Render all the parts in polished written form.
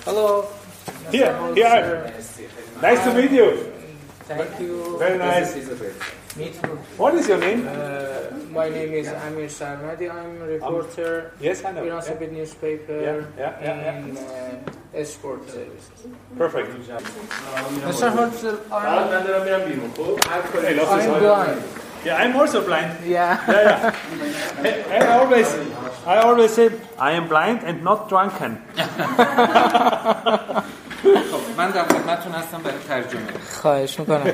Hello. Here I am. Nice to meet you. Thank you. Very nice. Me too. What is your name? My name is Amir Sarmadi. I'm a reporter. Yes, I know. Iran Sabit newspaper in Sport Services. Perfect. Mr. Hartzell, I'm blind. Yeah, I'm also blind. Yeah. I always say I am blind and not drunken. خب من در خدمتتون هستم برای ترجمه. خواهش میکنم.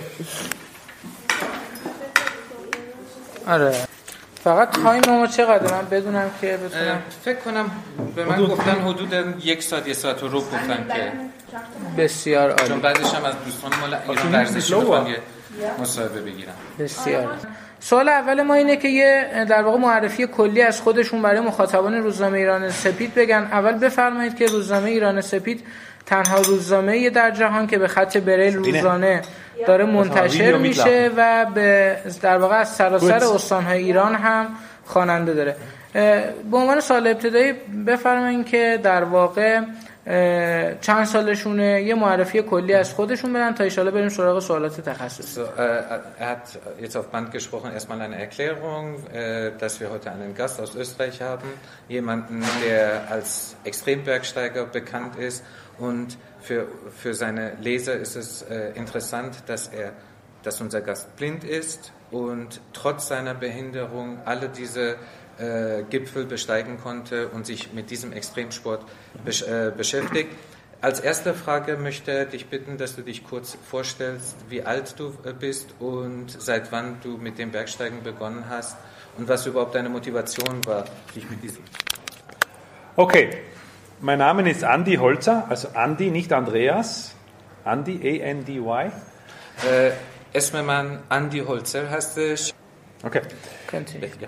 آره. فقط تایم ما چقدر من بدونم که بتونم. فکر کنم به من گفتن حدود 1 ساعت و ربع گفتن که بسیار عالی. چون بعدش هم از دوستان مال ایران ورزشی میخوام یه مصاحبه بگیرم. بسیار. سوال اول ما اینه که یه در واقع معرفی کلی از خودشون برای مخاطبان روزنامه ایران سپید بگن. اول بفرمایید که روزنامه ایران سپید تنها روزنامه‌ای در جهان که به خط بریل روزانه داره منتشر میشه و در واقع از سراسر استان‌های ایران هم خواننده داره. به عنوان سوال ابتدایی بفرمایید که در واقع چند سالشونه، یه معرفی کلی از خودشون بدن تا ان شاءالله بریم سراغ سوالات تخصصی. hat jetzt auf Band gesprochen erstmal eine Erklärung, dass wir heute einen Gast aus Österreich haben, jemanden, der als Extrembergsteiger bekannt ist und für seine Leser ist es interessant, dass unser Gast blind ist und trotz seiner Behinderung alle diese Gipfel besteigen konnte und sich mit diesem Extremsport beschäftigt. Als erste Frage möchte ich dich bitten, dass du dich kurz vorstellst, wie alt du bist und seit wann du mit dem Bergsteigen begonnen hast und was überhaupt deine Motivation war, dich mit diesem... Okay, mein Name ist Andi Holzer, also Andi, nicht Andreas. Andi, A-N-D-Y. اسم من اندی هولزر هستش. Okay. Continue.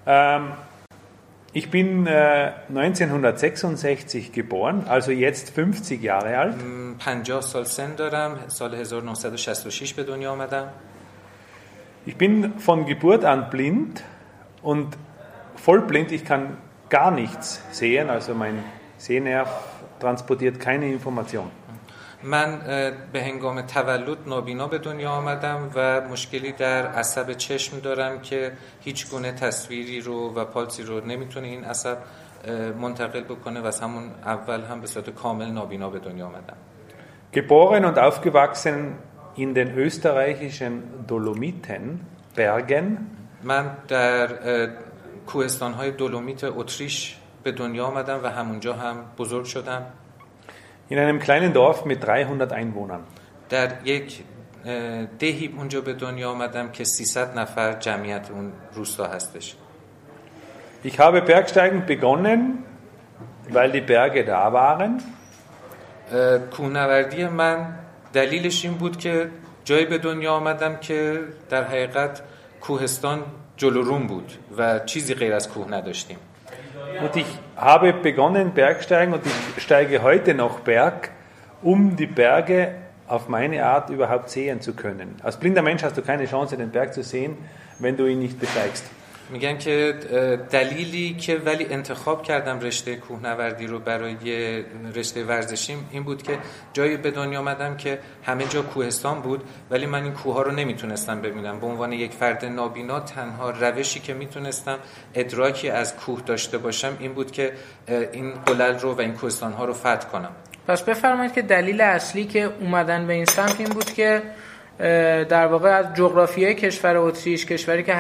Ich bin 1966 geboren, also jetzt 50 Jahre alt. 50 سال سن دارم. سال 1966 به دنیا آمدم. Ich bin von Geburt an blind und vollblind. Ich kann gar nichts sehen, also mein Sehnerv transportiert keine Information. من به هنگام تولد نابینا به دنیا آمدم و مشکلی در عصب چشم دارم که هیچ گونه تصویری رو و پالسی رو نمیتونه این عصب منتقل بکنه و از همون اول هم به صورت کامل نابینا به دنیا آمدم. Geboren und aufgewachsen in den österreichischen Dolomiten, Bergen. من در کوهستان‌های دولومیت اتریش به دنیا آمدم و همونجا هم بزرگ شدم. In einem kleinen Dorf mit 300 Einwohnern. در یک دهی اونجا به دنیا آمدم که 300 نفر جمعیت اون روستا هستش. Ich habe Bergsteigen begonnen, weil die Berge da waren. کوهنوردی من دلیلش این بود که جایی به دنیا آمدم که در حقیقت کوهستان جلو روم بود و چیزی غیر از کوه نداشتیم. Und ich habe begonnen Bergsteigen und ich steige heute noch Berg, um die Berge auf meine Art überhaupt sehen zu können. Als blinder Mensch hast du keine Chance, den Berg zu sehen, wenn du ihn nicht besteigst. میگن که دلیلی که ولی انتخاب کردم رشته کوهنوردی رو برای رشته ورزشیم این بود که جایی به دنیا آمدم که همه جا کوهستان بود ولی من این کوه‌ها رو نمیتونستم ببینم. به عنوان یک فرد نابینا تنها روشی که میتونستم ادراکی از کوه داشته باشم این بود که این قلل رو و این کوهستان‌ها رو فتح کنم. پس بفرمایید که دلیل اصلی که اومدن به این سمت این بود که در واقع از جغرافیای کشور اتریش، کشوری که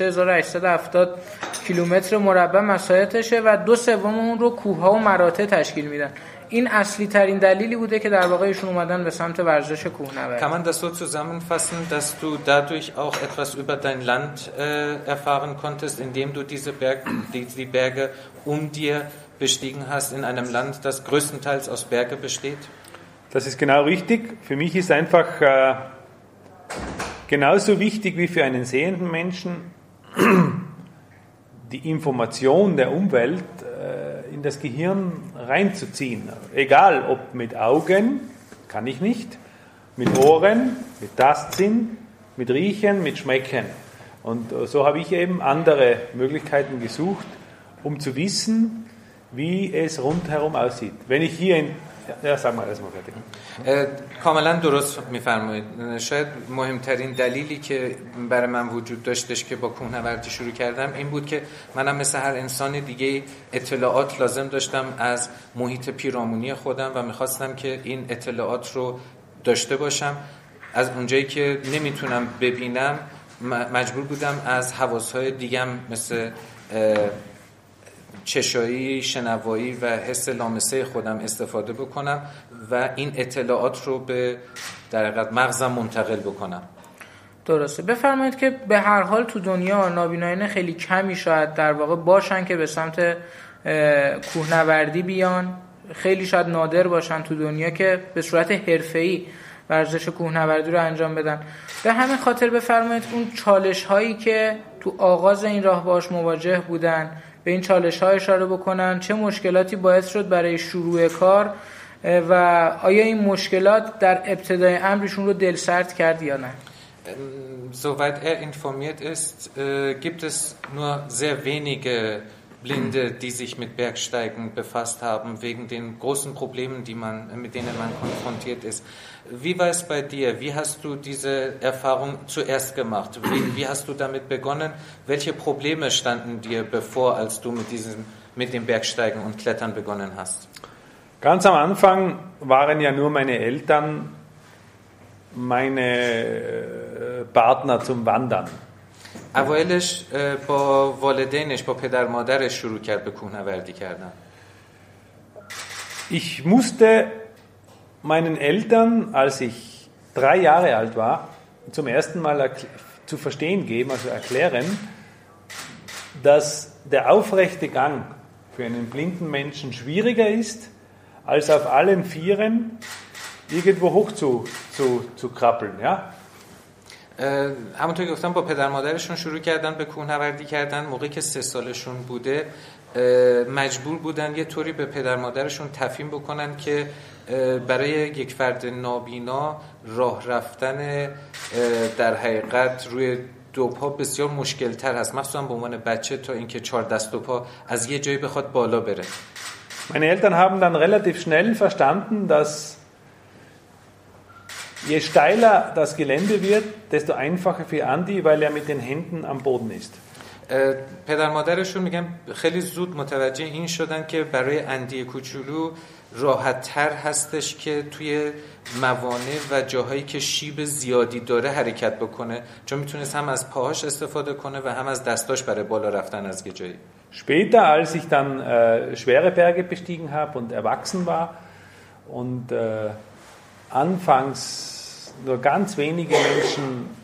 83870 کیلومتر مربع مساحتشه و 2/3 اون رو کوه‌ها و مراتع تشکیل میدن. این اصلی ترین دلیلی بوده که در واقع ایشون اومدن به سمت ورزش کوهنوردی. Kann man das so zusammenfassen, dass du dadurch auch etwas über dein Land erfahren konntest, indem du die Berge um dir bestiegen hast in einem Land, das größtenteils aus Berge besteht? Das ist genau richtig. Für mich ist einfach genauso wichtig wie für einen sehenden Menschen die Information der Umwelt in das Gehirn reinzuziehen. Egal ob mit Augen, kann ich nicht, mit Ohren, mit Tastsinn, mit Riechen, mit Schmecken. Und so habe ich eben andere Möglichkeiten gesucht, um zu wissen, wie es rundherum aussieht. Wenn ich hier Ja, sag mal erstmal fertig. کاملا درست میفرمایید. شاید مهمترین دلیلی که برای من وجود داشتش که با کوهنوردی شروع کردم این بود که منم مثل هر انسان دیگه اطلاعات لازم داشتم از محیط پیرامونی خودم و میخواستم که این اطلاعات رو داشته باشم. از اونجایی که نمیتونم ببینم مجبور بودم از حواسهای دیگم مثل چشایی، شنوایی و حس لامسه خودم استفاده بکنم و این اطلاعات رو به در حقیقت مغزم منتقل بکنم. درسته. بفرمایید که به هر حال تو دنیا نابینایان خیلی کمی شاید در واقع باشن که به سمت کوهنوردی بیان، خیلی شاید نادر باشن تو دنیا که به صورت حرفه‌ای ورزش کوهنوردی رو انجام بدن. به همین خاطر بفرمایید اون چالش هایی که تو آغاز این راه باهاش مواجه بودن به این چالش ها اشاره بکنن، چه مشکلاتی باعث شد برای شروع کار و آیا این مشکلات در ابتدای امرشون رو دلسرد کرد یا نه؟ Soweit informiert ist, gibt es nur sehr wenige Blinde, die sich mit Bergsteigen befasst haben, wegen den großen Problemen, mit denen man konfrontiert ist. Wie war es bei dir? Wie hast du diese Erfahrung zuerst gemacht? Wie hast du damit begonnen? Welche Probleme standen dir bevor, als du mit dem Bergsteigen und Klettern begonnen hast? Ganz am Anfang waren ja nur meine Eltern meine Partner zum Wandern. اوایلش با والدینش، با پدر مادرش شروع کرد به کوهنوردی کردن. Ich musste meinen Eltern, als ich 3 Jahre alt war, zum ersten Mal zu verstehen geben, also erklären, dass der aufrechte Gang für einen blinden Menschen schwieriger ist, als auf allen Vieren irgendwo hoch zu krabbeln, ja? همونطور که گفتم با پدر مادرشون شروع کردن به کوهنوردی کردن. موقعی که 3 سالشون بوده مجبور بودن یه طوری به پدر مادرشون تفهیم بکنن که برای یک فرد نابینا راه رفتن در حقیقت روی 2 پا بسیار مشکل تر هست، مخصوصا به عنوان بچه، تا اینکه 4 دست و پا از یه جایی بخواد بالا بره. Meine Eltern haben dann relativ schnell verstanden, dass je steiler das Gelände wird, desto einfacher für Andi, weil er mit den Händen am Boden ist. پدر مادرشون میگم خیلی زود متوجه این شدن که برای اندی کوچولو راحت تر هستش که توی موانع و جاهایی که شیب زیادی داره حرکت بکنه، چون میتونست هم از پاهاش استفاده کنه و هم از دستاش برای بالا رفتن از یه جایی. Später, als ich dann schwere Berge bestiegen habe und erwachsen war und anfangs nur ganz wenige Menschen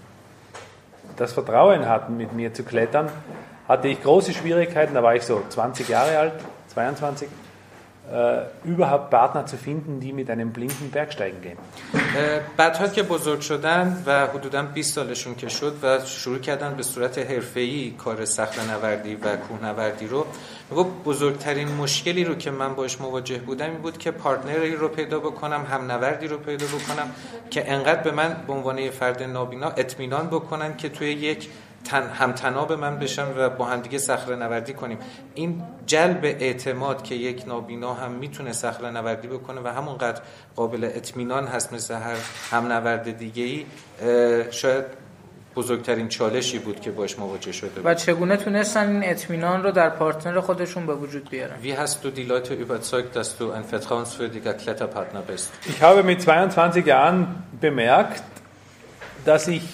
das Vertrauen hatten, mit mir zu klettern, hatte ich große Schwierigkeiten, da war ich so 20 Jahre alt, 22, überhaupt Partner zu finden, die mit einem Blinden Bergsteigen gehen. بعدها که بزرگ شدن و حدوداً 20 سالشون که شد و شروع کردن به صورت حرفه‌ای کار صخره‌نوردی و کوهنوردی رو، میگم بزرگترین مشکلی رو که من باش مواجه بودم این بود که پارتنری رو پیدا بکنم، هم نوردی رو پیدا بکنم که انقدر به من به عنوان فرد نابینا اطمینان بکنن که توی یک همتنا به من بشن و با هم دیگه صخره نوردی کنیم. این جلب اعتماد که یک نابینا هم میتونه صخره نوردی بکنه و همونقدر قابل اطمینان هست مثل هر هم نورد دیگه‌ای، شاید بزرگترین چالشی بود که باش مواجه شده بود. و چگونه تونستن این اطمینان رو در پارتنر خودشون به وجود بیارن؟ Wie hast du die Leute überzeugt, dass du ein vertrauenswürdiger Kletterpartner bist? Ich habe mit 22 Jahren bemerkt, dass ich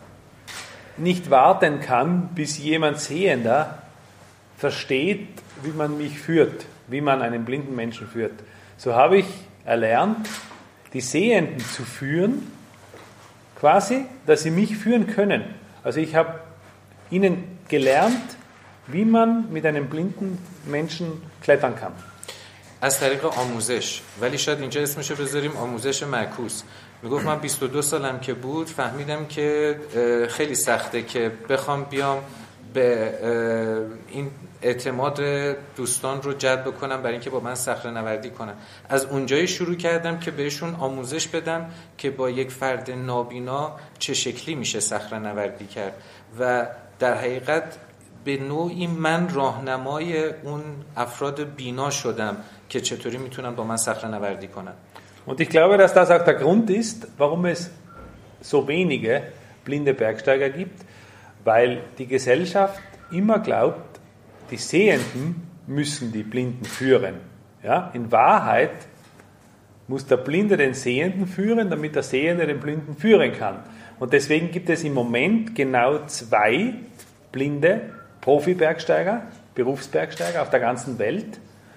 nicht warten kann, bis jemand Sehender versteht, wie man mich führt, wie man einen blinden Menschen führt. So habe ich erlernt, die Sehenden zu führen, quasi, dass sie mich führen können. Also ich habe ihnen gelernt, wie man mit einem blinden Menschen klettern kann. از طریق آموزش، ولی شاید اینجا اسمشو بذاریم آموزش معکوس. میگفت من 22 سالم که بود فهمیدم که خیلی سخته که بخوام بیام به این اعتماد دوستان رو جلب بکنم برای اینکه با من صخره نوردی کنن. از اونجایی شروع کردم که بهشون آموزش بدم که با یک فرد نابینا چه شکلی میشه صخره نوردی کرد و در حقیقت به نوعی من راهنمای اون افراد بینا شدم که چطوری میتونن با من صخره‌نوردی کنن. Und ich glaube, dass das auch der Grund ist, warum es so wenige blinde Bergsteiger gibt, weil die Gesellschaft immer glaubt, die Sehenden müssen die Blinden führen. Ja? In Wahrheit muss der Blinde den Sehenden führen, damit der Sehende den Blinden führen kann. Und deswegen gibt es im Moment genau 2 blinde Profi-Bergsteiger, Berufsbergsteiger auf der ganzen Welt,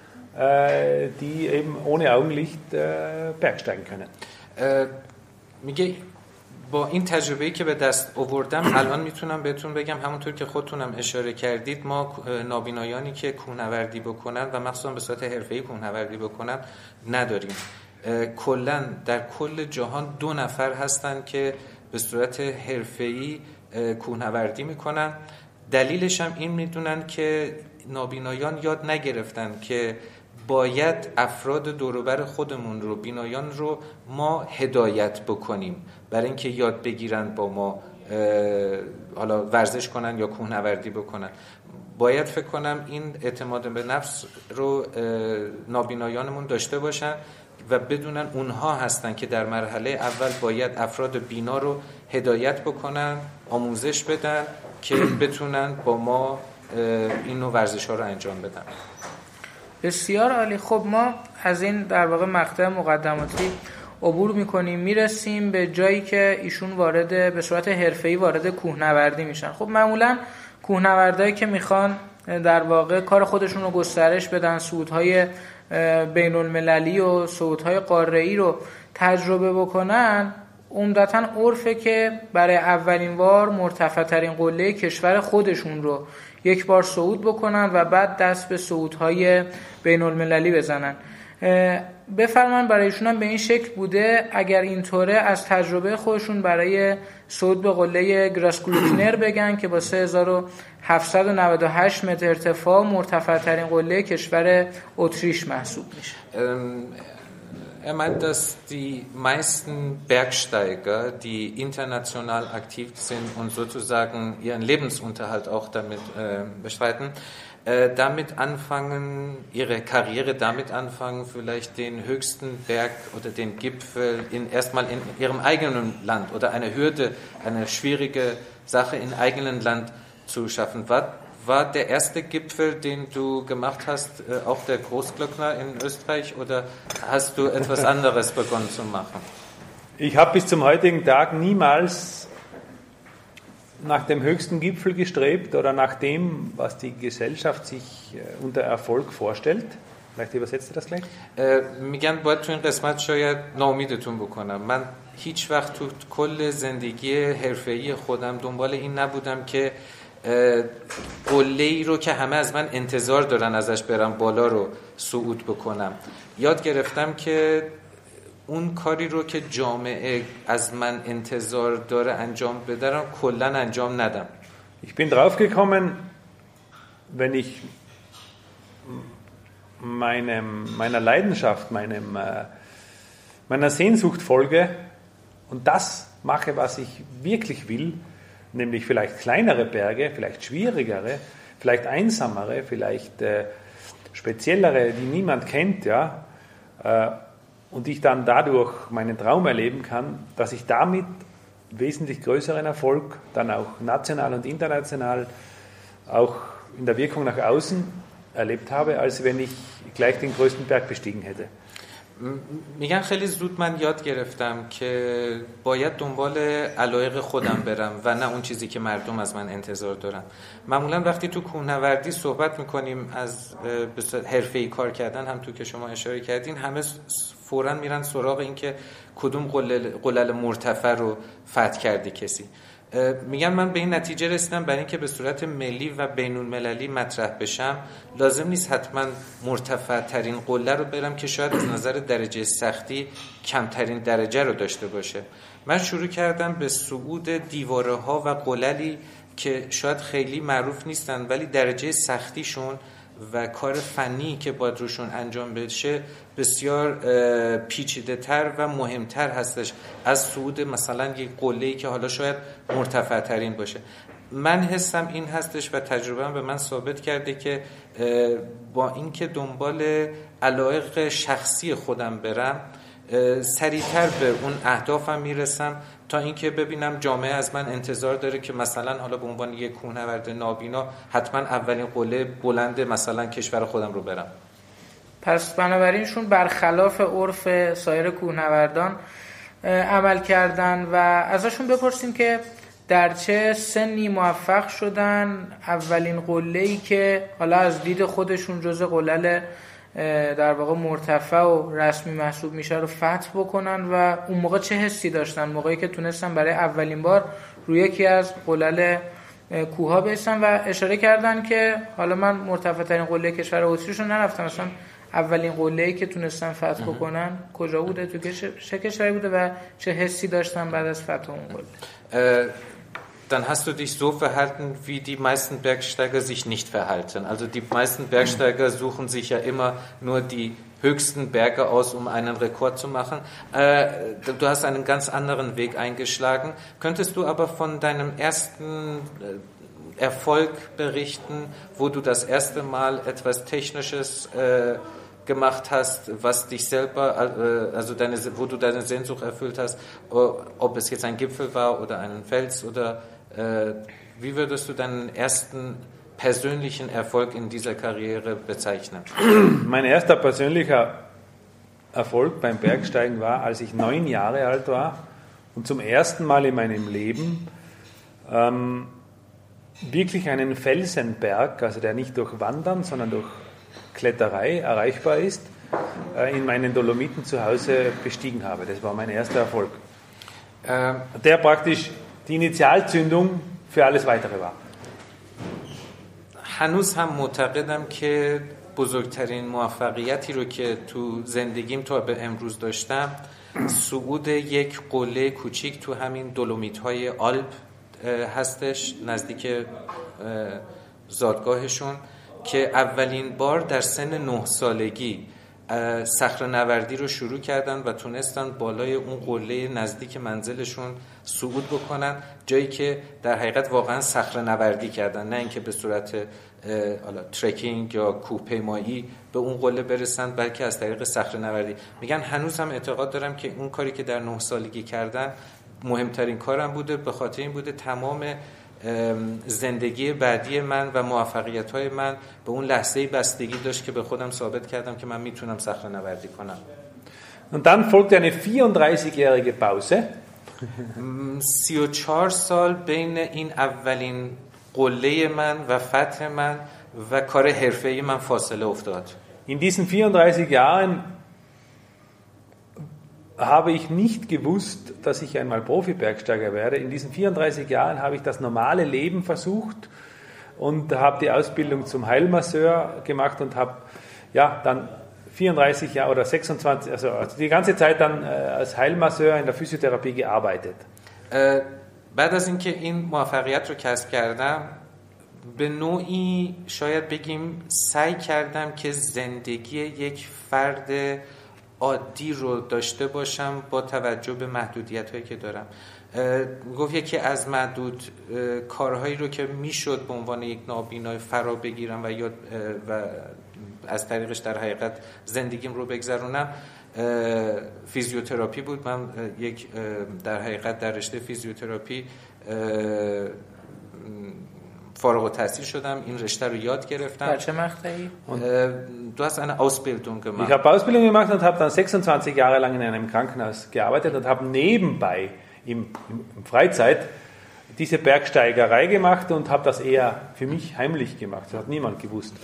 die eben ohne Augenlicht bergsteigen können. میگه با این تجربه‌ای که به دست آوردم الان میتونم بهتون بگم همونطور که خودتونم اشاره کردید ما نابینایانی که کوهنوردی بکنن و مخصوصا به صورت حرفه‌ای کوهنوردی بکنن نداریم. کلاً در کل جهان 2 نفر هستن که به صورت حرفه‌ای کوهنوردی میکنن. دلیلش هم این میدونن که نابینایان یاد نگرفتن که باید افراد دوروبر خودمون رو، بینایان رو ما هدایت بکنیم برای اینکه یاد بگیرن با ما حالا ورزش کنن یا کوهنوردی بکنن. باید فکر کنم این اعتماد به نفس رو نابینایانمون داشته باشن و بدونن اونها هستن که در مرحله اول باید افراد بینا رو هدایت بکنن، آموزش بدن که بتونن با ما این نوع ورزش ها رو انجام بدن. بسیار عالی. خب ما از این در واقع مقطع مقدماتی عبور میکنیم، میرسیم به جایی که ایشون به صورت حرفه‌ای وارد کوهنوردی میشن. خب معمولا کوهنوردایی که میخوان در واقع کار خودشون رو گسترش بدن، صعودهای بین المللی و صعودهای قاره‌ای رو تجربه بکنن، عمدتاً عرفه که برای اولین بار مرتفع ترین قله کشور خودشون رو یک بار صعود بکنن و بعد دست به صعودهای بین المللی بزنن. بفرمایید برایشون هم به این شکل بوده؟ اگر اینطوره از تجربه خودشون برای صعود به قله گراسکلوکنر بگن که با 3798 متر ارتفاع مرتفع ترین قله کشور اتریش محسوب میشه. meint, dass die meisten Bergsteiger, die international aktiv sind und sozusagen ihren Lebensunterhalt auch damit bestreiten, damit anfangen, ihre Karriere damit anfangen, vielleicht den höchsten Berg oder den Gipfel erstmal in ihrem eigenen Land oder eine Hürde, eine schwierige Sache in eigenen Land zu schaffen. War der erste Gipfel, den du gemacht hast, auch der Großglockner in Österreich oder hast du etwas anderes begonnen zu machen? Ich habe bis zum heutigen Tag niemals nach dem höchsten Gipfel gestrebt oder nach dem, was die Gesellschaft sich unter Erfolg vorstellt. Vielleicht übersetzt du das gleich? میگن باید تو این قسمت شاید ناامیدتون بکنم. من هیچ وقت تو کل زندگی حرفه‌ای خودم دنبال این نبودم که قله‌ای رو که همه از من انتظار دارن ازش برم بالا رو صعود بکنم. یاد گرفتم که اون کاری رو که جامعه از من انتظار داره انجام بدم کلاً انجام ندم. Ich bin draufgekommen, wenn ich meiner Leidenschaft, meiner Sehnsucht folge und das mache, was ich wirklich will, nämlich vielleicht kleinere Berge, vielleicht schwierigere, vielleicht einsamere, vielleicht speziellere, die niemand kennt, ja, und ich dann dadurch meinen Traum erleben kann, dass ich damit wesentlich größeren Erfolg dann auch national und international auch in der Wirkung nach außen erlebt habe, als wenn ich gleich den größten Berg bestiegen hätte. میگن خیلی زود من یاد گرفتم که باید دنبال علایق خودم برم و نه اون چیزی که مردم از من انتظار دارن. معمولا وقتی تو کوهنوردی صحبت میکنیم از حرفه‌ای کار کردن، هم تو که شما اشاره کردین، همه فوراً میرن سراغ این که کدوم قلل مرتفع رو فتح کردی کسی. میگن من به این نتیجه رسیدم برای اینکه به صورت ملی و بین المللی مطرح بشم لازم نیست حتما مرتفع ترین قله رو برم که شاید از نظر درجه سختی کمترین درجه رو داشته باشه. من شروع کردم به صعود دیواره ها و قللی که شاید خیلی معروف نیستن ولی درجه سختیشون و کار فنی که باید روشون انجام بشه بسیار پیچیده تر و مهمتر هستش از صعود مثلا یک قله‌ای که حالا شاید مرتفع ترین باشه. من حسم این هستش و تجربه‌ام به من ثابت کرده که با اینکه دنبال علایق شخصی خودم برم سریعتر به اون اهدافم میرسم تا اینکه ببینم جامعه از من انتظار داره که مثلا حالا به عنوان یک کوهنورد نابینا حتما اولین قله بلند مثلا کشور خودم رو برم. پس بنابراینشون برخلاف عرف سایر کوهنوردان عمل کردن و ازشون بپرسیم که در چه سنی موفق شدن اولین قله‌ای که حالا از دید خودشون جزء قلل در واقع مرتفع و رسمی محسوب میشه رو فتح بکنن و اون موقع چه حسی داشتن موقعی که تونستن برای اولین بار روی یکی از قلل کوها بیستن و اشاره کردن که حالا من مرتفع ترین قله کشور اتریش رو نرفتم، مثلا اولین قله‌ای که تونستن فتح بکنن کجا بوده، تو چه کشوری بوده و چه حسی داشتن بعد از فتح اون قله؟ Dann hast du dich so verhalten, wie die meisten Bergsteiger sich nicht verhalten. Also die meisten Bergsteiger suchen sich ja immer nur die höchsten Berge aus, um einen Rekord zu machen. Du hast einen ganz anderen Weg eingeschlagen. Könntest du aber von deinem ersten Erfolg berichten, wo du das erste Mal etwas Technisches gemacht hast, was dich selber, also wo du deine Sehnsucht erfüllt hast, ob es jetzt ein Gipfel war oder ein Fels oder wie würdest du deinen ersten persönlichen Erfolg in dieser Karriere bezeichnen? Mein erster persönlicher Erfolg beim Bergsteigen war, als ich 9 Jahre alt war und zum ersten Mal in meinem Leben wirklich einen Felsenberg, also der nicht durch Wandern, sondern durch Kletterei erreichbar ist, in meinen Dolomiten zu Hause bestiegen habe. Das war mein erster Erfolg. Der praktisch die Initialzündung für alles weitere war. هنوز هم معتقدم که بزرگترین موفقیتی رو که تو زندگیم تا به امروز داشتم صعود یک قله کوچیک تو همین دولومیت‌های آلپ هستش نزدیک زادگاهشون که اولین بار در سن 9 سالگی صخره‌نوردی رو شروع کردن و تونستن بالای اون قله نزدیک منزلشون صعود بکنن، جایی که در حقیقت واقعا صخره‌نوردی کردن، نه اینکه به صورت ترکینگ یا کوهپیمایی به اون قله برسن، بلکه از طریق صخره‌نوردی. میگن هنوز هم اعتقاد دارم که اون کاری که در 9 سالگی کردن مهمترین کارم بوده، به خاطر این بوده تمام زندگی بعدی من و موفقیت‌های من به اون لحظه‌ای بستگی داشت که به خودم ثابت کردم که من میتونم صخره‌نوردی کنم. Und dann folgte eine 34-jährige Pause. 34 سال بین این اولین قله من و فتح من و کار حرفه‌ای من فاصله افتاد. In diesen 34 Jahren habe ich nicht gewusst, dass ich einmal Profi-Bergsteiger werde. In diesen 34 Jahren habe ich das normale Leben versucht und habe die Ausbildung zum Heilmasseur gemacht und habe dann 34 Jahre oder 26, also die ganze Zeit dann als Heilmasseur in der Physiotherapie gearbeitet. بعد از اینکه این موفقیت رو کسب کردم به نوعی شاید بگیم سعی کردم که زندگی یک فرد عادی رو داشته باشم با توجه به محدودیت‌هایی که دارم. گفت یکی از محدود کارهایی رو که میشد به عنوان یک نابینا فرا بگیرم و از طریقش در حقیقت زندگیم رو بگذرونم فیزیوتراپی بود. من در حقیقت در رشته فیزیوتراپی فارغ التحصیل شدم، این رشته رو یاد گرفتم. در چه مقطعی؟ Du hast eine Ausbildung gemacht. Ich habe Ausbildung gemacht und habe dann 26 Jahre lang in einem Krankenhaus gearbeitet und habe nebenbei im Freizeit diese Bergsteigerei gemacht und habe das eher für mich heimlich gemacht. Das hat niemand gewusst.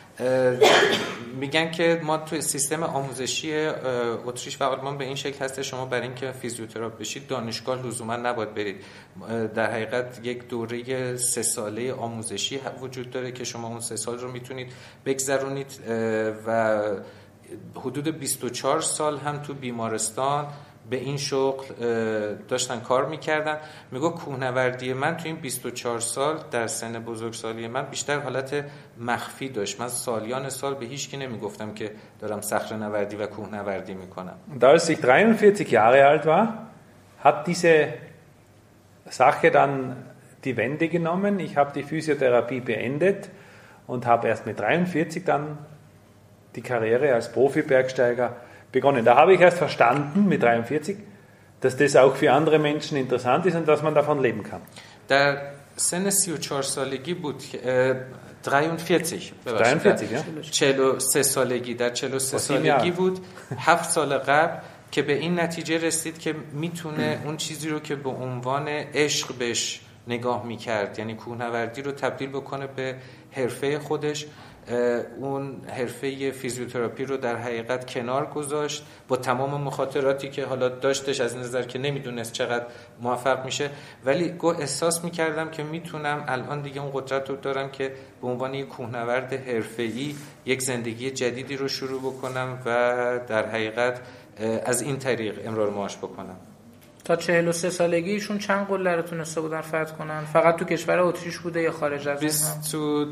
میگن که ما توی سیستم آموزشی اتریش و آلمان به این شکل هست شما برای اینکه فیزیوتراپ بشید دانشگاه لزوما نباید برید. در حقیقت یک دوره 3 ساله آموزشی وجود داره که شما اون 3 سال رو میتونید بگذرونید و حدود 24 سال هم تو بیمارستان به این شغل داشتن کار میکردن. میگو کوهنوردی من تو این 24 سال در سن بزرگسالی من بیشتر حالت مخفی داشت. من سالیان سال به هیچ کی نمیگفتم که دارم صخره‌نوردی و کوهنوردی میکنم. Und als ich 43 Jahre alt war, hat diese Sache dann die Wende genommen. Ich habe die Physiotherapie beendet und habe erst mit 43 dann die Karriere als Profi-Bergsteiger begonnen. Da habe ich erst verstanden, mit 43, dass das auch für andere Menschen interessant ist und dass man davon leben kann. در سن 34 سالگی بود 43 ja. 43 سالگی در 43 سالگی بود 7 سال قبل که به این نتیجه رسید که میتونه اون چیزی رو که به عنوان عشق بهش نگاه میکرد، یعنی کوهنوردی رو تبدیل بکنه به حرفه خودش. اون حرفه فیزیوتراپی رو در حقیقت کنار گذاشت با تمام مخاطراتی که حالا داشتش از نظر که نمیدونست چقدر موفق میشه، ولی احساس میکردم که میتونم الان دیگه اون قدرت رو دارم که به عنوان یک کوهنورد حرفه‌ای یک زندگی جدیدی رو شروع بکنم و در حقیقت از این طریق امرار معاش بکنم. تا 43 سالگیشون چند قله رو تونسته بودن فتح کنن؟ فقط تو کشور اتریش بوده یا خارج از اون؟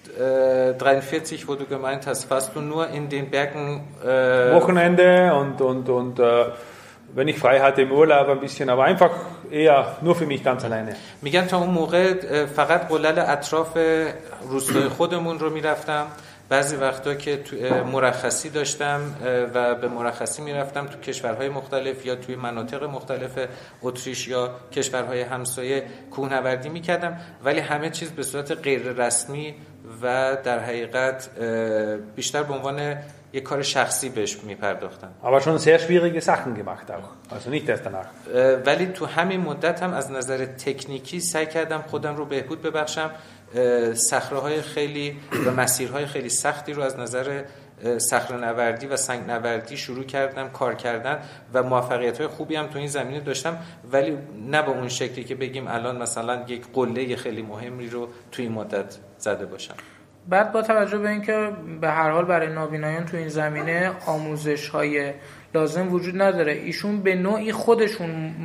43, wo du gemeint hast, warst du nur in den Bergen Wochenende und wenn ich frei hatte im Urlaub ein bisschen, aber einfach eher nur für mich ganz alleine. میگن تا اون موقع فقط قلل اطراف روستای خودمون رو میرفتم. بعضی وقتا که مرخصی داشتم و به مرخصی میرفتم تو کشورهای مختلف یا توی مناطق مختلف اتریش یا کشورهای همسایه کوهنوردی میکردم، ولی همه چیز به صورت غیر رسمی و در حقیقت بیشتر به عنوان یک کار شخصی بهش میپرداختم. Aber schon sehr schwierige Sachen gemacht auch. Also nicht erst danach. ولی تو همین مدت هم از نظر تکنیکی سعی کردم خودم رو بهبود ببخشم. صخره‌های خیلی و مسیرهای خیلی سختی رو از نظر صخره‌نوردی و سنگ‌نوردی شروع کردم کار کردن و موفقیت‌های خوبی هم تو این زمینه داشتم، ولی نه به اون شکلی که بگیم الان مثلا یک قله خیلی مهمی رو تو این مدت زده باشم. بعد با توجه به اینکه به هر حال برای نابینایان تو این زمینه آموزش‌های لازم وجود نداره، ایشون به نوعی خودشون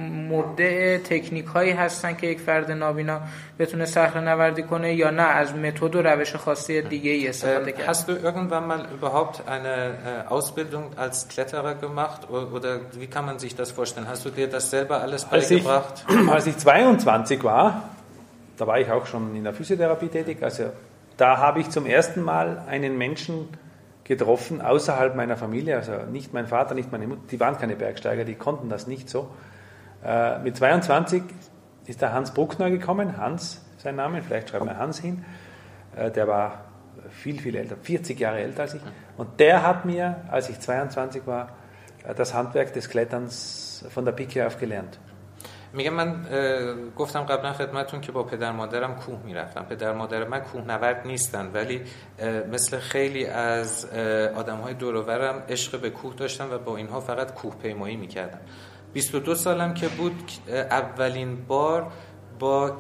مبدع تکنیک‌هایی هستن که یک فرد نابینا بتونه صخره‌نوردی کنه یا نه از متد و روش خاصی دیگه‌ای استفاده کرد؟ Hast du irgendwann mal überhaupt eine Ausbildung als Kletterer gemacht oder wie kann man sich das vorstellen? Hast du dir das selber alles beigebracht? Als ich 22 war, da war ich auch schon in der Physiotherapie tätig, also da habe ich zum ersten Mal einen Menschen getroffen außerhalb meiner Familie, also nicht mein Vater, nicht meine Mutter, die waren keine Bergsteiger, die konnten das nicht so. Mit 22 ist der Hans Bruckner gekommen, Hans sein Name, vielleicht schreibt man Hans hin, der war viel, viel älter, 40 Jahre älter als ich, und der hat mir, als ich 22 war, das Handwerk des Kletterns von der Pike auf gelernt. میگم من گفتم قبلا خدمتون که با پدر مادرم کوه میرفتم. پدر مادر من کوهنورد نیستن، ولی مثل خیلی از آدم‌های دور و برم عشق به کوه داشتم و با اینها فقط کوه پیمایی میکردم. 22 سالم که بود اولین بار با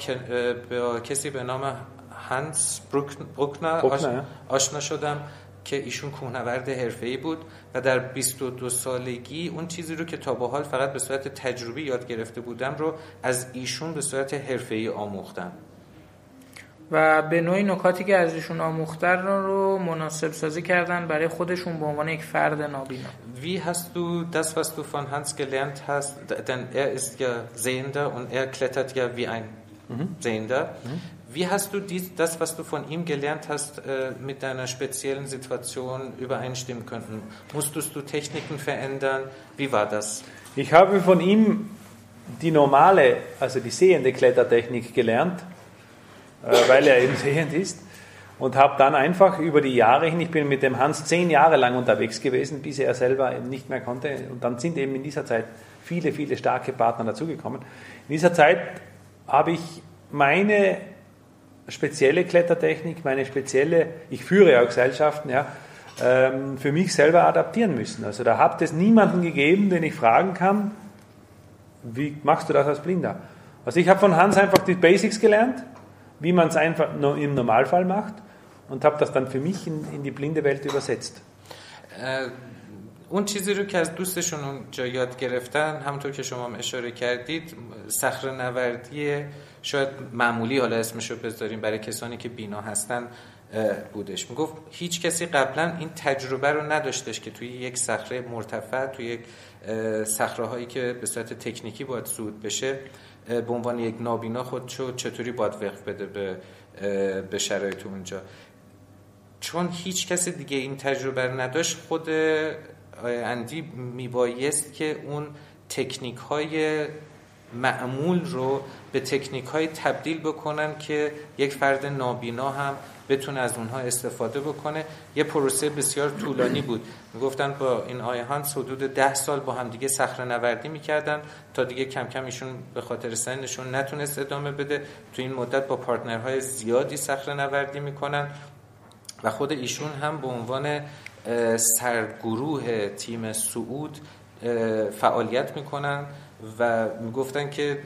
کسی به نام هانس بروکنر آشنا شدم که ایشون کوهنورد حرفه‌ای بود و در 22 سالگی اون چیزی رو که تا به حال فقط به صورت تجربی یاد گرفته بودم رو از ایشون به صورت حرفه‌ای آموختم و به نوعی نکاتی که از ایشون آموختن رو مناسب سازی کردن برای خودشون به عنوان یک فرد نابینا. Wie hast du das, was du von Hans gelernt hast, denn er ist ja Sehender und er klettert ja wie ein Sehender. Wie hast du das, was du von ihm gelernt hast, mit deiner speziellen Situation übereinstimmen können? Musstest du Techniken verändern? Wie war das? Ich habe von ihm die normale, also die sehende Klettertechnik gelernt, weil er eben sehend ist, und habe dann einfach über die Jahre hin, ich bin mit dem Hans 10 Jahre lang unterwegs gewesen, bis er selber eben nicht mehr konnte, und dann sind eben in dieser Zeit viele, viele starke Partner dazugekommen. In dieser Zeit habe ich meine spezielle Klettertechnik, meine spezielle, ich führe auch Gesellschaften, ja, für mich selber adaptieren müssen. Also da hat es niemanden gegeben, den ich fragen kann, wie machst du das als Blinder? Also ich habe von Hans einfach die Basics gelernt, wie man es einfach im Normalfall macht, und habe das dann für mich in die blinde Welt übersetzt. اون چیزی رو که از دوستشون اونجا یاد گرفتن، همونطور که شما هم اشاره کردید، صخره‌نوردی شاید معمولی، حالا اسمشو بذاریم برای کسانی که بینا هستن، بودش. میگفت هیچ کسی قبلا این تجربه رو نداشتش که توی یک صخره مرتفع، توی یک صخره‌هایی که به صورت تکنیکی باید صعود بشه، به عنوان یک نابینا خودشو چطوری باید وقف بده به شرایط اونجا. چون هیچ کسی دیگه این تجربه رو نداشت، خود اندی میبایست که اون تکنیک‌های معمول رو به تکنیک‌های تبدیل بکنن که یک فرد نابینا هم بتونه از اونها استفاده بکنه. یه پروسه بسیار طولانی بود. میگفتن با این آقای هانس حدود 10 سال با هم دیگه صخره نوردی میکردن تا دیگه کم کم ایشون به خاطر سنشون نتونست ادامه بده. تو این مدت با پارتنرهای زیادی صخره نوردی میکنن و خود ایشون هم به عنوان سرگروه تیم صعود فعالیت میکنن و میگفتن که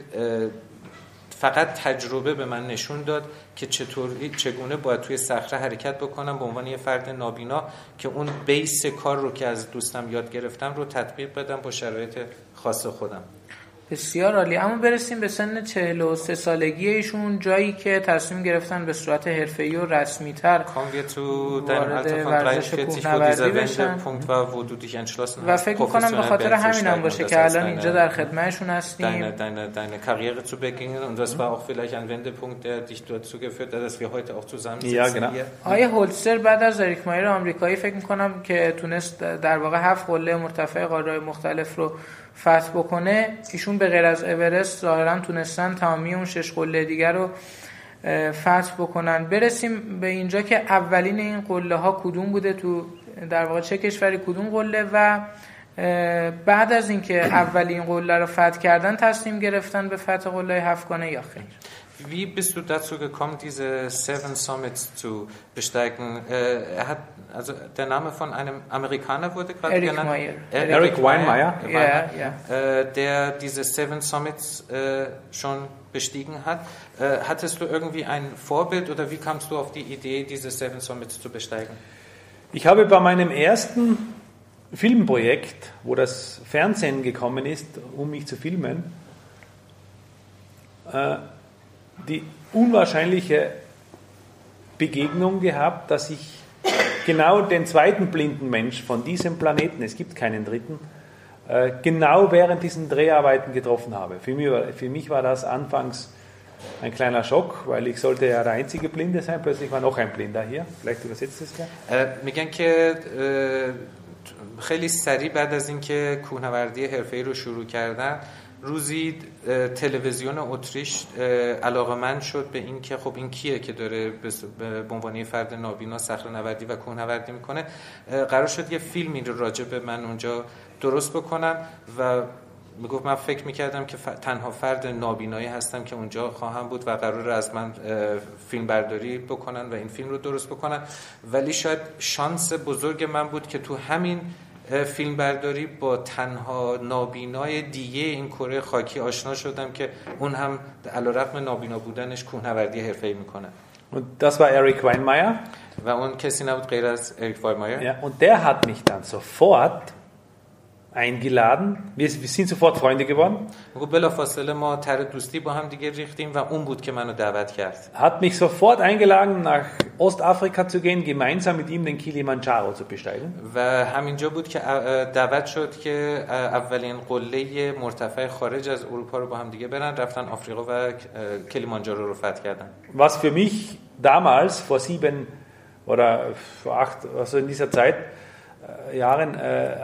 فقط تجربه به من نشون داد که چگونه باید توی صخره حرکت بکنم به عنوان یه فرد نابینا که اون بیس کار رو که از دوستم یاد گرفتم رو تطبیق بدم با شرایط خاص خودم. بسیار عالی. اما برسیم به سن 43 سالگی ایشون، جایی که تصمیم گرفتن به صورت حرفه‌ای و رسمی‌تر وارد ورزش کوهنوردی بشن و فکر می‌کنم به خاطر همینم باشه که الان اینجا در خدمتشون هستیم. Deine Karriere zu beginnen und das war auch vielleicht ein Wendepunkt, der dich dazu geführt hat, dass wir heute auch zusammen sitzen hier. آیا هولتسر بعد از اریک مایر آمریکایی فکر می‌کنم که تونست در واقع 7 قله مرتفع قاره‌های مختلف رو فتح بکنه، ایشون به غیر از اورست ظاهرا تونستن تمامی اون 6 قله دیگر رو فتح بکنن. برسیم به اینجا که اولین این قله ها کدوم بوده، تو در واقع چه کشوری کدوم قله، و بعد از اینکه اولین قله رو فتح کردن تصمیم گرفتن به فتح قله 7 گانه یا خیر؟ Wie bist du dazu gekommen, diese 7 Summits zu besteigen? Also der Name von einem Amerikaner wurde gerade genannt. Erik Weihenmayer. Der diese 7 Summits schon bestiegen hat. Hattest du irgendwie ein Vorbild oder wie kamst du auf die Idee, diese 7 Summits zu besteigen? Ich habe bei meinem ersten Filmprojekt, wo das Fernsehen gekommen ist, um mich zu filmen, die unwahrscheinliche Begegnung gehabt, dass ich genau den zweiten blinden Mensch von diesem Planeten, es gibt keinen dritten, genau während diesen Dreharbeiten getroffen habe. Für mich war das anfangs ein kleiner Schock, weil ich sollte ja der einzige Blinde sein, plötzlich war noch ein Blinder hier. Vielleicht übersetzt es ja. میگن که خیلی سریع بعد از اینکه کوهنوردی حرفه‌ای رو شروع کردن، روزی تلویزیون اتریش علاقه‌مند شد به این که خب این کیه که داره به عنوان فرد نابینا صخره‌نوردی و کوهنوردی میکنه. قرار شد یه فیلمی رو راجع به من اونجا درست بکنم و میگفت من فکر میکردم که تنها فرد نابینایی هستم که اونجا خواهم بود و قرار از من فیلم برداری بکنن و این فیلم رو درست بکنن، ولی شاید شانس بزرگ من بود که تو همین فیلم برداری با تنها نابینای دیگه این کره خاکی آشنا شدم که اون هم علیرغم نابینا بودنش کوهنوردی حرفه‌ای میکنه. Und das war Erik Weihenmayer. و اون کسی نبود غیر از اریک وایمایر. Ja, und der hat mich dann sofort eingeladen. Wir sind sofort Freunde geworden. بلافاصله ما طرح دوستی با هم دیگه ریختیم و اون بود که منو دعوت کرد. Hat mich sofort eingeladen, nach Ostafrika zu gehen, gemeinsam mit ihm den Kilimanjaro zu besteigen. و همینجا بود که دعوت شد که اولین قله مرتفع خارج از اروپا رو با هم دیگه برن، رفتن آفریقا و کلیمانجارو رو فتح کردن. Was für mich damals vor 7 oder vor 8, also in dieser Zeit Jahren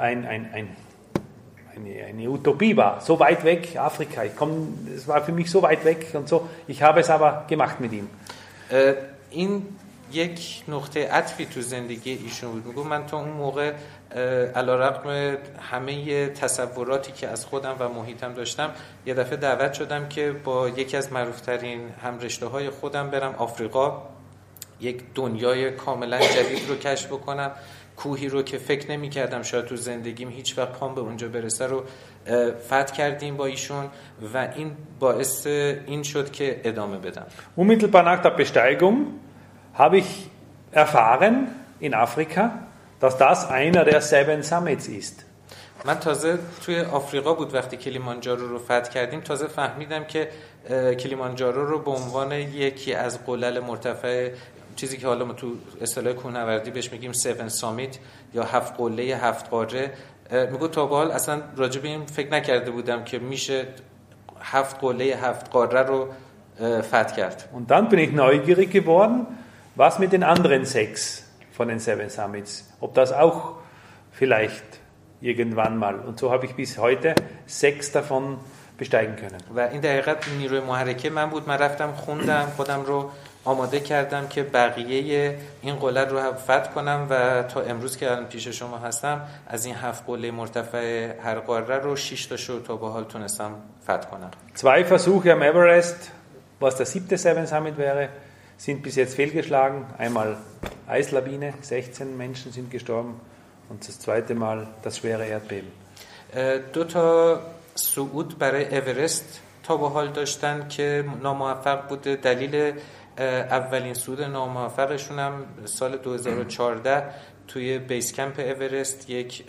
eine Utopie war, so weit weg, Afrika. Es war für mich so weit weg und so. Ich habe es aber gemacht mit ihm. این یک نقطه عطفی تو زندگی ایشون بود. میگم من تا اون موقع علیرغم همه تصوراتی که از خودم و محیطم داشتم، یه دفعه دعوت شدم که با یکی از معروف‌ترین همرشته‌های خودم برم آفریقا، یک دنیای کاملا جدید رو کشف بکنم، کوهی رو که فکر نمی کردم شاید تو زندگیم هیچ وقت پام به اونجا برسه رو فتح کردیم با ایشون و این باعث این شد که ادامه بدم. Unmittelbar nach der Besteigung habe ich erfahren in Afrika, dass das einer der 7 Summits ist. من تازه توی آفریقا بود وقتی کلیمانجارو رو فتح کردیم، تازه فهمیدم که کلیمانجارو رو به عنوان یکی از قلل مرتفع چیزی که حالا ما تو اصطلاح کوهنوردی بهش میگیم 7 سامیت یا 7 قله 7 قاره، میگه تا به حال اصلا راجع به این فکر نکرده بودم که میشه 7 قله 7 قاره رو فتح کرد. Und dann bin ich neugierig geworden, was mit den anderen 6 von den 7 Summits, ob das auch vielleicht irgendwann mal, und so habe ich bis heute 6 davon besteigen können. و این دقیقاً نیروی محرکه من بود. من رفتم خوندم، خودم رو آماده کردم که بقیه این قله رو فتح کنم و تا امروز که الان پیش شما هستم از این 7 قله مرتفع هر قاره رو 6 تاشو تا به حال تونستم فتح کنم. 2 Versuche am Everest, was der 7. Seven Summit wäre, sind bis jetzt fehlgeschlagen. Einmal Eislawine, 16 Menschen sind gestorben, und das zweite Mal das schwere Erdbeben. 2 تا صعود برای اورست تا به حال داشتن که ناموفق بوده. دلیل اولین صعود ناموفقشون هم سال 2014 توی بیس کمپ اورست یک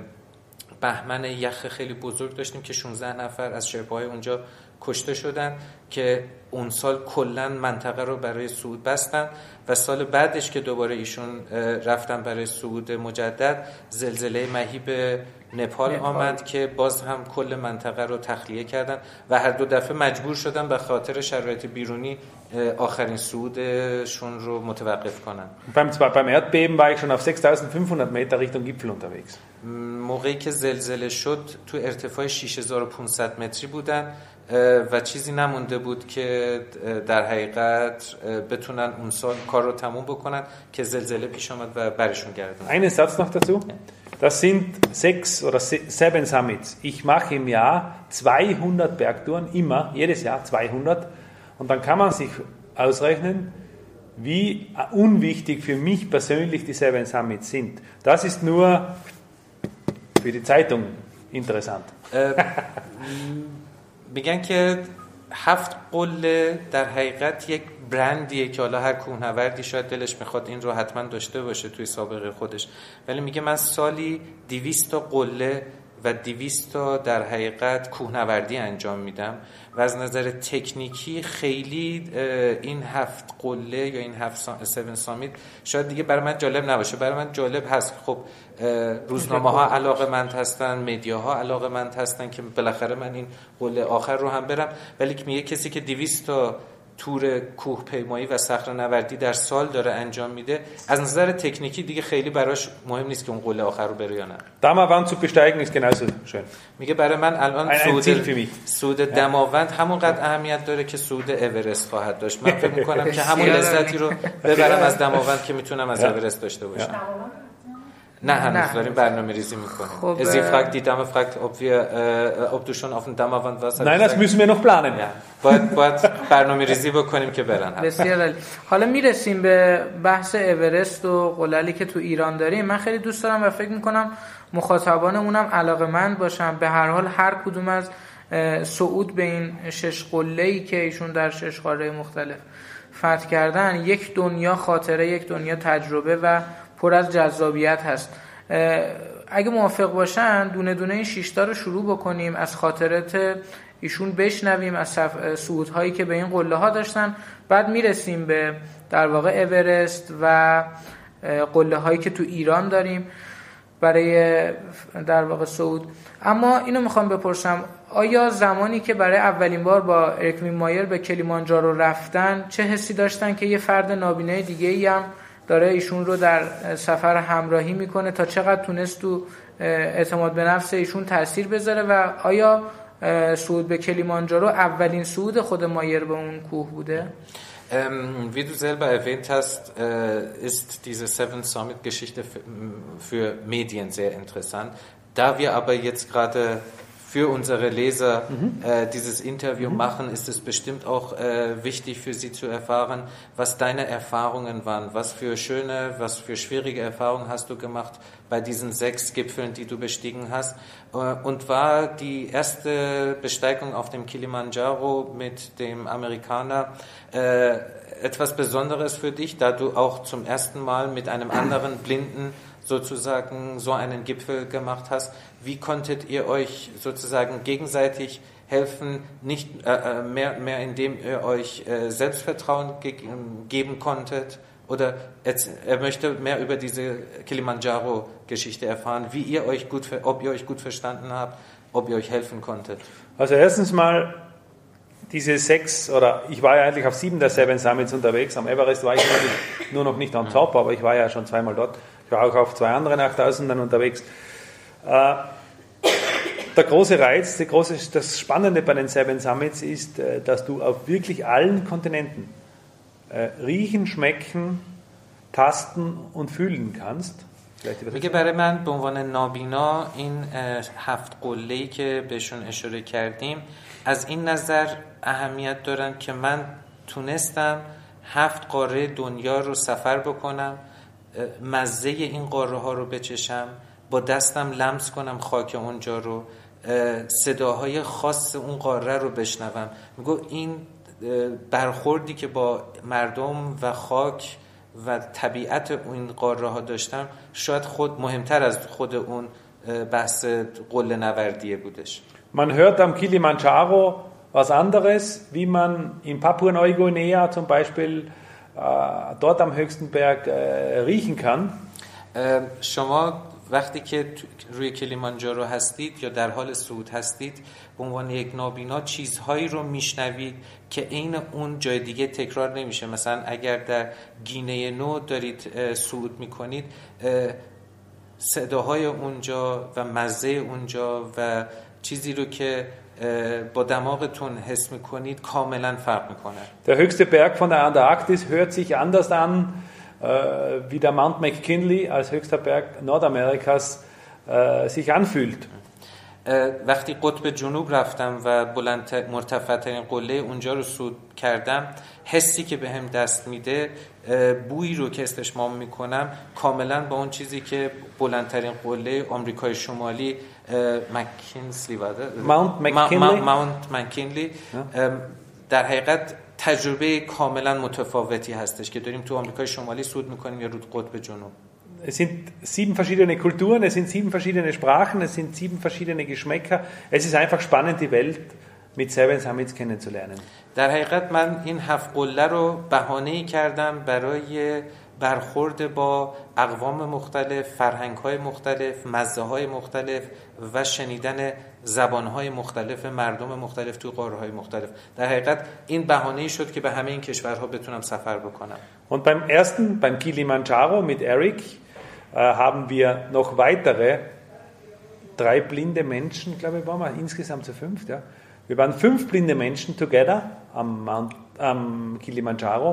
بهمن یخ خیلی بزرگ داشتیم که 16 نفر از شرپاهای اونجا کشته شدن که اون سال کلن منطقه رو برای صعود بستن و سال بعدش که دوباره ایشون رفتن برای صعود مجدد زلزله مهیب نپال آمد که باز هم کل منطقه رو تخلیه کردن و هر 2 دفعه مجبور شدن به خاطر شرایط بیرونی آخرین صعودشون رو متوقف کنن. Beim Erdbeben war ich schon auf 6500 Meter Richtung Gipfel unterwegs. موقعی که زلزله شد تو ارتفاع 6500 متری بودن و چیزی نمونده بود که در حقیقت بتونن اون سال کار رو تموم بکنن که زلزله پیش آمد و برشون گردوند. Einen Satz noch dazu. Das sind 6 oder 7 Summits. Ich mache im Jahr 200 Bergtouren, immer, jedes Jahr 200. Und dann kann man sich ausrechnen, wie unwichtig für mich persönlich die 7 Summits sind. Das ist nur für die Zeitung interessant. میگن که 7 قله در حقیقت یک برندیه که حالا هر کوهنوردی شاید دلش میخواد این رو حتما داشته باشه توی سابقه خودش، ولی میگه من سالی 200 تا قله و 200 تا در حقیقت کوهنوردی انجام میدم و از نظر تکنیکی خیلی این 7 قله یا این 7 سامیت شاید دیگه برای من جالب نباشه. برای من جالب هست. خب روزنامه ها علاقه‌مند هستن، مدیاها علاقه‌مند هستن که بالاخره من این قله آخر رو هم برم، ولی میگه کسی که 200 تا تور کوه پیمایی و صخره‌نوردی در سال داره انجام میده از نظر تکنیکی دیگه خیلی براش مهم نیست که اون قله آخر رو بره یا نه. Dammerwand zu besteigen ist genauso schön. میگه برای من الان صعود دماوند همونقدر اهمیت داره که صعود اورست خواهد داشت. من فکر می‌کنم که همون لذتی رو ببرم از دماوند که میتونم از اورست داشته باشم. نه هنوز داریم برنامه ریزی میکنیم. Sie fragt, die Dame fragt, ob du schon auf dem Dammerwand warst. Nein, das müssen wir noch planen. باید برنامه ریزی بکنیم که برن. بسیار عالی. حالا میرسیم به بحث اورست و قله‌ای که تو ایران داریم. من خیلی دوست دارم و فکر میکنم مخاطبانمونم علاقه‌مند باشن. به هر حال هر کدوم از صعود به این 6 قله‌ای که ایشون در 6 قاره مختلف فتح کردن یک دنیا خاطره، یک دنیا تجربه و پر از جذابیت هست. اگه موافق باشن دونه دونه این 6 تا رو شروع بکنیم، از خاطرات ایشون بشنویم، از صعودهایی که به این قله ها داشتن، بعد میرسیم به در واقع اورست و قله هایی که تو ایران داریم برای در واقع صعود. اما اینو میخوام بپرسم، آیا زمانی که برای اولین بار با اریک مایر به کلیمانجارو رفتن چه حسی داشتن که یه فرد نابینا دیگه‌ای هم داره ایشون رو در سفر همراهی میکنه؟ تا چقدر تونست تو اعتماد به نفس ایشون تأثیر بذاره و آیا صعود به کلیمانجارو اولین صعود خود مایر به اون کوه بوده؟ Wie du selber erwähnt hast, ist diese Seven Summit Geschichte für Medien sehr interessant. Da wir aber jetzt gerade für unsere Leser dieses Interview machen, ist es bestimmt auch wichtig für sie zu erfahren, was deine Erfahrungen waren, was für schöne, was für schwierige Erfahrungen hast du gemacht bei diesen 6 Gipfeln, die du bestiegen hast, und war die erste Besteigung auf dem Kilimanjaro mit dem Amerikaner etwas Besonderes für dich, da du auch zum ersten Mal mit einem anderen Blinden sozusagen so einen Gipfel gemacht hast. Wie konntet ihr euch sozusagen gegenseitig helfen, nicht mehr indem ihr euch Selbstvertrauen geben konntet Oder er möchte mehr über diese Kilimanjaro-Geschichte erfahren, wie ihr euch ob ihr euch gut verstanden habt, ob ihr euch helfen konntet. Also erstens mal diese 6, oder ich war ja eigentlich auf 7 der Seven Summits unterwegs. Am Everest war ich nur noch nicht on top, aber ich war ja schon zweimal dort. Ich war auch auf 2 anderen 8000ern unterwegs. Der große Reiz, das Spannende bei den Seven Summits ist, dass du auf wirklich allen Kontinenten riechen, schmecken, tasten und fühlen kannst. میگه برای من به عنوان نابینا این 7 قله‌ای که بهشون اشاره کردیم از این نظر اهمیت دارن که من تونستم 7 قاره دنیا رو سفر بکنم، مزه این قاره ها رو بچشم، با دستم لمس کنم خاک اونجا رو، صداهای خاص اون قاره رو بشنوم. میگه این برخوردی که با مردم و خاک و طبیعت این قاره ها داشتم شاید مهمتر از خود اون بحث قله نوردیه بودش. Man hört am Kilimanjaro was anderes, wie man in Papua-Neuguinea zum Beispiel dort am höchsten Berg riechen kann. شما وقتی که روی کلیمانجارو هستید یا در حال صعود هستید به عنوان یک نابینا چیزهایی رو میشنوید که عین اون جای دیگه تکرار نمیشه. مثلا اگر در گینه نو دارید صعود میکنید صداهای اونجا و مزه اونجا و چیزی رو که با دماغتون حس میکنید کاملا فرق میکنه. Der höchste Berg von der Antarktis hört sich anders an wie der Mount McKinley als höchster Berg Nordamerikas sich anfühlt. وقتی قطب جنوب رفتم و مرتفع‌ترین قله اونجا رو صعود کردم حسی که بهم دست میده بویی رو که استشمام میکنم کاملا با اون چیزی که بلندترین قله آمریکای شمالی ماونت مکینلی در حقیقت تجربه کاملا متفاوتی هستش که داریم تو آمریکای شمالی صعود میکنیم یا رو قطب جنوب. Es sind 7 verschiedene Kulturen, es sind 7 verschiedene Sprachen, es sind 7 verschiedene Geschmäcker. Es ist einfach spannend, die Welt mit Seven Summits kennenzulernen. در حقیقت من این 7 قله رو بهانه‌ای کردم برای برخورد با اقوام مختلف، فرهنگ‌های مختلف، مزه‌های مختلف و شنیدن زبان‌های مختلف مردم مختلف تو قاره‌های مختلف. در حقیقت این بهانه‌ای شد که به همه این کشورها بتونم سفر بکنم. Und beim Kilimanjaro mit Eric haben wir noch weitere 3 blinde Menschen, glaube ich, waren wir insgesamt zu 5, ja. Wir waren 5 blinde Menschen together am Kilimanjaro.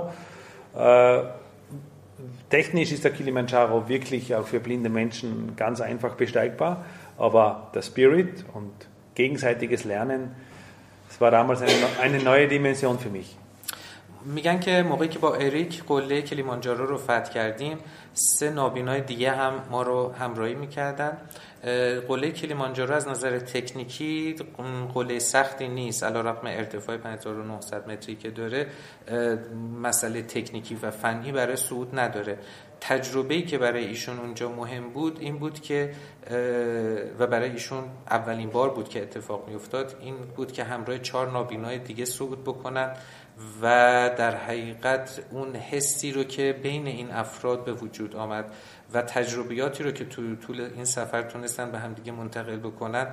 Technisch ist der Kilimanjaro wirklich auch für blinde Menschen ganz einfach besteigbar, aber der Spirit und gegenseitiges Lernen, das war damals eine neue Dimension für mich. میگن که موقعی که با اریک قله کلیمانجارو رو فتح کردیم 3 نابینای دیگه هم ما رو همراهی میکردن. قله کلیمانجارو از نظر تکنیکی قله سختی نیست، علیرغم ارتفاع 5900 متری که داره مسئله تکنیکی و فنی برای صعود نداره. تجربه‌ای که برای ایشون اونجا مهم بود این بود که و برای ایشون اولین بار بود که اتفاق میافتاد این بود که همراه 4 نابینای دیگه صعود بکنن و در حقیقت اون حسی رو که بین این افراد به وجود آمد و تجربیاتی رو که طول این سفر تونستن به هم دیگه منتقل بکنن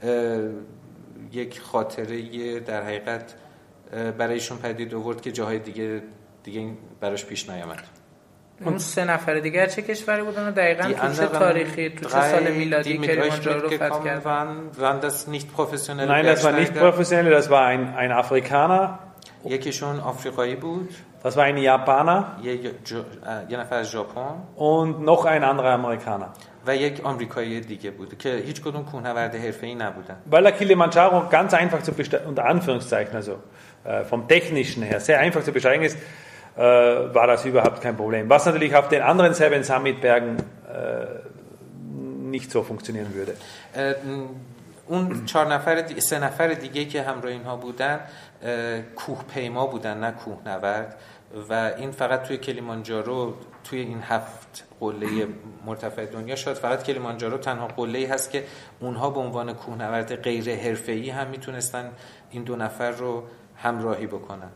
یک خاطره در حقیقت برایشون پدید آورد که جاهای دیگه براش پیش نیامد. اون 3 نفر دیگر چه کشوری بودن و دقیقاً تو چه تاریخی تو چه سال میلادی کلیمانجارو رو فتح کردن؟ waren das nicht professionelle Nein, das war nicht professionell, das war ein Afrikaner. یکیشون آفریقایی بود. Das war ein Japaner. یه نفر از ژاپن. Und noch ein anderer Amerikaner. و یک آمریکایی دیگه بود که هیچ کدوم کوهنورد حرفه‌ای نبودن. Weil der Kilimanjaro ganz einfach zu besteigen, unter Anführungszeichen, also vom technischen her sehr einfach zu besteigen ist, war das überhaupt kein Problem. Was natürlich auf den anderen Seven Summit Bergen nicht so funktionieren würde. اون 3 نفر دیگه که همراه اینها بودن کوه پیما بودن نه کوهنورد و این فقط توی کلیمانجارو توی این 7 قله مرتفع دنیا شاید فقط کلیمانجارو تنها قله‌ای هست که اونها به عنوان کوهنورد غیر حرفه‌ای هم میتونستن این 2 نفر رو همراهی بکنن.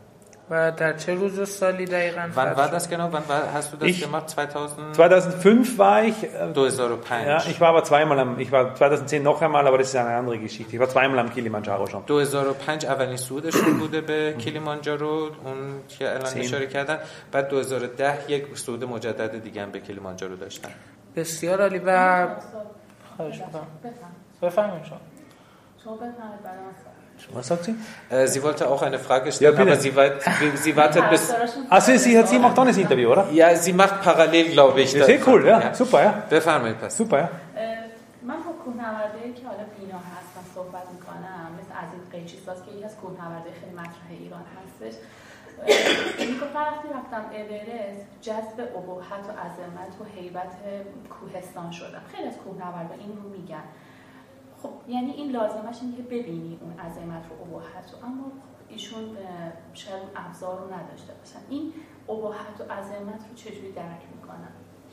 و در چه روز و سالی دقیقاً؟ Wann war das genau? Wann hast du das gemacht? 2005 war ich. 2005. Ja, ich war aber zweimal ich war 2010 noch einmal, aber das ist eine andere Geschichte. Ich war zweimal am Kilimanjaro schon. 2005 اولین صعودشون بوده به کلیمانجارو، اون که الان اشاره کردن. بعد 2010 یک صعود مجدد دیگه هم به کلیمانجارو داشتن. بسیار عالی. و خواهش می‌کنم بفرمایید شما بفرمایید بعد من. Was sagt sie? Sie wollte auch eine Frage stellen, ja, aber sie wartet bis... Also sie macht auch ein Interview, oder? Ja, sie macht parallel, glaube ich. Sehr cool, ja. Super, ja. بفرمایید پس. Super, ja. من با کوهنوردایی که حالا بینا هست و صحبت میکنم، مثل عزیز قیچی‌ساز که یکی از کوهنوردای خیلی مطرح ایران هستش، میگفت وقتی رفتم اورست جذب ابهت و عظمت و هیبت کوهستان شدم. خیلی از کوهنوردا این رو میگن. خب یعنی این لازمش اینه که ببینی اون عظمت و ابهت رو، اما ایشون شاید ابزار رو نداشته باشن. این ابهت و عظمت رو چجوری درک میکنن؟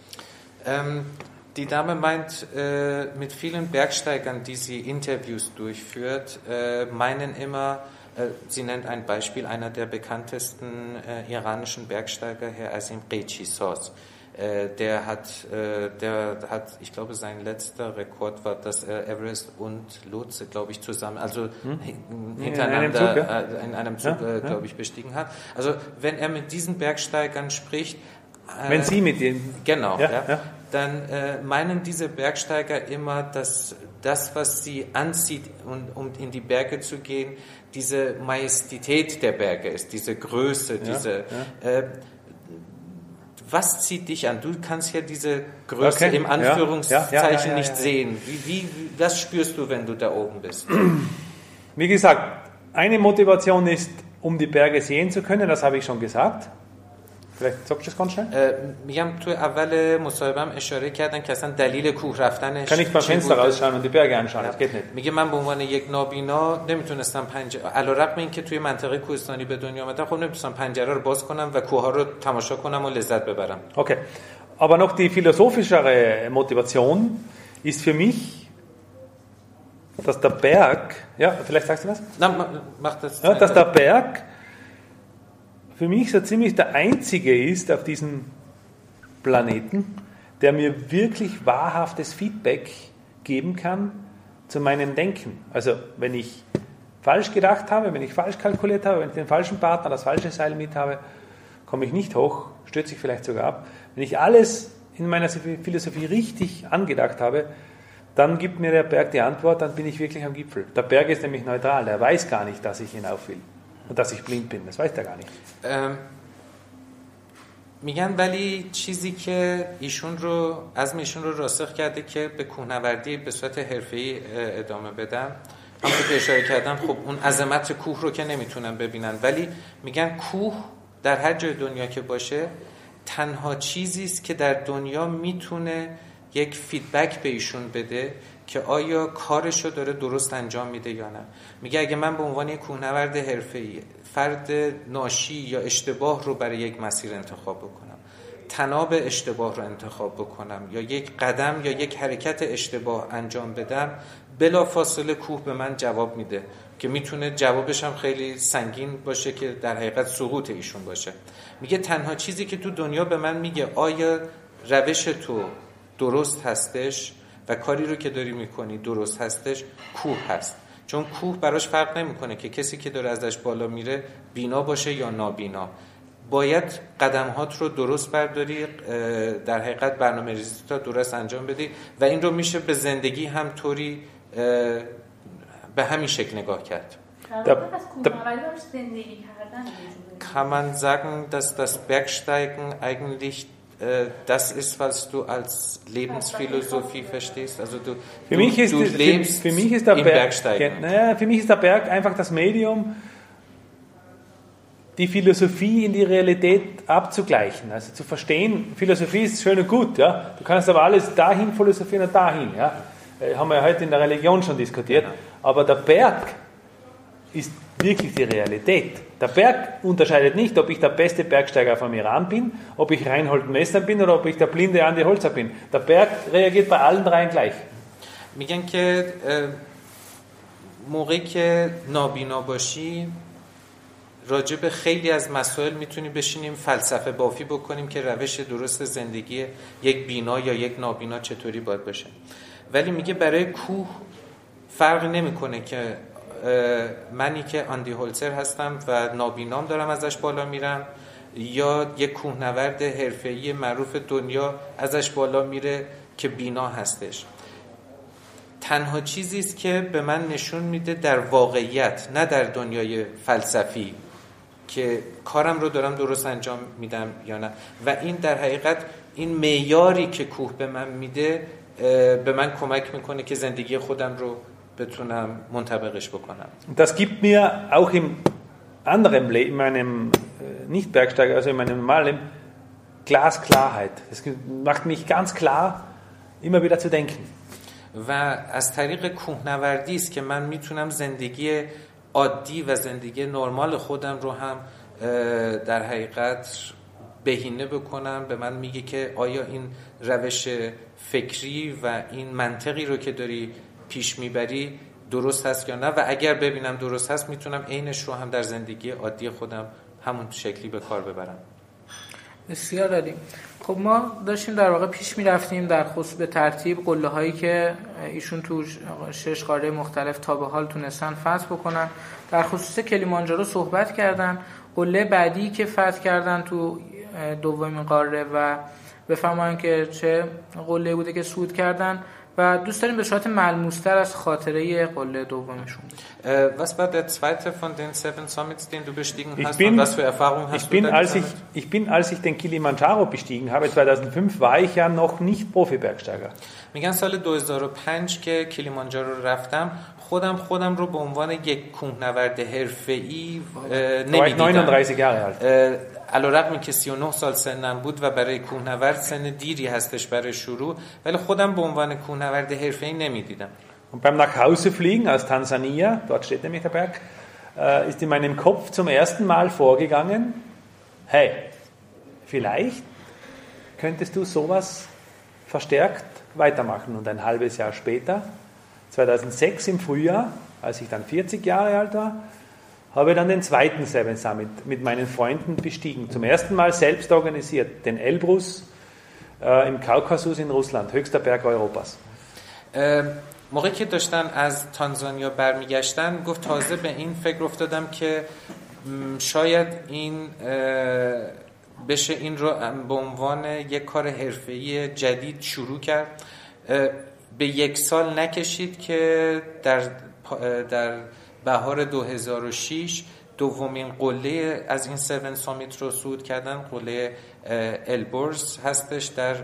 Die Dame meint, mit vielen Bergsteigern, die sie Interviews durchführt, meinen immer, sie nennt ein Beispiel, einer der bekanntesten iranischen Bergsteiger, Herr Azim Qeichi-Saz. Der hat, ich glaube, sein letzter Rekord war, dass er Everest und Lhotse, glaube ich, zusammen, also hintereinander in einem Zug, glaube ich, bestiegen hat. Also wenn er mit diesen Bergsteigern spricht, wenn Sie mit denen... Genau, ja. Dann meinen diese Bergsteiger immer, dass das, was sie anzieht, um in die Berge zu gehen, diese Majestät der Berge ist, diese Größe, was zieht dich an? Du kannst ja diese Größe im Anführungszeichen nicht sehen. Was spürst du, wenn du da oben bist? Wie gesagt, eine Motivation ist, um die Berge sehen zu können, das habe ich schon gesagt. Vielleicht sagst du das ganz schnell? میگم تو اول مصاحبه‌ام اشاره کردن که اصلا دلیل کوه رفتنش kann ich beim Fenster rausschauen und die Berge anschauen, das geht nicht. میگه من به عنوان یک نابینا نمیتونستم علیرغم اینکه توی منطقه کوهستانی به دنیا آمدم، خب نمیتونستم پنجره رو باز کنم و کوه‌ها رو تماشا کنم و لذت ببرم. Okay. Aber noch die philosophischere Motivation ist für mich, dass der Berg, ja, vielleicht sagst du das? Nein, mach das. Ja, dass der Berg für mich so ziemlich der einzige ist auf diesem Planeten, der mir wirklich wahrhaftes Feedback geben kann zu meinem Denken. Also wenn ich falsch gedacht habe, wenn ich falsch kalkuliert habe, wenn ich den falschen Partner, das falsche Seil mit habe, komme ich nicht hoch, stürze ich vielleicht sogar ab. Wenn ich alles in meiner Philosophie richtig angedacht habe, dann gibt mir der Berg die Antwort, dann bin ich wirklich am Gipfel. Der Berg ist nämlich neutral, er weiß gar nicht, dass ich hinauf will. Und dass ich blind bin, das weiß der gar nicht. میگن ولی چیزی که ایشون رو راسخ کرده که به کوهنوردی به صورت حرفه‌ای ادامه بدم، همونطور که اشاره کردم، خب اون عظمت کوه رو که نمیتونن ببینن، ولی میگن کوه در هر جای دنیا که باشه تنها چیزی است که در دنیا میتونه یک فیدبک به ایشون بده که آیا کارشو داره درست انجام میده یا نه. میگه اگه من به عنوان یک کوهنورد حرفه‌ای فرد ناشی یا اشتباه رو برای یک مسیر انتخاب بکنم، تناب اشتباه رو انتخاب بکنم یا یک قدم یا یک حرکت اشتباه انجام بدم، بلا فاصله کوه به من جواب میده که میتونه جوابش هم خیلی سنگین باشه که در حقیقت سقوط ایشون باشه. میگه تنها چیزی که تو دنیا به من میگه آیا روش تو درست هستش و کاری رو که داری میکنی درست هستش، کوه هست. چون کوه براش فرق نمیکنه که کسی که داره ازش بالا میره بینا باشه یا نابینا. باید قدمهات رو درست برداری، در حقیقت برنامه‌ریزی تا درست انجام بدی و این رو میشه به زندگی هم طوری به همین شکل نگاه کرد. Kann man sagen, dass das Bergsteigen eigentlich das ist, was du als Lebensphilosophie verstehst? Also du lebst im Bergsteigen. Für mich ist der Berg einfach das Medium, die Philosophie in die Realität abzugleichen, also zu verstehen. Philosophie ist schön und gut, ja. Du kannst aber alles dahin philosophieren und dahin, ja. Haben wir ja heute in der Religion schon diskutiert. Aber der Berg ist wirklich die Realität. Der Berg unterscheidet nicht, ob ich der beste Bergsteiger vom Iran bin, ob ich Reinhold Messner bin oder ob ich der blinde Andi Holzer bin. Der Berg reagiert bei allen dreien gleich. میگن که موقعی که نابینا باشی راجع به خیلی از مسائل میتونیم بشینیم فلسفه بافی بکنیم که روش درست زندگی یک بینا یا یک نابینا چطوری باید باشه. ولی میگه برای کوه فرقی نمیکنه که منی که آندی هولتر هستم و نابینام دارم ازش بالا میرم یا یک کوهنورد حرفه‌ای معروف دنیا ازش بالا میره که بینا هستش. تنها چیزی است که به من نشون میده در واقعیت، نه در دنیای فلسفی، که کارم رو دارم درست انجام میدم یا نه. و این در حقیقت این معیاری که کوه به من میده به من کمک میکنه که زندگی خودم رو بتونم منطبقش بکنم. Das gibt mir auch im anderen Leben, in meinem Nicht-Bergsteiger, also in meinem normalen Leben, Glasklarheit. Das macht mich ganz klar, immer wieder zu denken. و از طریق کوهنوردی است که من میتونم زندگی عادی و زندگی نرمال خودم رو هم در حقیقت بهینه بکنم. به من میگه که آیا این روش فکری و این منطقی رو که داری پیش میبری درست هست یا نه، و اگر ببینم درست هست میتونم عینش رو هم در زندگی عادی خودم همون شکلی به کار ببرم. بسیار عالی. خب ما داشتیم در واقع پیش میرفتیم در خصوص به ترتیب قله هایی که ایشون تو 6 قاره مختلف تا به حال تونستن فتح بکنن. در خصوص کلیمانجارو صحبت کردن. قله بعدی که فتح کردن تو دومین قاره و بفرمایید که چه قله بوده که صعود کردن و دوست داریم به صورت ملموس‌تر از خاطره قله دومشون. Was war der zweite von den 7 Summits, den du bestiegen hast, und was für Erfahrungen hast du damit? Als ich den Kilimanjaro bestiegen habe, 2005, war ich ja noch nicht Profi-Bergsteiger. میگن سال 2005 که کلیمانجارو رفتم خودم رو به عنوان یک کوهنورد حرفه‌ای نمی‌دیدم. 39 Jahre alt. علیرغم که 39 سال سنم بود و برای کوهنورد سن دیری هستش برای شروع، ولی خودم به عنوان کوهنورد حرفه‌ای نمی‌دیدم. Und beim Nachhausefliegen aus Tansania, dort steht nämlich der Berg, ist in meinem Kopf zum ersten Mal vorgegangen, hey, vielleicht könntest du sowas verstärkt weitermachen. Und ein halbes Jahr später, 2006 im Frühjahr, als ich dann 40 Jahre alt war, habe dann den zweiten Seven Summit mit meinen Freunden bestiegen. Zum ersten Mal selbst organisiert, den Elbrus im Kaukasus in Russland, höchster Berg Europas. موقعی که داشتن از تانزانیا برمیگشتن گفت تازه به این فکر افتادم که شاید این بشه این رو به عنوان یک کار حرفه‌ای جدید شروع کرد. به 1 سال نکشید که در بهار 2006 دومین قله از این 7 سامیت رو صعود کردن. قله البرز هستش در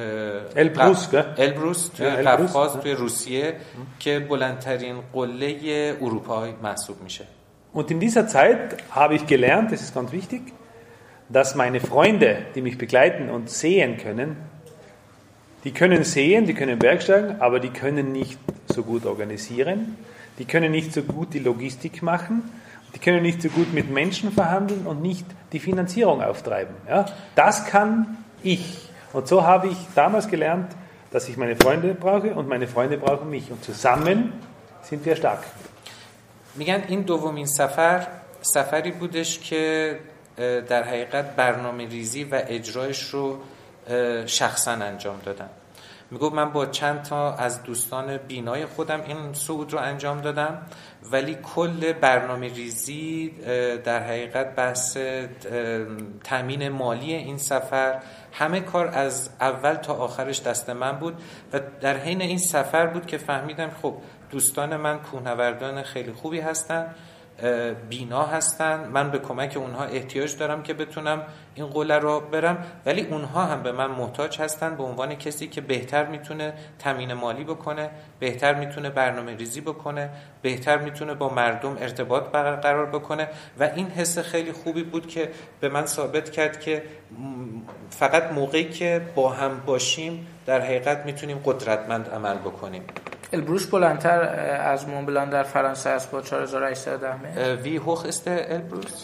البروس توی قفقاز توی روسیه که بلندترین قله اروپا محسوب میشه. Und in dieser Zeit habe ich gelernt, das ist ganz wichtig, dass meine Freunde, die mich begleiten und sehen können, die können sehen, die können Bergsteigen, aber die können nicht so gut organisieren, die können nicht so gut die Logistik machen, die können nicht so gut mit Menschen verhandeln und nicht die Finanzierung auftreiben. Ja? Das kann ich. Und so habe ich damals gelernt, dass ich meine Freunde brauche und meine Freunde brauchen mich. Und zusammen sind wir stark. میگن این دومین سفری بودش که در حقیقت برنامه ریزی و اجرایش رو شخصا انجام دادم. میگم من با چند تا از دوستان بینای خودم این صعود رو انجام دادم، ولی کل برنامه ریزی در حقیقت بحث تامین مالی این سفر، همه کار از اول تا آخرش دست من بود و در حین این سفر بود که فهمیدم خب دوستان من کوهنوردان خیلی خوبی هستن، بینا هستن، من به کمک اونها احتیاج دارم که بتونم این قله رو برم، ولی اونها هم به من محتاج هستن به عنوان کسی که بهتر میتونه تامین مالی بکنه، بهتر میتونه برنامه ریزی بکنه، بهتر میتونه با مردم ارتباط برقرار بکنه و این حس خیلی خوبی بود که به من ثابت کرد که فقط موقعی که با هم باشیم در حقیقت میتونیم قدرتمند عمل بکنیم. البروس بلندتر از مون بلان در فرانسه است با 4810 متر. Wie hoch ist der Elbrus?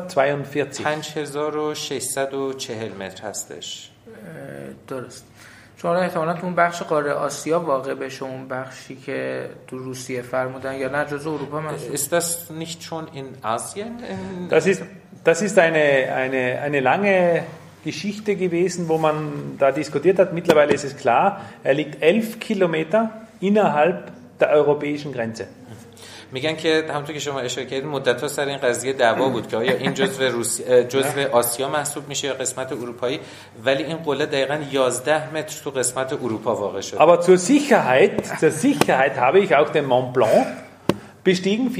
5642. 5640 متر هستش. درست. چون احتمالاً تو اون بخش قاره آسیا واقع بشه، اون بخشی که تو روسیه فرمودن، یا نه جزء اروپا محسوب؟ Ist das nicht schon in Asien? Das ist eine lange Geschichte gewesen, wo man da diskutiert hat. Mittlerweile ist es klar, er liegt 11 Kilometer innerhalb der europäischen Grenze. میگن که همونطور که شما اشاره کردید مدت‌ها سر این قضیه دعوا بود که آیا این جزء آسیا محسوب میشه یا قسمت اروپایی، ولی این قله دقیقاً 11 متر تو قسمت اروپا واقع شد. Aber zur Sicherheit habe ich auch den Mont Blanc bestiegen,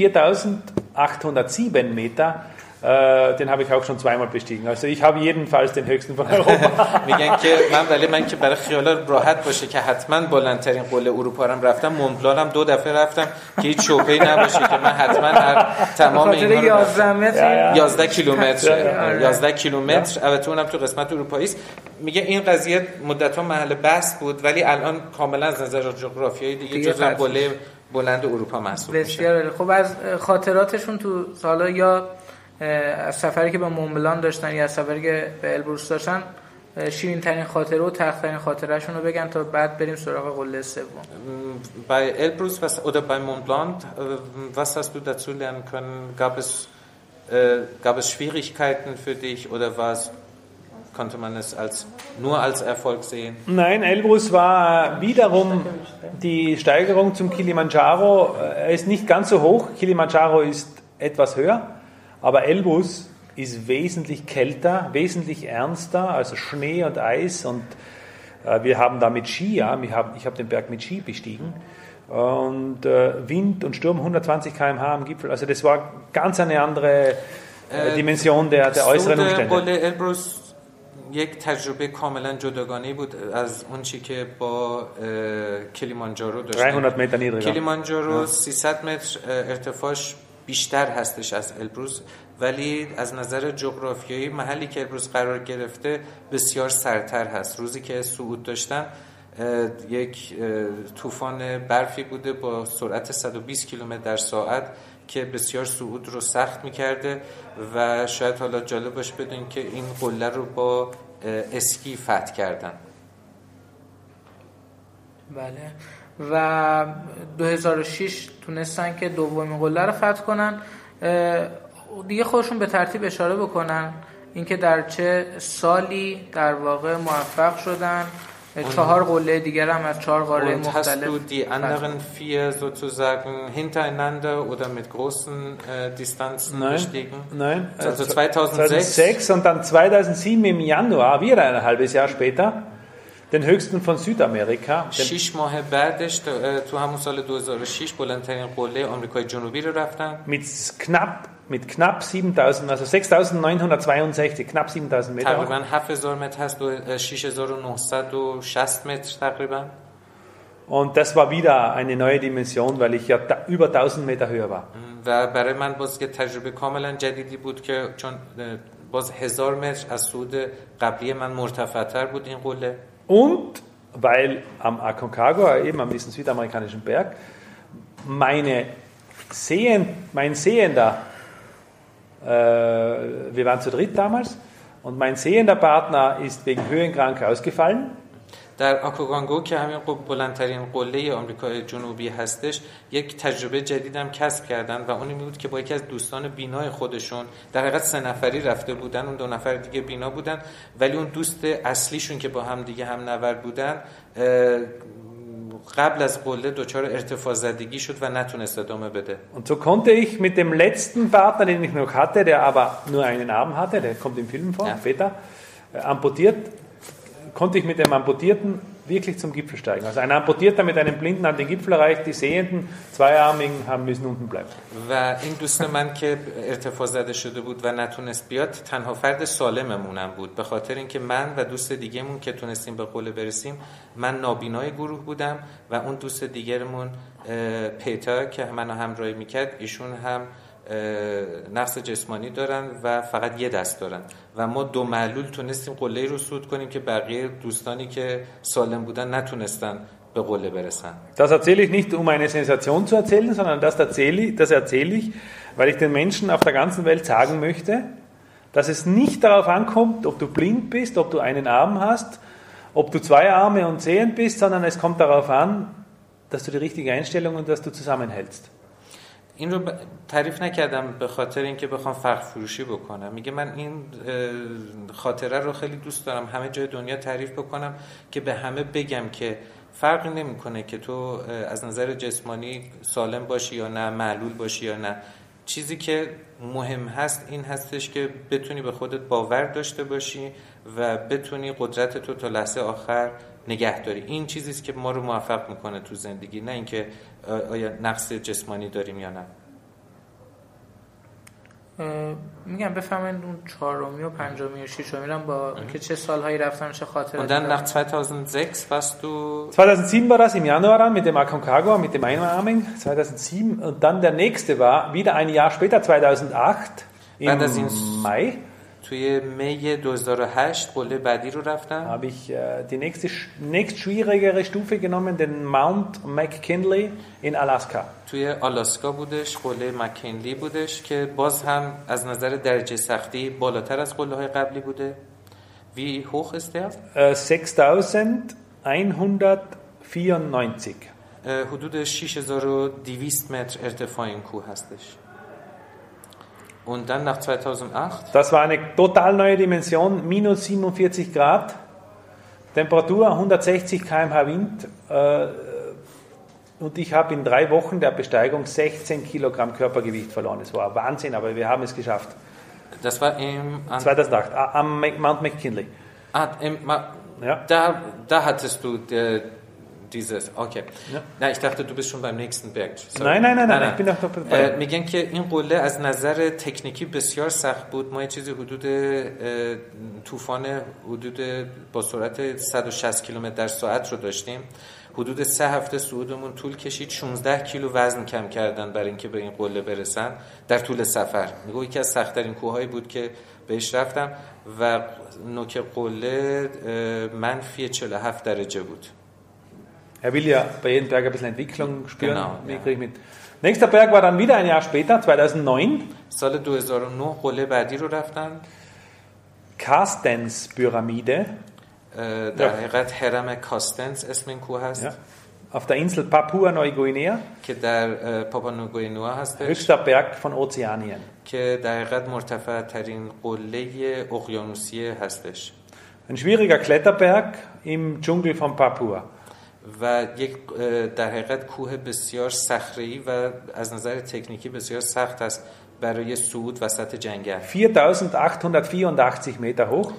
4807 Meter. Den habe ich auch schon zweimal bestiegen. Also ich habe jedenfalls den höchsten von Europa. میگن که من که برای خیال راحت باشه که حتما بلندترین قله اروپا رو رفتم، مونبلان هم 2 دفعه رفتم که هیچ شوخی نباشه که من حتما تمام اینا رو 11 متر 11 کیلومتر 11 کیلومتر البته اونم تو قسمت اروپایی است. میگه این قضیه مدت‌ها محل بحث بود ولی الان کاملا از نظر جغرافیایی دیگه جزو قله بلند اروپا محسوب میشه. بسیار خب. از خاطراتشون تو سالا یا از سفری که به مونبلان داشتن یا از سفری که به البروس داشتن شیرین ترین خاطره و تلخ ترین خاطرهشون رو بگن تا بعد بریم سراغ قله سوم. Bei Elbrus oder bei Mont Blanc, was hast du dazu lernen können? Gab es Schwierigkeiten für dich oder konnte man es nur als Erfolg sehen? Nein, Elbrus war wiederum die Steigerung zum Kilimanjaro. Er ist nicht ganz so hoch. Kilimanjaro ist etwas höher. Aber Elbrus ist wesentlich kälter, wesentlich ernster, also Schnee und Eis. Und wir haben da mit Ski, ich habe den Berg mit Ski bestiegen. Und Wind und Sturm 120 km/h am Gipfel. Also das war ganz eine andere Dimension der äußeren Umstände. Elbrus یک تجربه کاملا جداگانه بود از اون چی که با کلیمانجارو داشتیم. 300 متر niedriger. کلیمانجارو 300 متر ارتفاعش بیشتر هستش از البروس، ولی از نظر جغرافیایی محلی که البروس قرار گرفته بسیار سرتر هست. روزی که صعود داشتم یک طوفان برفی بوده با سرعت 120 کیلومتر در ساعت که بسیار صعود رو سخت می‌کرده و شاید حالا جالب باشه بدونید که این قله رو با اسکی فتح کردن. بله. و 2006 تونستن که دومین قله رو فتح کنن. دیگه خودشون به ترتیب اشاره بکنن اینکه در چه سالی در واقع موفق شدن. 4 قله دیگر هم از 4 قاره مختلف. Hast du die anderen 4 sozusagen hintereinander oder mit großen Distanzen bestiegen? Nein. Also 2006 und dann 2007 im Januar, wieder ein halbes Jahr später, den höchsten von Südamerika. 6 ماه بعدش تو همون سال 2006 بلندترین قله آمریکای جنوبی رو رفتن. Mit knapp 7000, also 6962, knapp 7000 Meter. تقریبا 7000 متر هست و 6960 متر تقریبا. Und das war wieder eine neue Dimension, weil ich ja über 1000 Meter höher war. و برای من باز که تجربه کاملا جدیدی بود که چون باز 1000 متر از صعود قبلی من مرتفع‌تر بود این قله. Und weil am Aconcagua, eben am diesen südamerikanischen Berg, mein Sehender, wir waren zu dritt damals, und mein sehender Partner ist wegen Höhenkrank ausgefallen. در آکوگانگو که همین بلندترین قله آمریکای جنوبی هستش یک تجربه جدیدم کسب کردن و اون این بود که با یکی از دوستان بینای خودشون در حقیقت 3 نفری رفته بودن، اون 2 نفر دیگه بینا بودن، ولی اون دوست اصلیشون که با هم دیگه هم نورد بودن قبل از قله دچار ارتفاع زدگی شد و نتونست ادامه بده. Und so konnte ich mit dem letzten Partner, den ich noch hatte, der aber nur einen Arm hatte, der kommt im Film vor, Peter, amputiert, konnte ich mit dem Amputierten wirklich zum Gipfel steigen. Also ein Amputierter mit einem Blinden hat den Gipfel erreicht, die Sehenden, Zweiarmigen haben müssen unten bleiben. و این دوست من که ارتفاع زده شده بود و نتونست بیاد تنها فرد سالممونم بود، به خاطر اینکه من و دوست دیگه‌مون که تونستیم به قله برسیم، من نابینای گروه بودم و اون دوست دیگرمون پیتا که منو همراهی میکرد ایشون هم نقص جسمانی دارن و فقط یه دست دارن و ما 2 معلول تونستیم قله رو صعود کنیم که بقیه دوستانی که سالم بودن نتونستن به قله برسن. Das erzähle ich nicht, um eine Sensation zu erzählen, sondern das erzähle ich, weil ich den Menschen auf der ganzen Welt sagen möchte, dass es nicht darauf ankommt, ob du blind bist, ob du einen Arm hast, ob du zweiarmig und sehend bist, sondern es kommt darauf an, dass du die richtige Einstellung und dass du zusammenhältst. این رو تعریف نکردم به خاطر اینکه بخوام فرق فروشی بکنم. میگه من این خاطره رو خیلی دوست دارم همه جای دنیا تعریف بکنم که به همه بگم که فرقی نمیکنه که تو از نظر جسمانی سالم باشی یا نه، معلول باشی یا نه. چیزی که مهم هست این هستش که بتونی به خودت باور داشته باشی و بتونی قدرت تو تا لحظه آخر نگه داری. این چیزی است که ما رو موفق میکنه تو زندگی، نه اینکه آیا نقص جسمانی داریم یا نه. میگم بفهمین اون چهارمی و پنجمی و ششمی رو با که چه سالهایی رفتن چه خاطراتی. Und dann nach 2006 warst du 2007 war das im Januar mit dem Aconcagua, mit dem Einarming, 2007. Und dann der nächste war wieder ein Jahr später, 2008 im Mai. توی می 2008 قله بعدی رو رفتم. Habe ich die nächst schwierigere Stufe genommen, den Mount McKinley in Alaska. توی آلاسکا بودش، قله مکینلی بودش که باز هم از نظر درجه سختی بالاتر از قله‌های قبلی بوده. Wie hoch ist der? 6194. حدود 6200 متر ارتفاع این کوه هستش. Und dann nach 2008? Das war eine total neue Dimension, minus 47 Grad, Temperatur 160 km/h Wind und ich habe in 3 Wochen der Besteigung 16 Kilogramm Körpergewicht verloren. Es war Wahnsinn, aber wir haben es geschafft. Das war 2008, am Mount McKinley. Ja. Da hattest du dieses, okay. Ja. نه ich dachte du bist schon beim nächsten Berg. نه. Ich bin noch dabei. میگن که این قله از نظر تکنیکی بسیار سخت بود. ما یه چیزی حدود طوفان حدود با سرعت 160 کیلومتر در ساعت رو داشتیم. حدود 3 هفته صعودمون طول کشید. 16 کیلو وزن کم کردن برای اینکه به این قله برسن در طول سفر. میگه یکی از سخت‌ترین کوه‌هایی بود که بهش رفتم و نوک قله منفی 47 درجه بود. Er will ja bei jedem Berg ein bisschen Entwicklung spüren. Genau, ja. Kriege ich mit. Nächster Berg war dann wieder ein Jahr später, 2009. سال 2009 قله بعدی رو رفتن. Carstens Pyramide. در حقیقت هرم کاستنس اسم این کوه هست. Ja. Auf der Insel Papua Neuguinea. که در پاپوا نوگوینیا هستش. Höchster Berg von Ozeanien. که در حقیقت مرتفع ترین قله اقیانوسیه هستش. Ein schwieriger Kletterberg im Dschungel von Papua. و یک در حقیقت کوه بسیار صخره‌ای و از نظر تکنیکی بسیار سخت است برای صعود وسط جنگل. 4884 Meter hoch.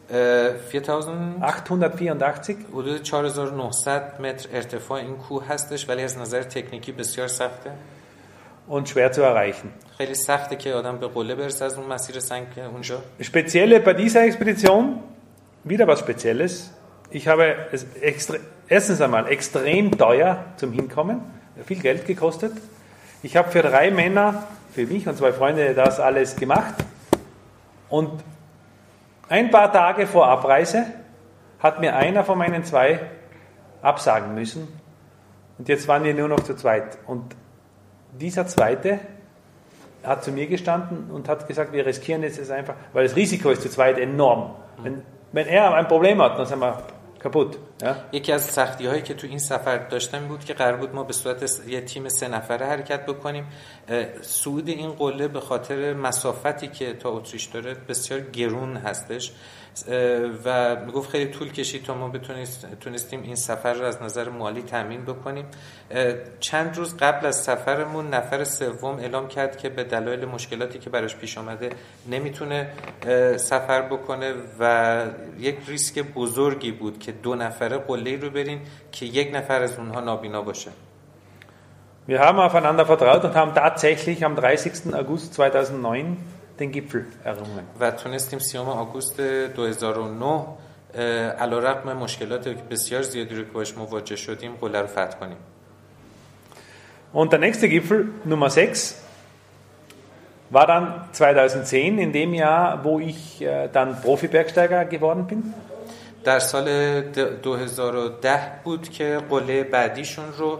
4884 حدود 4900 متر ارتفاع این کوه هستش ولی از نظر تکنیکی بسیار سخته. Und schwer zu erreichen. خیلی سخته که آدم به قله برسه از اون مسیر سنگ اونجا. Spezielle bei dieser Expedition wieder was Spezielles. Ich habe es erstens einmal extrem teuer zum Hinkommen, viel Geld gekostet. Ich habe für 3 Männer, für mich und 2 Freunde das alles gemacht. Und ein paar Tage vor Abreise hat mir einer von meinen 2 absagen müssen. Und jetzt waren wir nur noch zu zweit. Und dieser Zweite hat zu mir gestanden und hat gesagt, wir riskieren jetzt einfach, weil das Risiko ist zu zweit enorm. Wenn er ein Problem hat, dann sind wir kaputt. Ja? یکی از سختی‌هایی که تو این سفر داشتم بود که قرار بود ما به صورت یه تیم 3 نفره حرکت بکنیم. صعود این قله به خاطر مسافتی که تا اتریش داره بسیار گرون هستش و میگفت خیلی طول کشید تا ما تونستیم این سفر رو از نظر مالی تامین بکنیم. چند روز قبل از سفرمون نفر سوم اعلام کرد که به دلایل مشکلاتی که براش پیش آمده نمیتونه سفر بکنه و یک ریسک بزرگی بود که 2 نفره قله‌ای رو بریم که 1 نفر از اونها نابینا باشه. Wir haben aufeinander vertraut und haben tatsächlich am 30. August 2009 den Gipfel errungen. و تونستیم 30 آگوست 2009 علیرغم مشکلات بسیار زیادی رو که باش مواجه شدیم قله رو فتح کنیم. Und der nächste Gipfel, Nummer 6, war dann 2010, in dem Jahr, wo ich dann Profi-Bergsteiger geworden bin. در سال 2010 بود که قله بعدیشون رو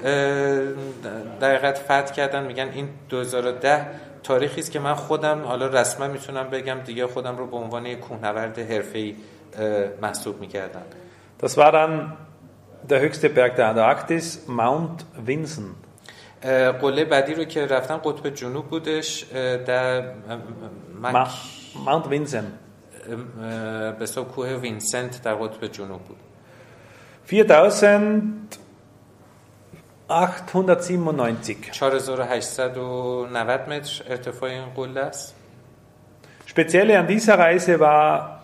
در حقیقت فتح کردن. میگن این 2010 تاریخی است که من خودم حالا رسما میتونم بگم دیگه خودم رو به عنوان یک کوهنورد حرفه‌ای محسوب می‌کردم. Das war dann der höchste Berg der Antarktis, Mount Vinson. قله بعدی رو که رفتن قطب جنوب بودش در Mount Vinson. به اسم کوه وینسنت در قطب جنوب بود. 4897. 4890 متر ارتفاع این قله است. Spezielle an dieser Reise war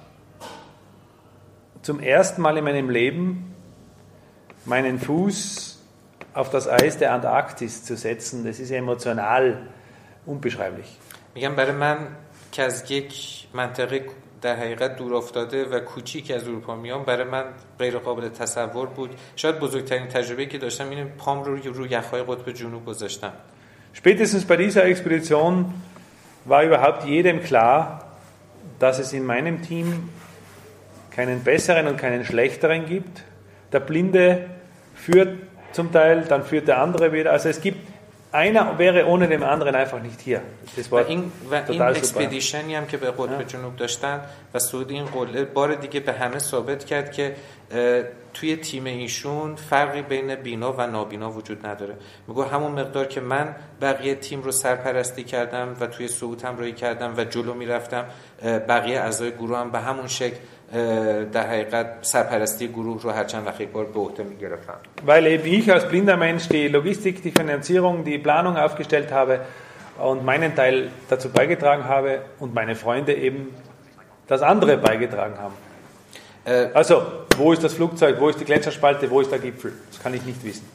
zum ersten Mal in meinem Leben meinen Fuß auf das Eis der Antarktis zu setzen. Das ist emotional unbeschreiblich. میگم برای من که از یک منطقه در حقیقت دور افتاده و کوچیک از اروپا میام، برای من غیر قابل تصور بود. شاید بزرگترین تجربه که داشتم اینه پام رو یخهای قطب جنوب گذاشتم. Spätestens bei dieser Expedition war überhaupt jedem klar, dass es in meinem Team keinen besseren und keinen schlechteren gibt. Der Blinde führt zum Teil, dann führt der andere wieder. Also es gibt, einer wäre ohne den anderen einfach nicht hier. Das war این اکسپدیشنی هم که به قطب جنوب داشتن و صعود این قله بار دیگه به همه ثابت کرد که توی تیم ایشون فرقی بین بینا و نابینا وجود نداره. میگه همون مقدار که من بقیه تیم رو سرپرستی کردم و توی صعود همراهی کردم و جلو میرفتم، بقیه اعضای گروه هم به همون شکل در حقیقت سرپرستی گروه رو هر چند وقت یک بار به عهده میگرفتم. Weil eben ich als blinder Mensch die Logistik, die Finanzierung, die Planung aufgestellt habe und meinen Teil dazu beigetragen habe und meine Freunde eben das andere beigetragen haben. Also, wo ist das Flugzeug, wo ist die Gletscherspalte, wo ist der Gipfel? Das kann ich nicht wissen.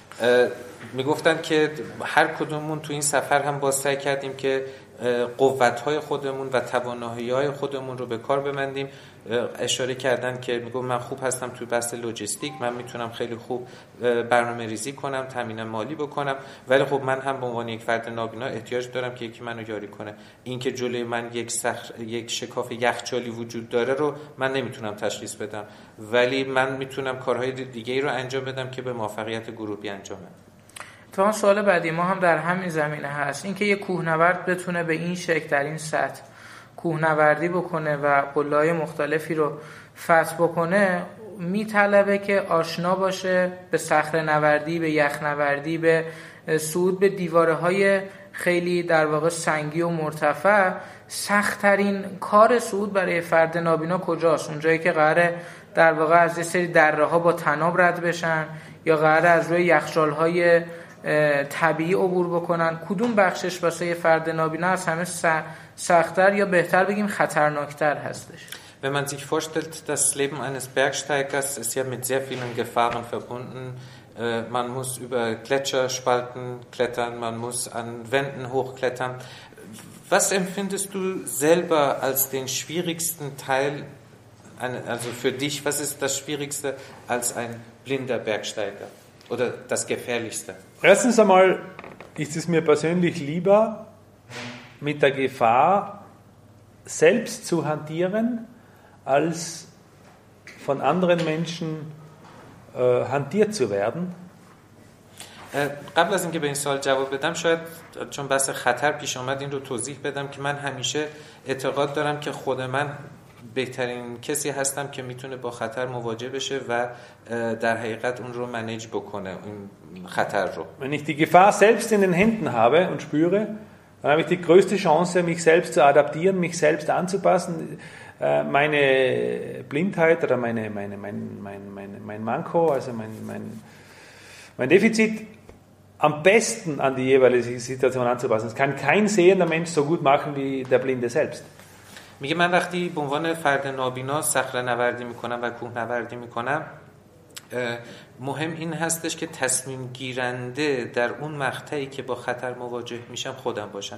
میگفتن که هر کدومون تو این سفر هم باز سعی کردیم که قوت‌های خودمون و توانایی‌های خودمون رو به کار ببندیم. اشاره کردن که میگم من خوب هستم توی بحث لوجستیک، من میتونم خیلی خوب برنامه ریزی کنم، تامین مالی بکنم، ولی خب من هم به عنوان یک فرد نابینا احتیاج دارم که یکی منو یاری کنه. این که جلوی من یک شکاف یخچالی وجود داره رو من نمیتونم تشخیص بدم، ولی من میتونم کارهای دیگه‌ای رو انجام بدم که به موفقیت گروه بیانجامه. اتفاقا سوال بعدی ما هم در همین زمینه هست، اینکه یک کوهنورد بتونه به این شکل در این سطح کوهنوردی بکنه و قله‌های مختلفی رو فتح بکنه، میطلبه که آشنا باشه به صخره‌نوردی، به یخنوردی، به صعود به دیواره‌های خیلی در واقع سنگی و مرتفع. سخت‌ترین کار صعود برای فرد نابینا کجاست؟ اونجایی که قراره در واقع از یه سری دره‌ها با طناب رد بشن یا قراره از روی یخچال‌های طبیعی عبور بکنن؟ کدوم بخشش واسه فرد نابینا از همه سخت‌تر یا بهتر بگیم خطرناکتر هستش؟ Wenn man sich vorstellt, das Leben eines Bergsteigers ist ja mit sehr vielen Gefahren verbunden. Man muss über Gletscherspalten klettern, man muss an Wänden hochklettern. Was empfindest du selber als den schwierigsten Teil, also für dich, was ist das Schwierigste als ein blinder Bergsteiger oder das Gefährlichste? Erstens einmal ist es mir persönlich lieber, mit der Gefahr selbst zu hantieren, als von anderen Menschen hantiert zu werden. قبل از اینکه به این سوال جواب بدم، شاید چون بحث خطر پیش آمد این رو توضیح بدم که من همیشه اعتقاد دارم که خود من بهترین کسی هستم که میتونه با خطر مواجه بشه و در حقیقت اون رو منیج بکنه، این خطر رو. Wenn ich die Gefahr selbst in den Händen habe und spüre, dann habe ich die größte Chance, mich selbst zu adaptieren, mich selbst anzupassen. Meine Blindheit oder mein Manko, also mein Defizit am besten an die jeweilige Situation anzupassen. Das kann kein sehender Mensch so gut machen wie der Blinde selbst. میگه من وقتی به عنوان فرد نابینا صخره نوردی میکنم و کوه نوردی میکنم، مهم این هستش که تصمیم گیرنده در اون مقطعی که با خطر مواجه میشم خودم باشم.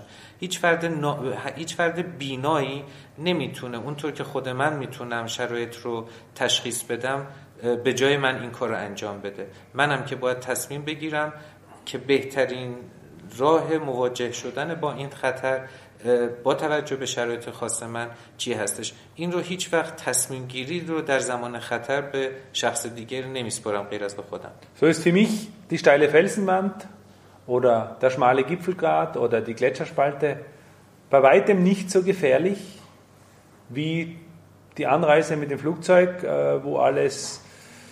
هیچ فرد بینایی نمیتونه اونطور که خود من میتونم شرایط رو تشخیص بدم به جای من این کار رو انجام بده. منم که باید تصمیم بگیرم که بهترین راه مواجه شدن با این خطر با توجه به شرایط خاص من چی هستش. این رو هیچ وقت تصمیم گیری رو در زمان خطر به شخص دیگر نمیسپارم غیر از به خودم. So ist für mich die steile Felsenwand oder der schmale Gipfelgrat oder die Gletscherspalte bei weitem nicht so gefährlich wie die Anreise mit dem Flugzeug, wo alles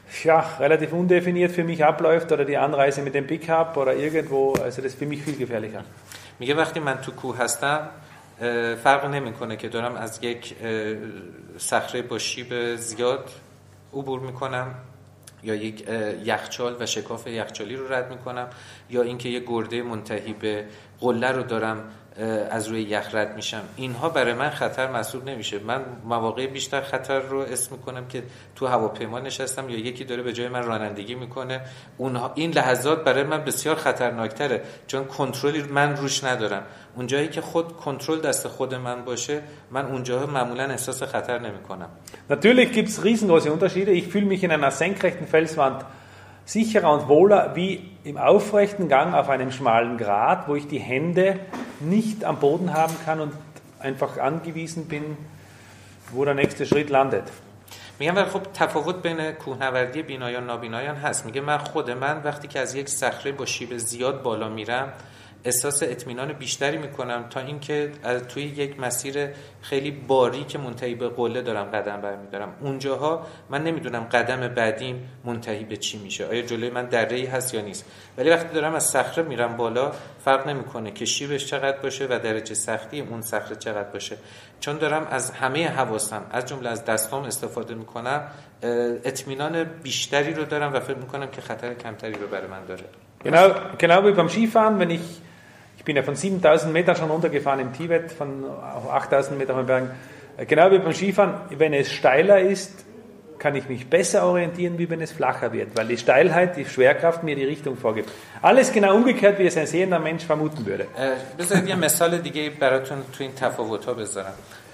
relativ undefiniert für mich abläuft oder die Anreise mit dem Pickup oder irgendwo, also das ist für mich viel gefährlicher. میگه وقتی من تو کوه هستم فرق نمیکنه که دارم از یک صخره با شیب زیاد عبور میکنم یا یک یخچال و شکاف یخچالی رو رد میکنم یا اینکه یک گرده منتهی به قله رو دارم از روی یخ رد میشم. اینها برای من خطر محسوب نمیشه. من مواقع بیشتر خطر رو اسم میکنم که تو هواپیما نشستم یا یکی داره به جای من رانندگی میکنه. این لحظات برای من بسیار خطرناکتره چون کنترلی من روش ندارم. اونجایی که خود کنترل دست خود من باشه من اونجا معمولا احساس خطر نمیکنم. Natürlich gibt es riesengroße Unterschiede. Ich fühle mich in einer senkrechten Felswand sicherer und wohler wie im aufrechten Gang auf einem schmalen Grat, wo ich die Hände nicht am Boden haben kann und einfach angewiesen bin, wo der nächste Schritt landet. میگم ولی خب تفاوت بین کوهنوردی بینایان و نابینایان هست. میگه من وقتی که از یک صخره با شیب زیاد بالا میرم احساس اطمینان بیشتری میکنم تا اینکه توی یک مسیر خیلی باریک منتهی به قله دارم قدم برمیدارم. اونجاها من نمیدونم قدم بعدیم منتهی به چی میشه، آیا جلوی من دره‌ای هست یا نیست. ولی وقتی دارم از صخره میرم بالا فرق نمیکنه که شیبش چقدر باشه و درجه سختی اون صخره چقدر باشه، چون دارم از همه حواسم از جمله از دستام استفاده میکنم، اطمینان بیشتری رو دارم و فکر میکنم که خطر کمتری رو برای من داره. Genau wie beim Skifahren, ich bin ja von 7000 Metern schon runtergefahren im Tibet, von 8000 Metern von Bergen. Genau wie beim Skifahren, wenn es steiler ist, kann ich mich besser orientieren, wie wenn es flacher wird, weil die Steilheit, die Schwerkraft mir die Richtung vorgibt. Alles genau umgekehrt, wie es ein sehender Mensch vermuten würde. بذارید یه مثال دیگه براتون تو این تفاوت‌ها بذارم.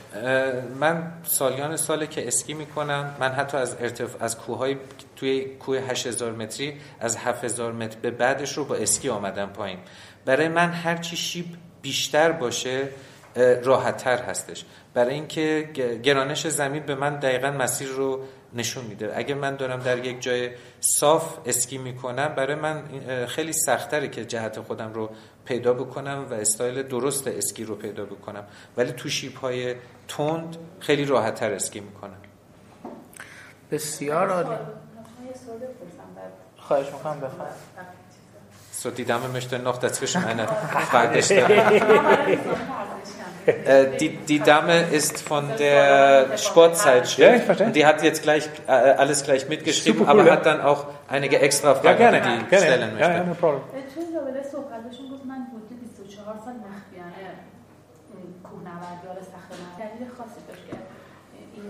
من ساله که اسکی میکنم، من حتی از کوههای توی کوه 8000 متری از 7000 متر به بعدش رو با اسکی آمدم پایین. برای من هر چی شیب بیشتر باشه راحت‌تر هستش، برای اینکه گرانش زمین به من دقیقاً مسیر رو نشون میده. اگه من دارم در یک جای صاف اسکی میکنم برای من خیلی سخت‌تره که جهت خودم رو پیدا بکنم و استایل درست اسکی رو پیدا بکنم، ولی تو شیب‌های تند خیلی راحت‌تر اسکی میکنم. بسیار عالی. خواهش می‌کنم بفرمایید. So, die Dame möchte noch dazwischen eine Frage stellen. Die Dame ist von der Sportzeitschrift und die hat jetzt gleich alles gleich mitgeschrieben, super cool, aber hat dann auch einige extra Fragen, die stellen möchte. چون زباله صحبتشون گفت من حدود 24 سال مخفیانه کوهنوردی ها صخره دلیل خاصی داشت که این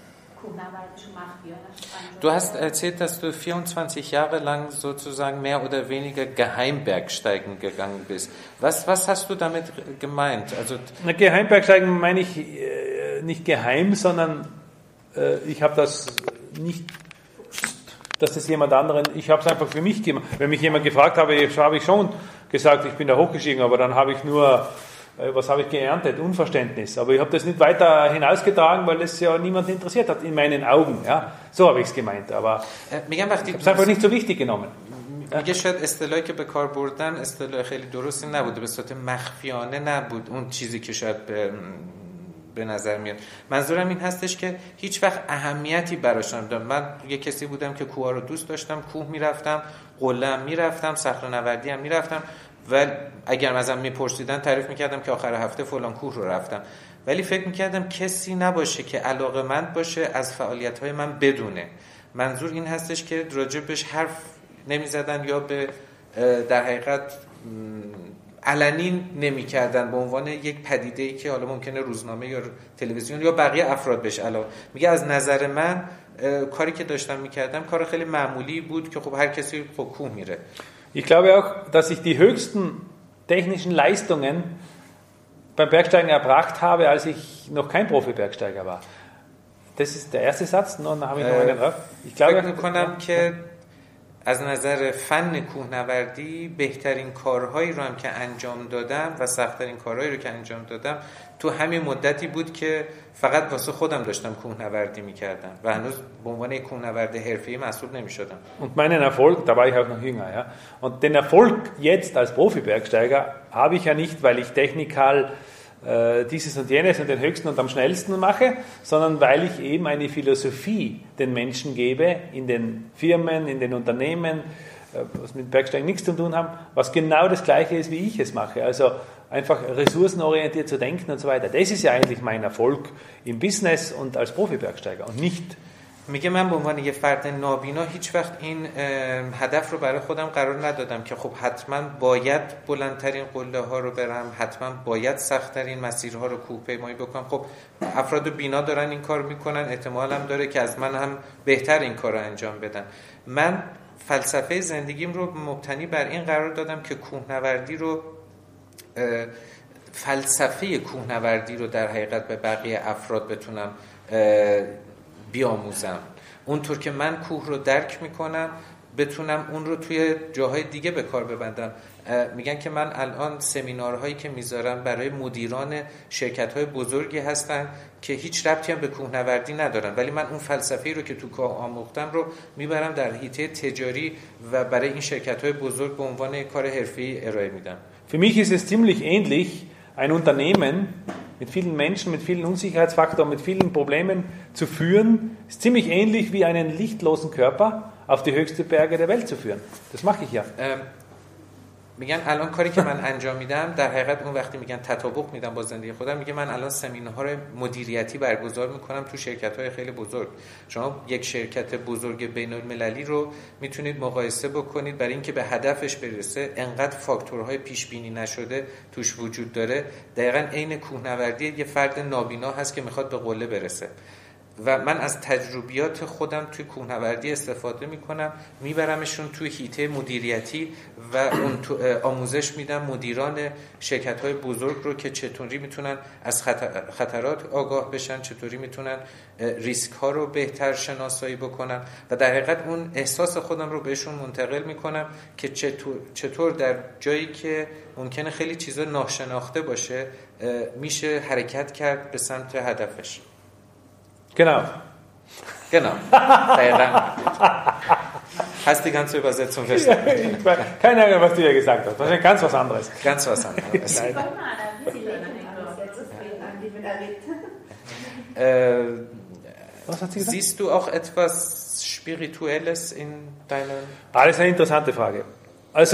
Du hast erzählt, dass du 24 Jahre lang sozusagen mehr oder weniger Geheimbergsteigen gegangen bist. Was hast du damit gemeint? Also Geheimbergsteigen meine ich nicht geheim, sondern ich habe das nicht, dass das jemand anderen, ich habe es einfach für mich gemacht. Wenn mich jemand gefragt habe, habe ich schon gesagt, ich bin da hochgestiegen, aber dann habe ich nur was habe ich geerntet? Unverständnis. Aber ich habe das nicht weiter hinausgetragen, weil es ja niemand interessiert hat, in meinen Augen. Ja? So habe ich es gemeint. Aber ich habe es einfach nicht so wichtig genommen. میگه شاید اصطلاحی که به کار بردن اصطلاح خیلی درستی نبوده، به صورت مخفیانه نبود اون چیزی که شاید به نظر میاد. منظورم این هستش که هیچ وقت اهمیتی براش نداشتم. من یه کسی بودم که کوه رو دوست داشتم، کوه میرفتم، قله میرفتم، صخره‌نوردی هم میرفتم و اگر ازم میپرسیدن تعریف میکردم که آخر هفته فلان کوه رو رفتم، ولی فکر میکردم کسی نباشه که علاقه‌مند باشه از فعالیت‌های من بدونه. منظور این هستش که راجبش حرف نمیزدن یا به در حقیقت علنی نمیکردن به عنوان یک پدیده‌ای که حالا ممکنه روزنامه یا تلویزیون یا بقیه افراد بهش علاقه. میگه از نظر من کاری که داشتم میکردم کار خیلی معمولی بود که خب هر کسی خب کوه میره. Ich glaube auch, dass ich die höchsten technischen Leistungen beim Bergsteigen erbracht habe, als ich noch kein Profi-Bergsteiger war. Das ist der erste Satz, und dann habe ich noch einen drauf. Ich glaube, از نظر فن کوهنوردی بهترین کارهایی رو هم که انجام دادم و سخت‌ترین کارهایی رو که انجام دادم تو همین مدتی بود که فقط واسه خودم داشتم کوهنوردی می‌کردم و هنوز به عنوان یک کوهنورد حرفه‌ای محسوب نمی‌شدم. Und meinen Erfolg, da war ich auch noch jünger, ja. Und den Erfolg jetzt als Profi-Bergsteiger habe ich ja nicht, weil ich technikal dieses und jenes und den höchsten und am schnellsten mache, sondern weil ich eben eine Philosophie den Menschen gebe, in den Firmen, in den Unternehmen, was mit Bergsteigen nichts zu tun haben, was genau das Gleiche ist, wie ich es mache. Also einfach ressourcenorientiert zu denken und so weiter. Das ist ja eigentlich mein Erfolg im Business und als Profi-Bergsteiger und nicht. میگه من به عنوان یه فرد نابینا هیچ وقت این هدف رو برای خودم قرار ندادم که خب حتما باید بلندترین قله ها رو برم، حتما باید سخت‌ترین مسیرها رو کوهپیمایی بکنم. خب افراد بینا دارن این کار میکنن، احتمال هم داره که از من هم بهتر این کار رو انجام بدن. من فلسفه زندگیم رو مبتنی بر این قرار دادم که کوهنوردی رو فلسفه کوهنوردی رو در حقیقت به بقیه افراد بتونم بیاموزم. اونطور که من کوه رو درک میکنم بتونم اون رو توی جاهای دیگه به کار ببندم. میگن که من الان سمینارهایی که میذارم برای مدیران شرکت‌های بزرگی هستن که هیچ ربطی هم به کوهنوردی ندارن، ولی من اون فلسفه‌ای رو که تو کار آموختم رو میبرم در حیطه تجاری و برای این شرکت‌های بزرگ به عنوان کار حرفه‌ای ارائه میدم. Für mich ist es ziemlich ähnlich, ein Unternehmen mit vielen Menschen, mit vielen Unsicherheitsfaktoren, mit vielen Problemen zu führen, ist ziemlich ähnlich wie einen lichtlosen Körper auf die höchsten Berge der Welt zu führen. Das mache ich ja. میگن الان کاری که من انجام میدم در حقیقت اون وقتی میگن تطابق میدم با زندگی خودم، میگه من الان سمینارهای مدیریتی برگزار میکنم تو شرکت‌های خیلی بزرگ. شما یک شرکت بزرگ بین‌المللی رو میتونید مقایسه بکنید برای اینکه به هدفش برسه انقدر فاکتورهای پیش بینی نشده توش وجود داره. دقیقاً عین کوهنوردی یه فرد نابینا هست که میخواد به قله برسه و من از تجربیات خودم توی کوهنوردی استفاده میکنم، میبرمشون توی حیطه مدیریتی و اون آموزش میدم مدیران شرکت‌های بزرگ رو که چطوری میتونن از خطرات آگاه بشن، چطوری میتونن ریسک ها رو بهتر شناسایی بکنن و در حقیقت اون احساس خودم رو بهشون منتقل میکنم که چطور در جایی که ممکنه خیلی چیزا ناشناخته باشه میشه حرکت کرد به سمت هدفش. Genau. Genau. Hast die ganze Übersetzung verstanden? Keine Ahnung, was du hier gesagt hast. Wahrscheinlich ganz was anderes. Ganz was anderes. Was hat sie gesagt? Siehst du auch etwas Spirituelles in deiner... Das ist eine interessante Frage. Also,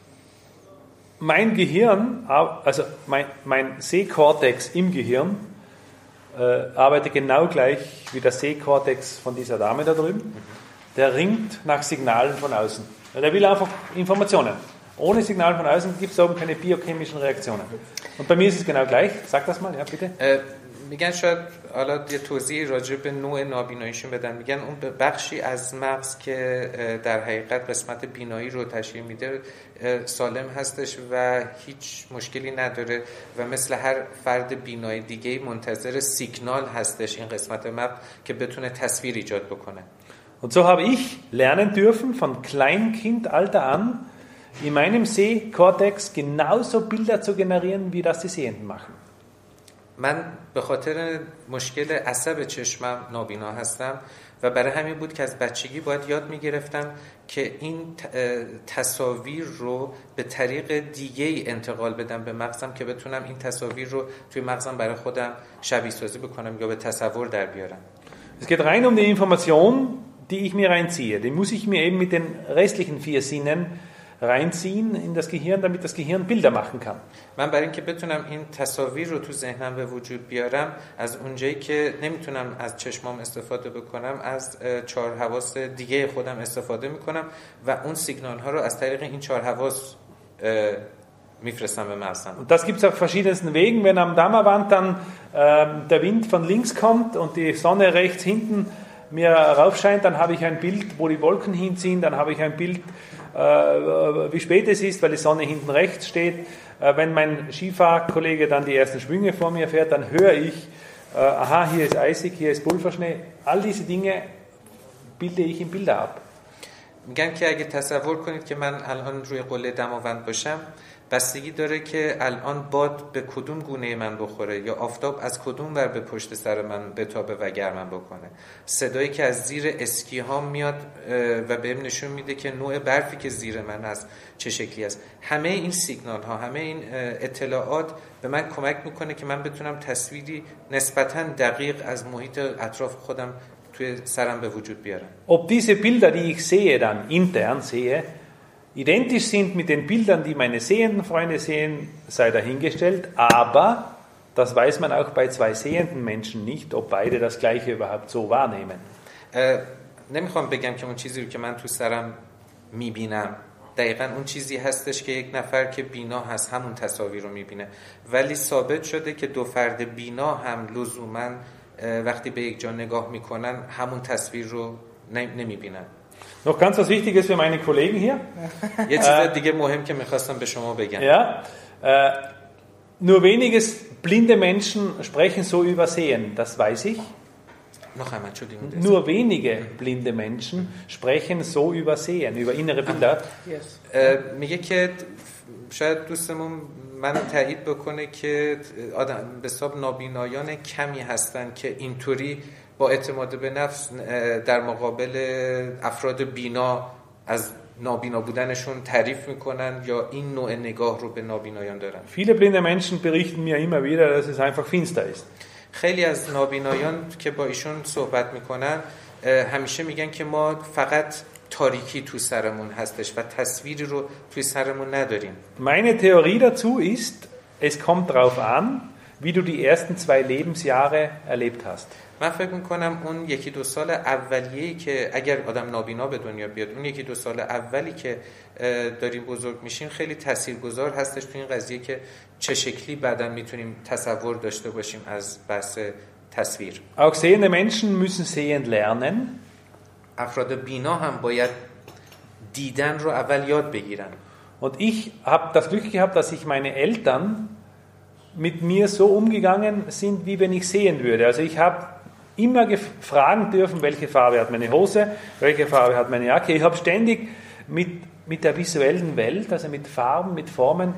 mein Gehirn, also mein Sehkortex im Gehirn, arbeitet genau gleich wie der Sehkortex von dieser Dame da drüben. Der ringt nach Signalen von außen. Der will einfach Informationen. Ohne Signal von außen gibt es oben keine biochemischen Reaktionen. Und bei mir ist es genau gleich. Sag das mal, ja bitte. میگن شاید حالا یه توضیح راجع به نوع نابیناییشون بدن. میگن اون بخشی از مغز که در حقیقت قسمت بینایی رو تشکیل میده سالم هستش و هیچ مشکلی نداره و مثل هر فرد بینایی دیگه منتظر سیگنال هستش این قسمت مغز که بتونه تصویر ایجاد بکنه. Und so habe ich lernen dürfen von Kleinkindalter an in meinem Sehkortex genauso Bilder zu generieren, wie das die Sehenden machen. من به خاطر مشکل عصب چشمم نابینا هستم و برای همین بود که از بچگی باید یاد میگرفتم که این تصاویر رو به طریق دیگه‌ای انتقال بدم به مغزم که بتونم این تصاویر رو توی مغزم برای خودم شبیه سازی بکنم یا به تصور در بیارم. Es geht rein um die Information, die ich mir reinziehe. Die muss ich mir eben mit den restlichen 4 Sinnen reinziehen in das Gehirn, damit das Gehirn Bilder machen kann. من برای اینکه بتونم این تصاویر رو تو ذهنم به وجود بیارم از اونجایی که نمیتونم از چشمام استفاده بکنم از 4 حواس دیگه خودم استفاده میکنم و اون سیگنال ها رو از طریق این 4 حواس میفرستم به مغزم. Und das gibt es auf verschiedensten Wegen. Wenn am Dammerwand dann der Wind von links kommt und die Sonne rechts hinten mir raufscheint, dann habe ich ein Bild, wo die Wolken hinziehen, dann habe ich ein Bild, wie spät es ist, weil die Sonne hinten rechts steht. Wenn mein Skifahrkollege dann die ersten Schwünge vor mir fährt, dann höre ich, aha, hier ist eisig, hier ist Pulverschnee. All diese Dinge bilde ich in Bilder ab. میگن که اگه تصور کنید که من الان روی قله دماوند باشم بستگی داره که الان باد به کدوم گونه من بخوره یا آفتاب از کدوم ور به پشت سر من بتابه و گرمم بکنه. صدایی که از زیر اسکی ها میاد و بهم نشون میده که نوع برفی که زیر من هست چه شکلی است. همه این سیگنال ها، همه این اطلاعات به من کمک میکنه که من بتونم تصویری نسبتاً دقیق از محیط اطراف خودم توی سرم به وجود بیارم. Ob diese Bilder, die ich sehe, dann intern sehe, identisch sind mit den Bildern, die meine sehenden Freunde sehen, sei dahingestellt, aber das weiß man auch bei zwei sehenden Menschen nicht, ob beide das Gleiche überhaupt so wahrnehmen. نمیخوام بگم که اون چیزی رو که من تو سرم میبینم دقیقاً اون چیزی هستش که یک نفر که بینا هست همون تصاویر رو میبینه، ولی ثابت شده که دو فرد بینا هم لزوماً وقتی به یک جا نگاه میکنن همون تصویر رو نمیبینن. Noch ganz was Wichtiges für meine Kollegen hier. یه چیز دیگه مهم که میخواستم به شما بگم. Ja, nur wenige blinde Menschen sprechen so über Sehen, das weiß ich. Nur wenige blinde Menschen sprechen so über Sehen, über innere Bilder. میگه که شاید دوستمون منو تایید بکنه که آدم به حساب نابینایان کمی هستن که اینطوری با اعتماد به نفس در مقابل افراد بینا از نابینا بودنشون تعریف میکنن یا این نوع نگاه رو به نابینایان دارن. Viele blinde Menschen berichten mir immer wieder, dass es einfach finster ist. خیلی از نابینایان که با ایشون صحبت میکنن همیشه میگن که ما فقط تاریکی تو سرمون هستش و تصویری رو توی سرمون نداریم. Meine Theorie dazu ist, es kommt darauf an, wie du die ersten 2 Lebensjahre erlebt hast. من فکر میکنم اون 1-2 سال اولیه‌ای که اگر آدم نابینا به دنیا بیاد، اون 1-2 سال اولی که داریم بزرگ میشیم خیلی تاثیرگذار هستش تو این قضیه که چه شکلی بعداً میتونیم تصور داشته باشیم از بحث تصویر. Auch sehende Menschen müssen sehen lernen. افراد بینا هم باید دیدن رو اول یاد بگیرن. Und ich habe das Glück gehabt, dass ich meine Eltern mit mir so umgegangen sind, wie wenn ich sehen würde. Also ich habe immer fragen dürfen, welche Farbe hat meine Hose, welche Farbe hat meine Jacke. Ich habe ständig mit der visuellen Welt, also mit Farben, mit Formen,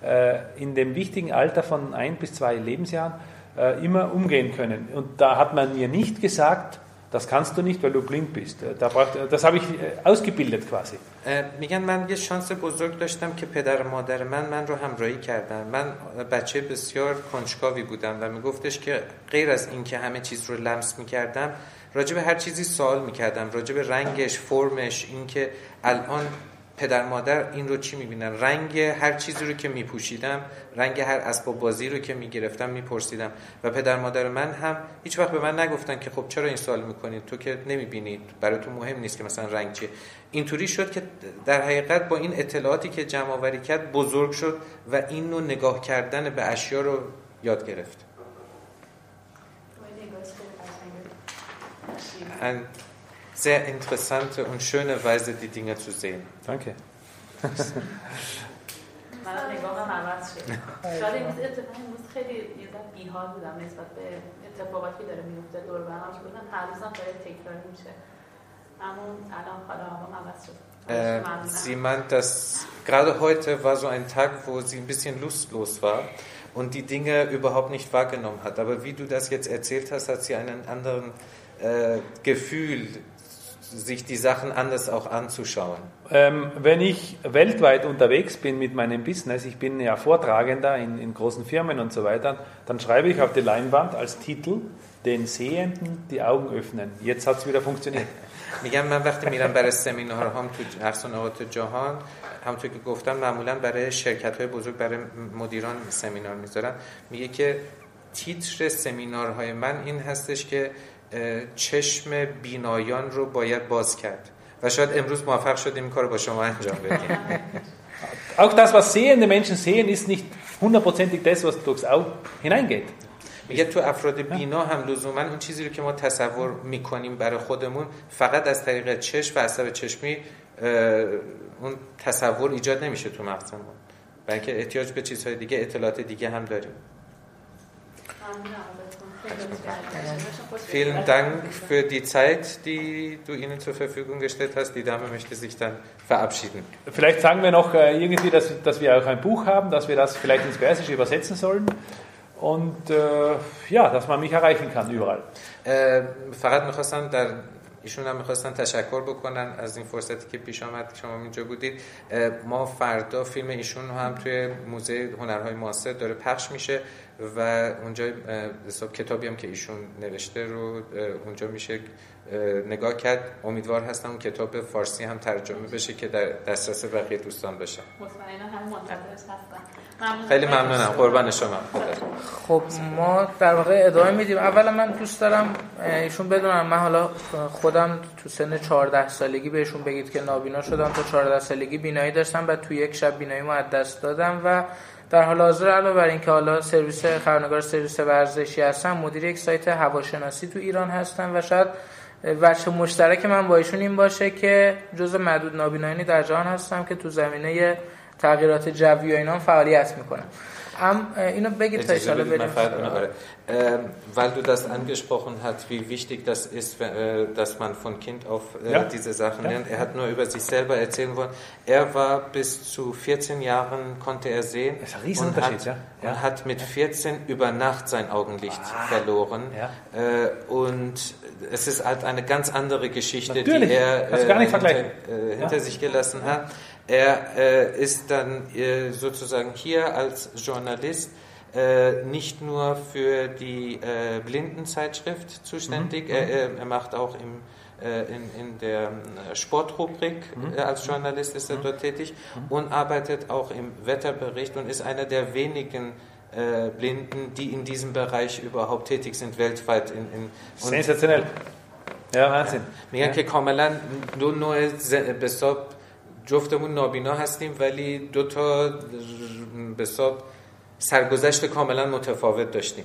in dem wichtigen Alter von 1 bis 2 Lebensjahren immer umgehen können. Und da hat man mir nicht gesagt, das kannst du nicht, weil du blind bist. Das habe ich ausgebildet quasi. میگن من یه شانس بزرگ داشتم که پدر و مادر من رو همراهی کردن. من بچه بسیار کنجکاوی بودم و میگفتش که غیر از این که همه چیز رو لمس میکردم راجع به هر چیزی سوال میکردم، راجع به رنگش، فرمش، این که الان پدر مادر این رو چی میبینن، رنگ هر چیزی رو که میپوشیدم، رنگ هر اسباب بازی رو که میگرفتم میپرسیدم و پدر مادر من هم هیچ وقت به من نگفتن که خب چرا این سوال میکنید، تو که نمیبینید، براتون مهم نیست که مثلا رنگ چیه. اینطوری شد که در حقیقت با این اطلاعاتی که جمع آوری کرد بزرگ شد و این نوع نگاه کردن به اشیا رو یاد گرفت. Ein sehr interessante und schöne Weise, die Dinge zu sehen. Danke. من نگاهم عوض شد. شاید این روز خیلی یه ذره بی‌حال بودم نسبت به اتفاقاتی که داره میفته دور و برم. بودم هر روزم داره تکرار میشه. اما الان حالا هوام عوض شد. Sie meint, dass gerade heute war so ein Tag, wo sie ein bisschen lustlos war und die Dinge überhaupt nicht wahrgenommen hat. Aber wie du das jetzt erzählt hast, hat sie einen anderen Gefühl, sich die Sachen anders auch anzuschauen. Wenn ich weltweit unterwegs bin mit meinem Business, ich bin ja Vortragender in großen Firmen und so weiter, dann schreibe ich auf die Leinwand als Titel, den Sehenden die Augen öffnen. Jetzt hat es wieder funktioniert. میگم من وقتی میرم برای سمینارهام تو هر نقاط جهان، همونطور که گفتم معمولا برای شرکت‌های بزرگ برای مدیران سمینار میذارم، میگه که تیتر سمینارهای من این هستش که چشم بینایان رو باید باز کرد و شاید امروز موفق شدیم این کار رو با شما انجام بدیم. Auch das, was sehende Menschen sehen, ist nicht hundertprozentig das, was durchs Auge hineingeht. میگه تو افراد بینا هم لزوما اون چیزی رو که ما تصور میکنیم برای خودمون فقط از طریق چشم و عصب چشمی اون تصور ایجاد نمیشه تو مغزمون، بلکه احتیاج به چیزهای دیگه، اطلاعات دیگه هم داریم. Vielen Dank für die Zeit, die du ihnen zur Verfügung gestellt hast. Die Dame möchte sich dann verabschieden. Vielleicht sagen wir noch irgendwie, dass wir auch ein Buch haben, dass wir das vielleicht ins Persische übersetzen sollen und dass man mich erreichen kann überall. فقط می‌خواستم ایشون هم می‌خواستن تشکر بکنن از این فرصتی که پیش آمد شما اینجا بودید. ما فردا فیلم ایشون هم توی موزه هنرهای معاصر داره پخش میشه و اونجا حساب کتابی هم که ایشون نوشته رو اونجا میشه نگاه کرد. امیدوار هستم اون کتاب فارسی هم ترجمه بشه که در دسترس بقیه دوستان باشه. خیلی ممنونم. قربان شما. خب ما در واقع ادامه میدیم. اولا من دوست دارم ایشون بدونم، من حالا خودم تو سن 14 سالگی بهشون بگید که نابینا شدم. تا 14 سالگی بینایی داشتم و تو یک شب بیناییمو از دست دادم و در حال حاضر علاوه بر اینکه حالا سرویس خبرنگار سرویس ورزشی هستم، مدیر یک سایت هواشناسی تو ایران هستم و شاید وجه مشترک من با ایشون این باشه که جزو معدود نابینایانی در جهان هستم که تو زمینه تغییرات جوی و اینا فعالیت میکنم. اینو بگید تا ایشالا بریم. Weil du das angesprochen hast, wie wichtig das ist, dass man von Kind auf diese Sachen lernt. Er hat nur über sich selber erzählen wollen. Er war bis zu 14 Jahren, konnte er sehen. Das ist ein Riesenunterschied, und hat mit 14 über Nacht sein Augenlicht verloren. Und es ist halt eine ganz andere Geschichte, natürlich, die er gar nicht hinter sich gelassen hat. Er ist dann sozusagen hier als Journalist nicht nur für die Blindenzeitschrift zuständig, er macht auch in der Sportrubrik als Journalist ist er dort tätig und arbeitet auch im Wetterbericht und ist einer der wenigen Blinden, die in diesem Bereich überhaupt tätig sind weltweit. Sensationell. Ja, Wahnsinn. میگن که کاملا دو نوع به حساب جفتمون نابینا هستیم ولی دو تا به حساب سرگذشت کاملا متفاوت داشتیم.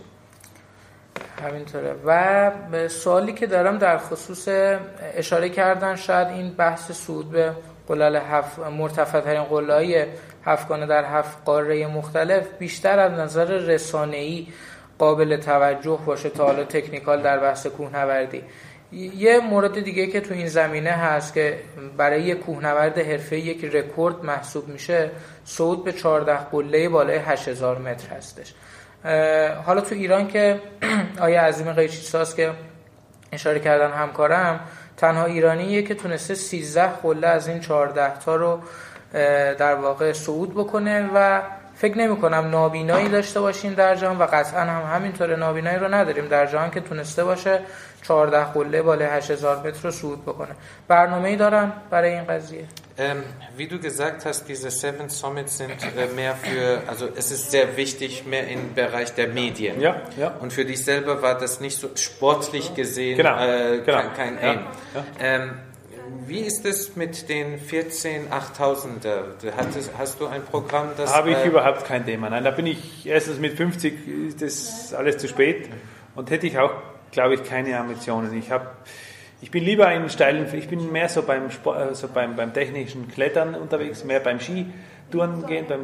همینطوره. و سوالی که دارم در خصوص اشاره کردن شاید این بحث صعود به قلل مرتفع‌ترین قله‌های هفتگانه در 7 قاره مختلف بیشتر از نظر رسانه‌ای قابل توجه باشه تا حالا تکنیکال در بحث کوهنوردی. یه مورد دیگه که تو این زمینه هست که برای یک کوهنورد حرفه‌ای یک رکورد محسوب میشه، صعود به 14 قله بالای 8000 متر هستش. حالا تو ایران که آیه عظیم قیچی‌ساز که اشاره کردن همکارم، تنها ایرانیه که تونسته 13 قله از این 14 تا رو در واقع صعود بکنه و فکر نمی کنم نابینایی داشته باشیم در جهان و قطعا هم همینطوره نابینایی رو نداریم در جهان که تونسته باشه 14 قله بالای 8000 متر رو صعود بکنه. برنامه‌ای دارن برای این قضیه؟ Wie du gesagt hast, diese 7 Summits sind mehr für, also es ist sehr wichtig, mehr im Bereich der Medien. Ja, ja. Und für dich selber war das nicht so sportlich gesehen, kein Aim. Ja. Wie ist es mit den 14 8000er? Hast du ein Programm, das... Habe ich überhaupt kein Thema. Nein, da bin ich, erstens mit 50 ist das alles zu spät und hätte ich auch, glaube ich, keine Ambitionen. Ich bin lieber in steilen, ich bin mehr so beim Sport, so beim technischen Klettern unterwegs, mehr beim Skitouren gehen, beim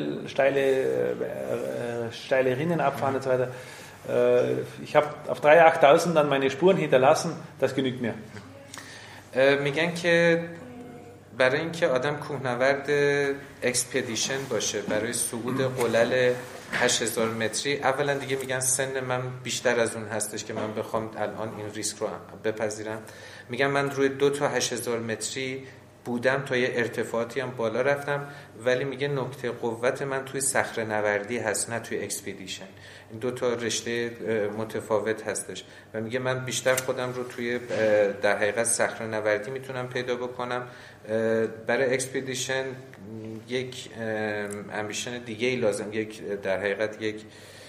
steile Rinnen abfahren und so weiter. Ich habe auf 3 8000 dann meine Spuren hinterlassen, das genügt mir. میگن که برای اینکه آدم کوهنورد اکسپدیشن باشه برای صعود قلل 8000 متری، اولا دیگه میگن سن من بیشتر از اون هستش که من بخوام الان این ریسک رو بپذیرم. میگن من روی 2 تا 8000 متری بودم، تا یه ارتفاعاتی هم بالا رفتم، ولی میگه نقطه قوت من توی صخره نوردی هست نه توی اکسپدیشن. این 2 تا رشته متفاوت هستش و میگه من بیشتر خودم رو توی در حقیقت صخره نوردی میتونم پیدا بکنم. برای اکسپدیشن یک امبیشن دیگه ای لازم، در حقیقت یک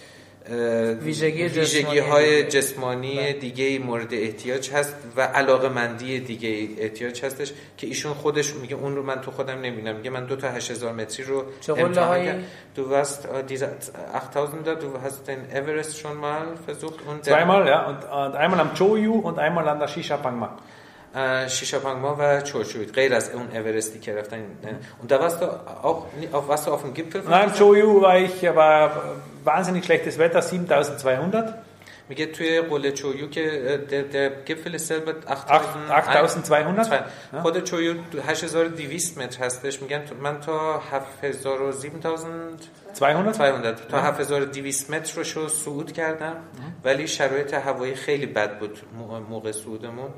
ویژگی های جسمانی دیگه مورد احتیاج هست و علاقمندی دیگه احتیاج هستش که ایشون خودش میگه اون رو من تو خودم نمیبینم. میگه من 2 تا 8000 متری رو امتحان کردم. Du warst diese 8000er, du hast den Everest schon mal versucht und zweimal, ja, und einmal am Choyu und einmal an der Shishapangma. Shishapangma و چوچویت غیر از اون اورستی که رفتن. Und da warst du auch auf dem Gipfel? Nein, Choyu wahnsinnig schlechtes Wetter, 7200. میگه توی قله چویو که der Gipfel ist selber 8200. خود چویو 8200 متر هستش. میگن من تا 7200 تا 7200 متر رو صعود کردم، ولی شرایط هوایی خیلی بد بود موقع صعودمون.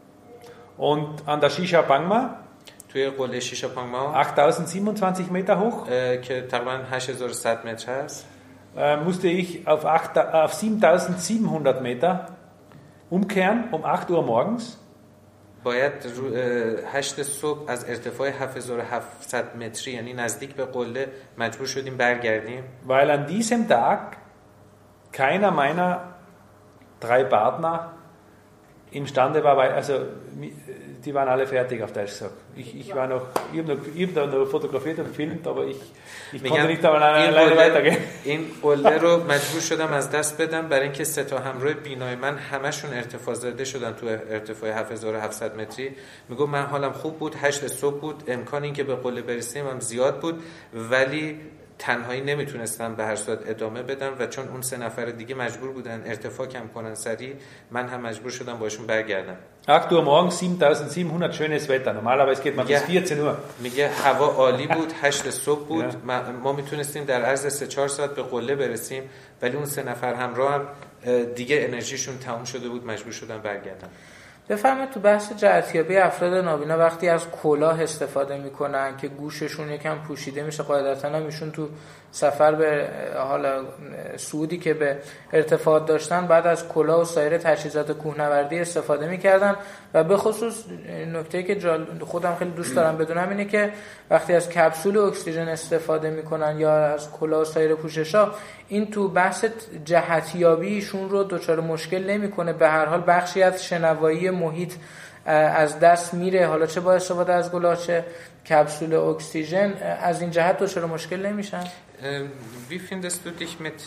Und an der Shisha Pangma, توی قله شیشا پانگما 8027 Meter hoch, که تقریبا 8100 متر هست، musste ich auf 7700 Meter umkehren um 8 Uhr morgens. باید 8 صبح از ارتفاع 7700 متری یعنی نزدیک به قله مجبور شدیم برگردیم. Weil an diesem Tag keiner meiner 3 Partner imstande war, also die waren alle fertig, auf Deutsch gesagt. Ich war noch, ich habe noch fotografiert und gefilmt, aber ich konnte nicht alleine weitergehen. این قله رو مجبور شدم از دست بدم برای اینکه 3 تا همراه بینای من همشون ارتفاع زده شدن تو ارتفاع 7700 متری. میگم من حالم خوب بود، 8 صبح بود، امکان این که به قله برسیم هم زیاد بود، ولی تنهایی نمیتونستم به هر صورت ادامه بدم و چون اون 3 نفر دیگه مجبور بودن ارتفاع کم کنن سریع، من هم مجبور شدم باشون برگردم. 8 Uhr morgens, 7700, schönes Wetter. Normalerweise geht man bis 14 Uhr. میگه هوا عالی بود، 8 صبح بود، ما میتونستیم در عرض 3-4 ساعت به قله برسیم، ولی اون 3 نفر همراه هم دیگه انرژیشون تموم شده بود، مجبور شدن برگردن. بفرمایید تو بحث جهتیابی افراد نابینا وقتی از کلاه استفاده میکنن که گوششون یکم پوشیده میشه، قاعدتاً هم ایشون تو سفر به حالا صعودی که به ارتفاعات داشتن بعد از کلاه و سایر تجهیزات کوهنوردی استفاده میکردن و به خصوص نکته‌ای که خودم خیلی دوست دارم بدونم اینه که وقتی از کپسول اکسیژن استفاده میکنن یا از کلاه و سایر پوشش‌ها، این تو بحث جهتیابیشون رو دچار مشکل نمیکنه؟ به هر حال بخشی از شنوایی محیط از دست میره، حالا چه با استفاده از کلاه چه کپسول اکسیژن، از این جهت دچار مشکل نمیشن؟ Wie findest du dich mit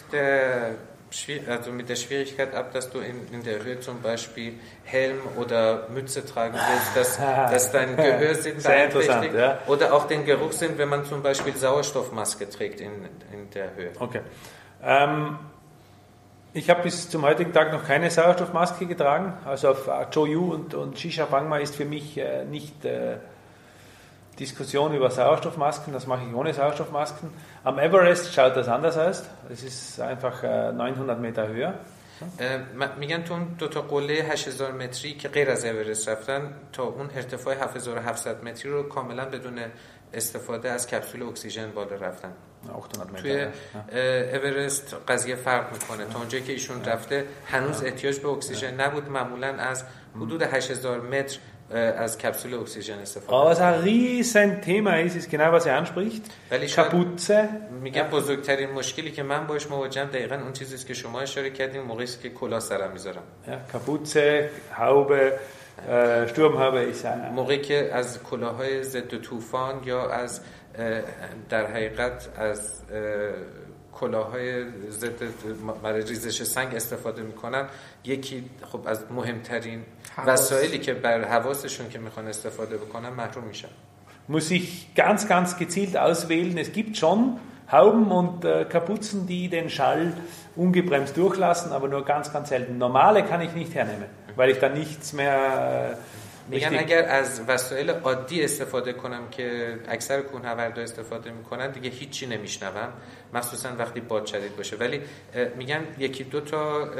der Schwierigkeit ab, dass du in der Höhe zum Beispiel Helm oder Mütze tragen willst, dass dein Gehörsinn beeinträchtigt oder auch den Geruchssinn, wenn man zum Beispiel Sauerstoffmaske trägt in der Höhe? Okay. Ich habe bis zum heutigen Tag noch keine Sauerstoffmaske getragen. Also auf Choyu und Shisha Pangma ist für mich nicht Diskussion über Sauerstoffmasken, das mache ich ohne Sauerstoffmasken. Am Everest schaut das anders aus. Es ist einfach 900 Meter höher. میگن تو اون 2 تا قله 8000 متری که غیر از اورست رفتن تا اون ارتفاع 7700 متری رو کاملا بدون استفاده از کپسول اکسیژن بالا رفتن. 800 متر. توی اورست قضیه فرق میکنه. تا اونجایی که ایشون رفته هنوز احتیاج به اکسیژن نبود، معمولا از حدود 8000 متر از کپسول اکسیژن استفاده. Was ein riesen Thema ist genau was er anspricht. Kapuze. میگم بزرگترین مشکلی که من باش مواجهم دقیقاً اون چیزی است که شما اشاره کردین، موقعی است که کلاه سرم میذارم. Kapuze, Haube, Sturmhaube ist موقعی که از کلاه‌های ضد طوفان یا از در حقیقت از کلاه‌های ضد برای ریزش سنگ استفاده میکنن، یکی خب از مهمترین وسایلی که بر حواسشون که میخوان استفاده بکنن محروم میشن. Muss ich ganz gezielt auswählen. Es gibt schon Hauben und Kapuzen, die den Schall ungebremst durchlassen, aber nur ganz selten. Normale kann ich nicht hernehmen, weil ich dann nichts mehr میگن اگر از وسایل عادی استفاده کنم که اکثر کوهنوردها استفاده میکنن دیگه هیچی نمیشنوم، مخصوصا وقتی باد شدید باشه. ولی میگن 1-2 تا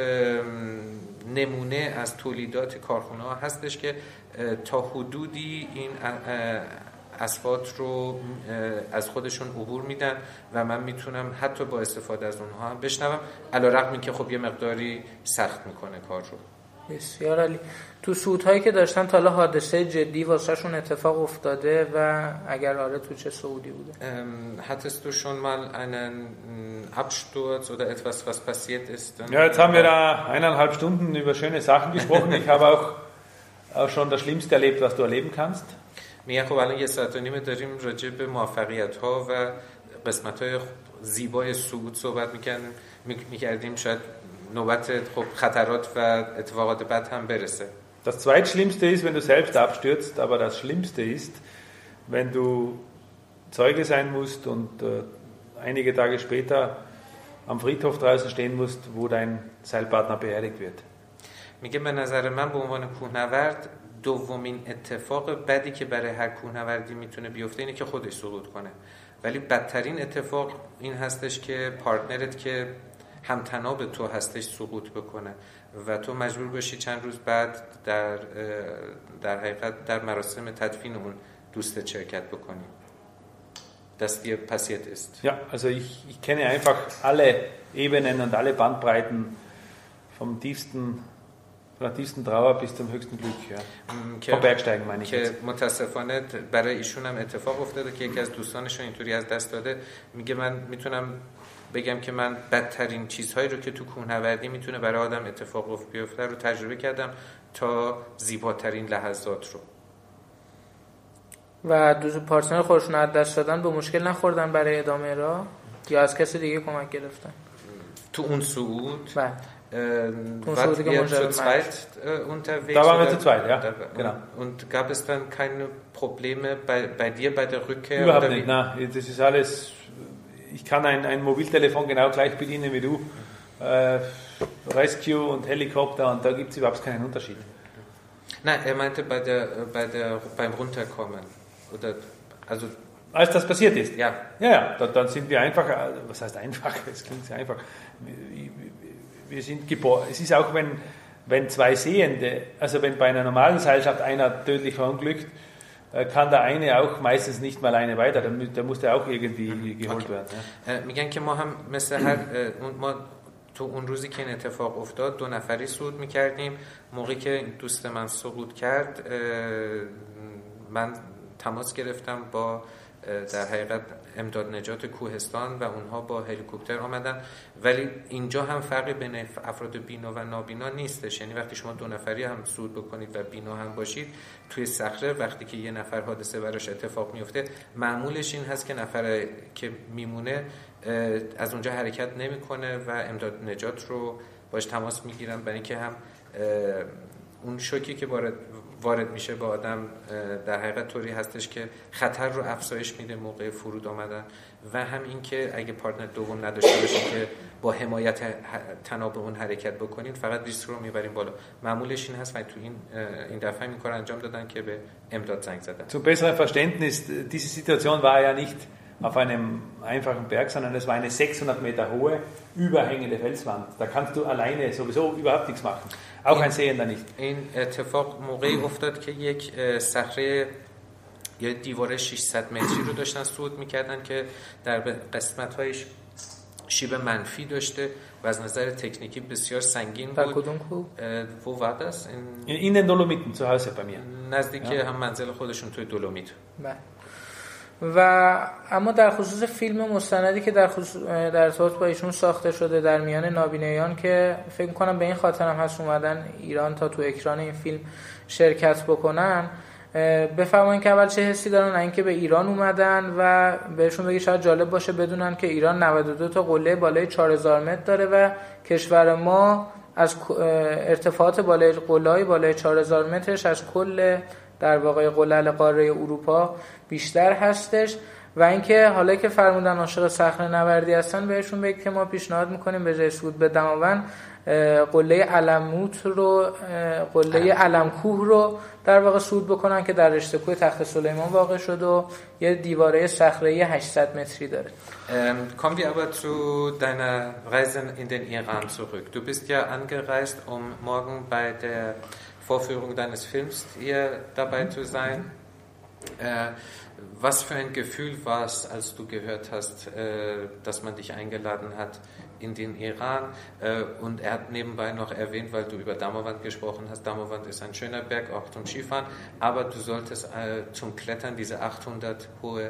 نمونه از تولیدات کارخونه ها هستش که تا حدودی این اصوات رو از خودشون عبور میدن و من میتونم حتی با استفاده از اونها هم بشنوم، علیرغم اینکه خب یه مقداری سخت میکنه کار رو. بسیار عالی. تو صعودهایی که داشتن تا حالا حادثه جدی واسهشون اتفاق افتاده و اگر آره تو چه صعودی بوده؟ Hattest du schon mal einen Absturz oder etwas, was passiert ist? Ja, jetzt haben wir da 1,5 Stunden über schöne Sachen gesprochen. Ich habe auch schon das Schlimmste erlebt, was du erleben kannst. میگن خب الان 1.5 ساعت داریم راجع به موفقیت‌ها و قسمت‌های زیبای صعود صحبت می‌کردیم. شاید نوبت خب خطرات و اتفاقات بد هم برسه. Das Zweitschlimmste ist, wenn du selbst abstürzt, aber das Schlimmste ist, wenn du Zeuge sein musst und einige Tage später am Friedhof draußen stehen musst, wo dein Seilpartner beerdigt wird. میگه به نظر من به عنوان کوهنورد دومین اتفاق بدی که برای هر کوهنوردی میتونه بیفته اینه که خودش سقوط کنه، ولی بدترین اتفاق این هستش که پارتنرت که همتناب تو هستش سقوط بکنه و تو مجبور باشی چند روز بعد در حقیقت در مراسم تدفین اون دوستت شرکت بکنی. Das dir passiert ist. Ja, also ich kenne einfach alle Ebenen und alle Bandbreiten von der tiefsten Trauer bis zum höchsten Glück. Ja. Vom Bergsteigen meine ich که متاسفانه برای ایشون هم اتفاق افتاده که یکی از دوستانشون اینطوری از دست داده. میگه من میتونم بگم که من بدترین چیزهایی رو که تو کوهنوردی میتونه برای آدم اتفاق بیفته رو تجربه کردم تا زیباترین لحظات رو. و دو پارتنر خودشون از دست دادن به مشکل نخوردن برای ادامه راه یا از کسی دیگه کمک گرفتن؟ تو اون صعود wart ihr zu zweit unterwegs? Da waren wir zu zweit, ja. Genau. Und gab es dann keine Probleme bei dir bei der Rückkehr? Überhaupt nicht, nein. Das ist alles, ich kann ein Mobiltelefon genau gleich bedienen wie du. Rescue und Helikopter und da gibt es überhaupt keinen Unterschied. Nein, er meinte beim Runterkommen. Oder, also als das passiert ist? Ja. Ja, dann sind wir einfach, was heißt einfach, es klingt sehr einfach, wir sind geboren, es ist auch wenn zwei Sehende, also wenn bei einer normalen Seilschaft einer tödlich verunglückt, kann der eine auch meistens nicht mal eine weiter, der muss der auch irgendwie geholt werden. Ja. میگن که ما هم مثل ما تو اون روزی که این اتفاق افتاد 2 نفری صعود میکردیم. موقعی که دوست من سقوط کرد من تماس گرفتم با در حقیقت امداد نجات کوهستان و اونها با هلیکوپتر آمدن، ولی اینجا هم فرقی بین افراد بینا و نابینا نیستش. یعنی وقتی شما 2 نفری هم صعود بکنید و بینا هم باشید توی صخره، وقتی که یه نفر حادثه براش اتفاق میفته معمولش این هست که نفر که میمونه از اونجا حرکت نمیکنه و امداد نجات رو باش تماس میگیرن، برای اینکه هم اون شوکی که وارد میشه با آدم در حقیقت طوری هستش که خطر رو افزایش میده موقع فرود آمدن و هم این که اگه پارتنر دوم نداشته باشید که با حمایت تناب اون حرکت بکنید فقط ریسک رو میبریم بالا. معمولش این هست و تو این دفعه این کار انجام دادن که به امداد زنگ زدن. Zum besseren Verständnis, diese Situation war ja nicht auf einem einfachen Berg, sondern es war eine 600 Meter hohe, überhängende Felswand. Da kannst du alleine sowieso überhaupt nichts machen. Auch ein Sehender nicht. این اتفاق موقعی افتاد که یک صخره یا دیواره 600 متری رو داشتن صعود میکردن که در قسمت‌هایش شیب منفی داشته و از نظر تکنیکی بسیار سنگین بود. در کدوم کوه؟ wo war das? In den Dolomiten, zu Hause bei mir. نزدیک هم منزل خودشون توی دولومیت. بله. و اما در خصوص فیلم مستندی که در ارتباط با ایشون ساخته شده در میان نابینایان که فکر می‌کنم به این خاطر هم هست اومدن ایران تا تو اکران این فیلم شرکت بکنن، بفرمایید که اول چه حسی دارن اینکه به ایران اومدن و بهشون بگی شاید جالب باشه بدونن که ایران 92 تا قله بالای 4000 متر داره و کشور ما از ارتفاعات بالای قله‌های بالای 4000 مترش از کل در واقع قله قاره اروپا بیشتر هستش و اینکه حالا که فرمودن عاشق صخره نوردی هستن بهشون بگید که ما پیشنهاد میکنیم به جای صعود به دماوند قله علموت رو قله علمکوه رو در واقع صعود بکنن که در رشته کوه تخت سلیمان واقع شده و یه دیواره صخره‌ای 800 متری داره. Kommen wir aber zu deiner Reise in den Iran zurück. Du bist ja angereist, um morgen bei der Vorführung deines Films hier dabei zu sein. Was für ein Gefühl war es, als du gehört hast, dass man dich eingeladen hat in den Iran? Und er hat nebenbei noch erwähnt, weil du über Damawand gesprochen hast, Damawand ist ein schöner Berg, auch zum Skifahren, aber du solltest zum Klettern diese 800 hohe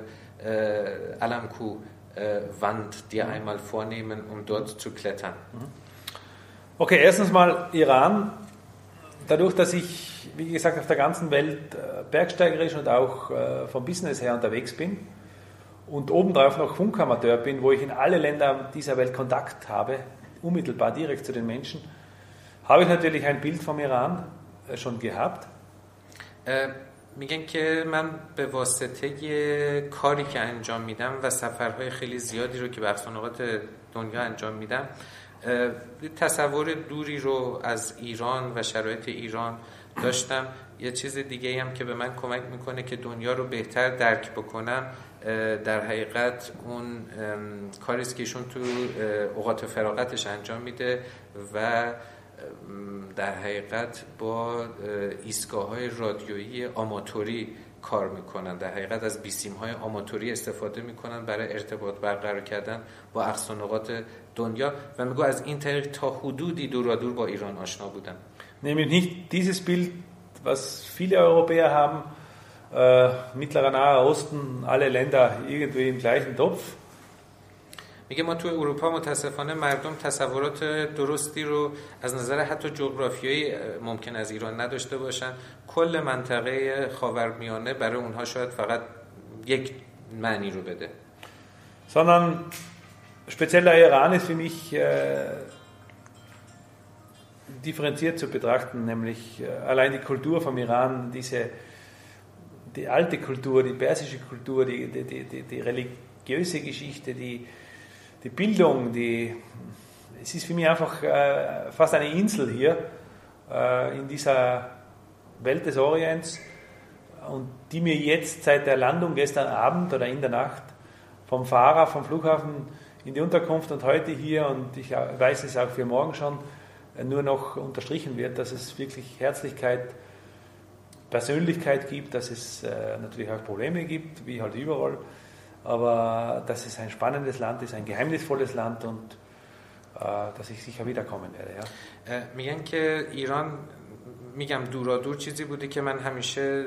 Alamku-Wand dir einmal vornehmen, um dort zu klettern. Okay, erstens mal Iran. Dadurch, dass ich, wie gesagt, auf der ganzen Welt bergsteigerisch und auch vom Business her unterwegs bin und obendrauf noch Funkamateur bin, wo ich in alle Länder dieser Welt Kontakt habe, unmittelbar direkt zu den Menschen, habe ich natürlich ein Bild vom Iran schon gehabt. میگن که من به واسطه کاری که انجام میدم و سفرهای خیلی زیادی رو که به اقصانقاط دنیا انجام میدم تصور دوری رو از ایران و شرایط ایران داشتم. یه چیز دیگه هم که به من کمک میکنه که دنیا رو بهتر درک بکنم در حقیقت اون کاریست که ایشون تو اوقات فراغتش انجام میده و در حقیقت با ایستگاه‌های رادیویی آماتوری کار میکنن. در حقیقت از بیسیم‌های آماتوری استفاده میکنن برای ارتباط برقرار کردن با اقصانقاط دنیا و میگو از این طریق تا حدودی دورادور با ایران آشنا بودن. Nämlich nicht dieses Bild, was viele Europäer haben, Mittlerer Naher Osten, alle Länder irgendwie im gleichen Topf. میگه ما تو اروپا متاسفانه مردم تصورات درستی رو از نظر حتی جغرافیایی ممکن از ایران نداشته باشن. کل منطقه خاورمیانه برای اونها شاید فقط یک معنی رو بده. Sondern speziell der Iran ist für mich differenziert zu betrachten, nämlich allein die Kultur vom Iran, die alte Kultur, die persische Kultur, die religiöse Geschichte, die Bildung, es ist für mich einfach fast eine Insel hier in dieser Welt des Orients und die mir jetzt seit der Landung gestern Abend oder in der Nacht vom Fahrer, vom Flughafen in die Unterkunft und heute hier und ich weiß es auch für morgen schon, nur noch unterstrichen wird, dass es wirklich Herzlichkeit, Persönlichkeit gibt, dass es natürlich auch Probleme gibt, wie halt überall, aber dass es ein spannendes Land ist, ein geheimnisvolles Land und dass ich sicher wiederkommen werde. Ja. میگن که ایران میگم دورادور چیزی بوده که من همیشه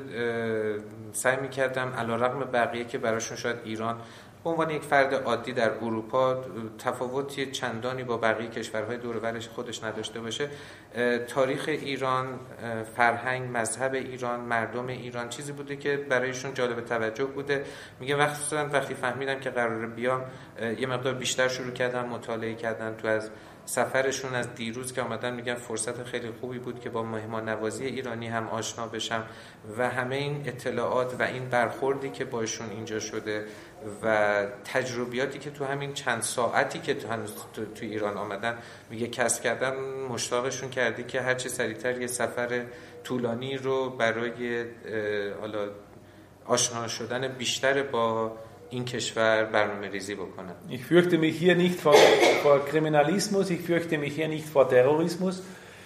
سعی میکردم علیرغم بقیه که براشون شاید ایران به عنوان یک فرد عادی در اروپا تفاوتی چندانی با بقیه کشورهای دور و برش خودش نداشته باشه، تاریخ ایران، فرهنگ، مذهب ایران، مردم ایران چیزی بوده که برایشون جالب توجه بوده. میگه وقتی فهمیدم که قراره بیام یه مقدار بیشتر شروع کردم مطالعه کردن. تو از سفرشون از دیروز که آمدن میگن فرصت خیلی خوبی بود که با مهمان نوازی ایرانی هم آشنا بشم و همه این اطلاعات و این برخوردی که باشون اینجا شده و تجربیاتی که تو همین چند ساعتی که تو ایران آمدن میگه کسب کردن مشتاقشون کردی که هرچی سریعتر یه سفر طولانی رو برای حالا آشنا شدن بیشتر با این کشور برنامه ریزی بکنن. Ich fürchte mich hier nicht vor Kriminalismus, ich fürchte mich hier nicht vor Terrorismus.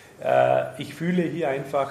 Ich fühle hier einfach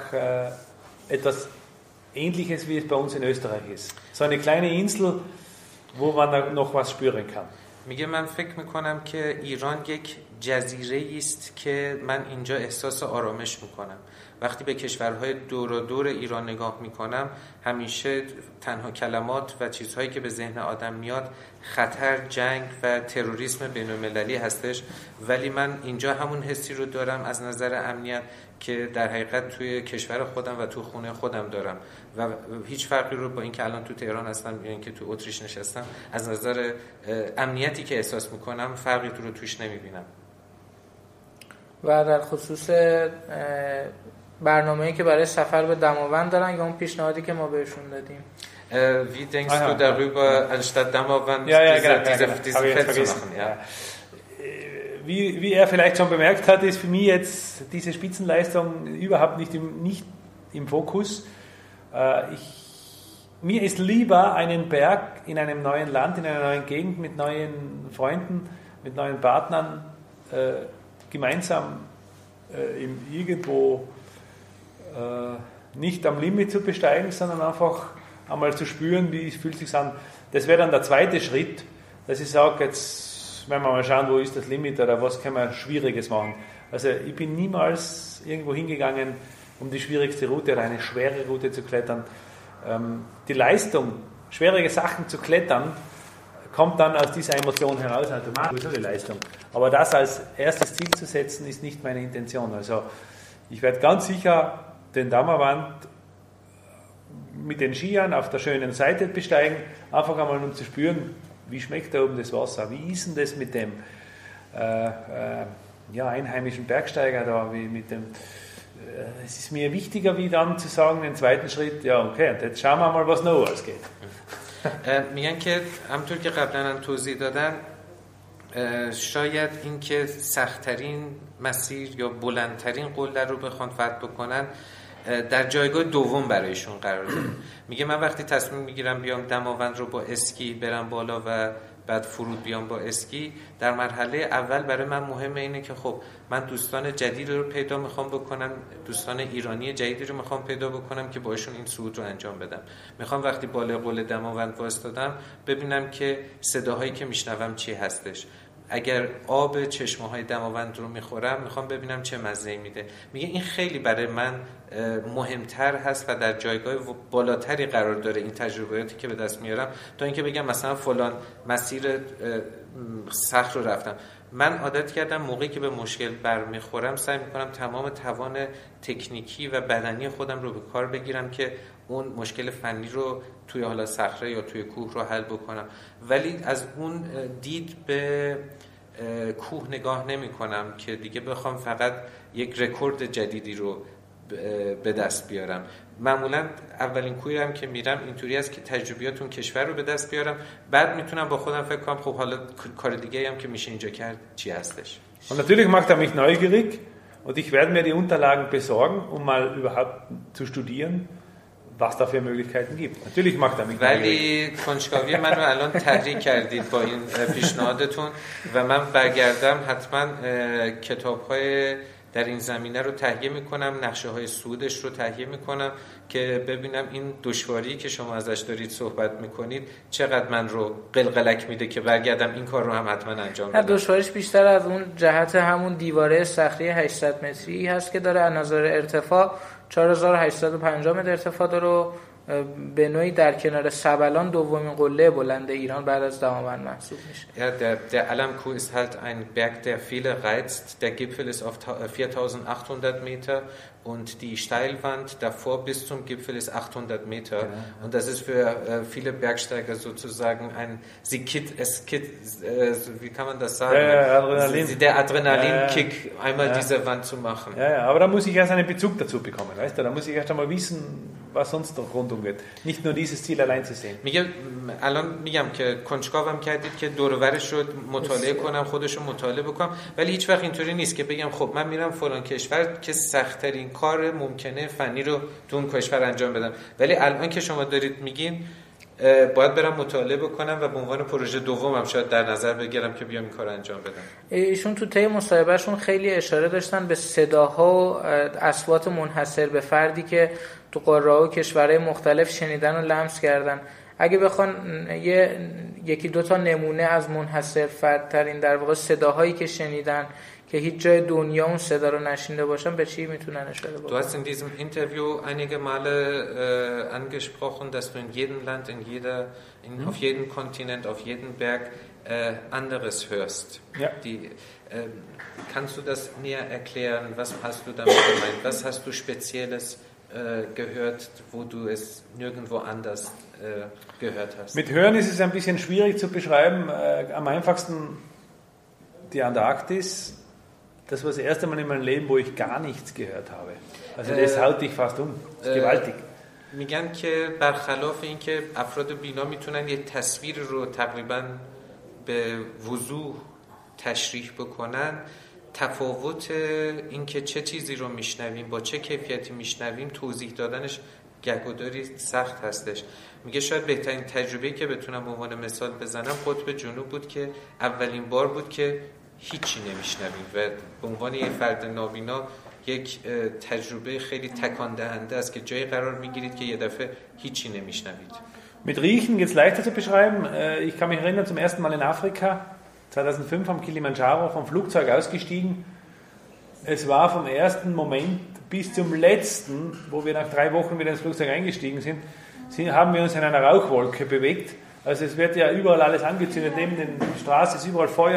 etwas Ähnliches, wie es bei uns in Österreich ist. So eine kleine Insel, wo man noch was spüren kann. میگه من فکر میکنم که ایران یک جزیره است که من اینجا احساس آرامش میکنم. وقتی به کشورهای دور و دور ایران نگاه میکنم همیشه تنها کلمات و چیزهایی که به ذهن آدم میاد خطر، جنگ و تروریسم بین‌المللی هستش، ولی من اینجا همون حسی رو دارم از نظر امنیت که در حقیقت توی کشور خودم و تو خونه خودم دارم و هیچ فرقی رو با این که الان تو تهران هستم یا اینکه تو اتریش نشستم از نظر امنیتی که احساس میکنم فرقی رو توش نمیبینم. و در خصوص برنامه‌ای که برای سفر به دماوند دارن یا اون پیشنهادی که ما بهشون دادیم. Wie denkst du darüber, anstatt Dammerwand diese Feld zu machen? Ja. Wie er vielleicht schon bemerkt hat, ist für mich jetzt diese Spitzenleistung überhaupt nicht im Fokus. Mir ist lieber einen Berg in einem neuen Land, in einer neuen Gegend mit neuen Freunden, mit neuen Partnern gemeinsam irgendwo nicht am Limit zu besteigen, sondern einfach einmal zu spüren, wie es fühlt sich an. Das wäre dann der zweite Schritt, dass ich sage, jetzt werden wir mal schauen, wo ist das Limit oder was können wir Schwieriges machen. Also ich bin niemals irgendwo hingegangen, um die schwierigste Route oder eine schwere Route zu klettern. Die Leistung, schwierige Sachen zu klettern, kommt dann aus dieser Emotion heraus, automatisch die Leistung. Aber das als erstes Ziel zu setzen, ist nicht meine Intention. Also ich werde ganz sicher den Dammerwand mit den Skiern auf der schönen Seite besteigen, einfach einmal um zu spüren, wie schmeckt da oben das Wasser, wie ist denn das mit dem einheimischen Bergsteiger da, wie mit dem es ist mir wichtiger, wie dann zu sagen, den zweiten Schritt, ja okay, und jetzt schauen wir mal, was noch ausgeht. میگن که همونطور که قبلا هم توضیح دادن شاید این که سخت‌ترین مسیر یا بلندترین قله رو بخوان فتح بکنن در جایگاه دوم برایشون قرار داره. میگه من وقتی تصمیم میگیرم بیام دماوند رو با اسکی برم بالا و بعد فرود بیام با اسکی، در مرحله اول برای من مهمه اینه که خب من دوستان جدید رو پیدا میخوام بکنم، دوستان ایرانی جدیدی رو میخوام پیدا بکنم که باشون این صعود رو انجام بدم. میخوام وقتی بالای قله دماوند وایستادم ببینم که صداهایی که میشنوم چی هستش. اگر آب چشمه‌های دماوند رو میخورم میخوام ببینم چه مزه‌ای میده. میگه این خیلی برای من مهمتر هست و در جایگاه بالاتری قرار داره این تجربیاتی که به دست میارم تا اینکه بگم مثلا فلان مسیر سخت رو رفتم. من عادت کردم موقعی که به مشکل برمیخورم سعی میکنم تمام توان تکنیکی و بدنی خودم رو به کار بگیرم که اون مشکل فنی رو توی حالا صخره یا توی کوه رو حل بکنم، ولی از اون دید به کوه نگاه نمی کنم که دیگه بخوام فقط یک رکورد جدیدی رو به دست بیارم. معمولا اولین کوهی هم که میرم اینطوری است که تجربیات اون کشور رو به دست بیارم، بعد میتونم با خودم فکر کنم خب حالا کار دیگه هم که میشه اینجا کرد چی هستش. Und natürlich macht mich neugierig und ich werde mir die Unterlagen besorgen, um mal überhaupt zu studieren, was da für Möglichkeiten gibt. Natürlich macht mich neugierig. ولی کنجکاوی من رو الان تحریک کردید با این پیشنهادتون و من برگردم حتما کتاب‌های در این زمینه رو تهیه میکنم، نقشه های صعودش رو تهیه میکنم که ببینم این دشواری که شما ازش دارید صحبت میکنید چقدر من رو قلقلک میده که برگردم این کار رو هم حتما انجام بدم. دشواریش بیشتر از اون جهت همون دیواره صخره 800 متری هست که داره، از نظر ارتفاع 4850 متر ارتفاع داره و به نوعی در کنار سبلان دومین قله بلند ایران بعد از دماوند محسوب میشه. Ja, der Alamkuh ist halt ein Berg, der viele reizt. Der Gipfel ist auf 4800 Meter und die Steilwand davor bis zum Gipfel ist 800 Meter. Ja. Und das ist für viele Bergsteiger sozusagen ein wie kann man das sagen? Adrenalin. Der Adrenalinkick, einmal diese Wand zu machen. Ja, aber da muss ich erst einen Bezug dazu bekommen, weißt du? Da muss ich erst einmal wissen, was sonst noch rundum geht. Nicht nur dieses Ziel allein zu sehen. میگه الان میگم که کنجکاوم کردید که دور و برش رو مطالعه کنم، خودش رو مطالعه بکنم، ولی هیچ وقت اینطوری نیست که بگم خب من میرم فلان کشور که سخت‌ترین کار ممکنه فنی رو تو اون کشور انجام بدم، ولی الان که شما دارید میگین باید برم مطالعه بکنم و به عنوان پروژه دومم شاید در نظر بگیرم که بیام این کار انجام بدم. ایشون تو طی مصاحبهشون خیلی اشاره داشتن به صداها و اصوات منحصر به فردی که تو قاره‌ها و کشورهای مختلف شنیدن و لمس کردن. اگه بخوان یکی دو تا نمونه از منحصر فردترین در واقع صداهایی که شنیدن که هیچ جای دنیا اون صدا رو نشنیده باشن به چی میتونن اشاره بکنن؟ Du hast in diesem Interview einige Male angesprochen, dass du in jedem Land, auf jedem Kontinent, auf jedem Berg anderes hörst. Ja. Kannst du das näher erklären? Was hast du damit gemeint? Was hast du Spezielles gehört, wo du es nirgendwo anders gehört hast? Mit Hören ist es ein bisschen schwierig zu beschreiben. Am einfachsten die Antarktis. Das war das erste Mal in meinem Leben, wo ich gar nichts gehört habe. Also das haut dich fast um. Das ist gewaltig. میگن که برخلاف این که افراد بینا میتونن یه تصویر رو تقریبا به وضوح تشریح بکنن، تفاوت این که چه چیزی رو میشنویم با چه کیفیتی میشنویم توضیح دادنش گهگداری سخت هستش. میگه شاید بهترین تجربه‌ای که بتونم به عنوان مثال بزنم قطب جنوب بود که اولین بار بود که هیچی نمیشنویم و به عنوان یک فرد نابینا یک تجربه خیلی تکان دهنده است که جایی قرار میگیرید که یه دفعه هیچی نمیشنوید. Mit Riechen geht es leichter zu beschreiben. Ich kann mich erinnern, zum ersten Mal in Afrika, 2005 am Kilimanjaro, vom Flugzeug ausgestiegen. Es war vom ersten Moment bis zum letzten, wo wir nach 3 Wochen wieder ins Flugzeug eingestiegen sind, haben wir uns in einer Rauchwolke bewegt. Also es wird ja überall alles angezündet, neben der Straße ist überall Feuer.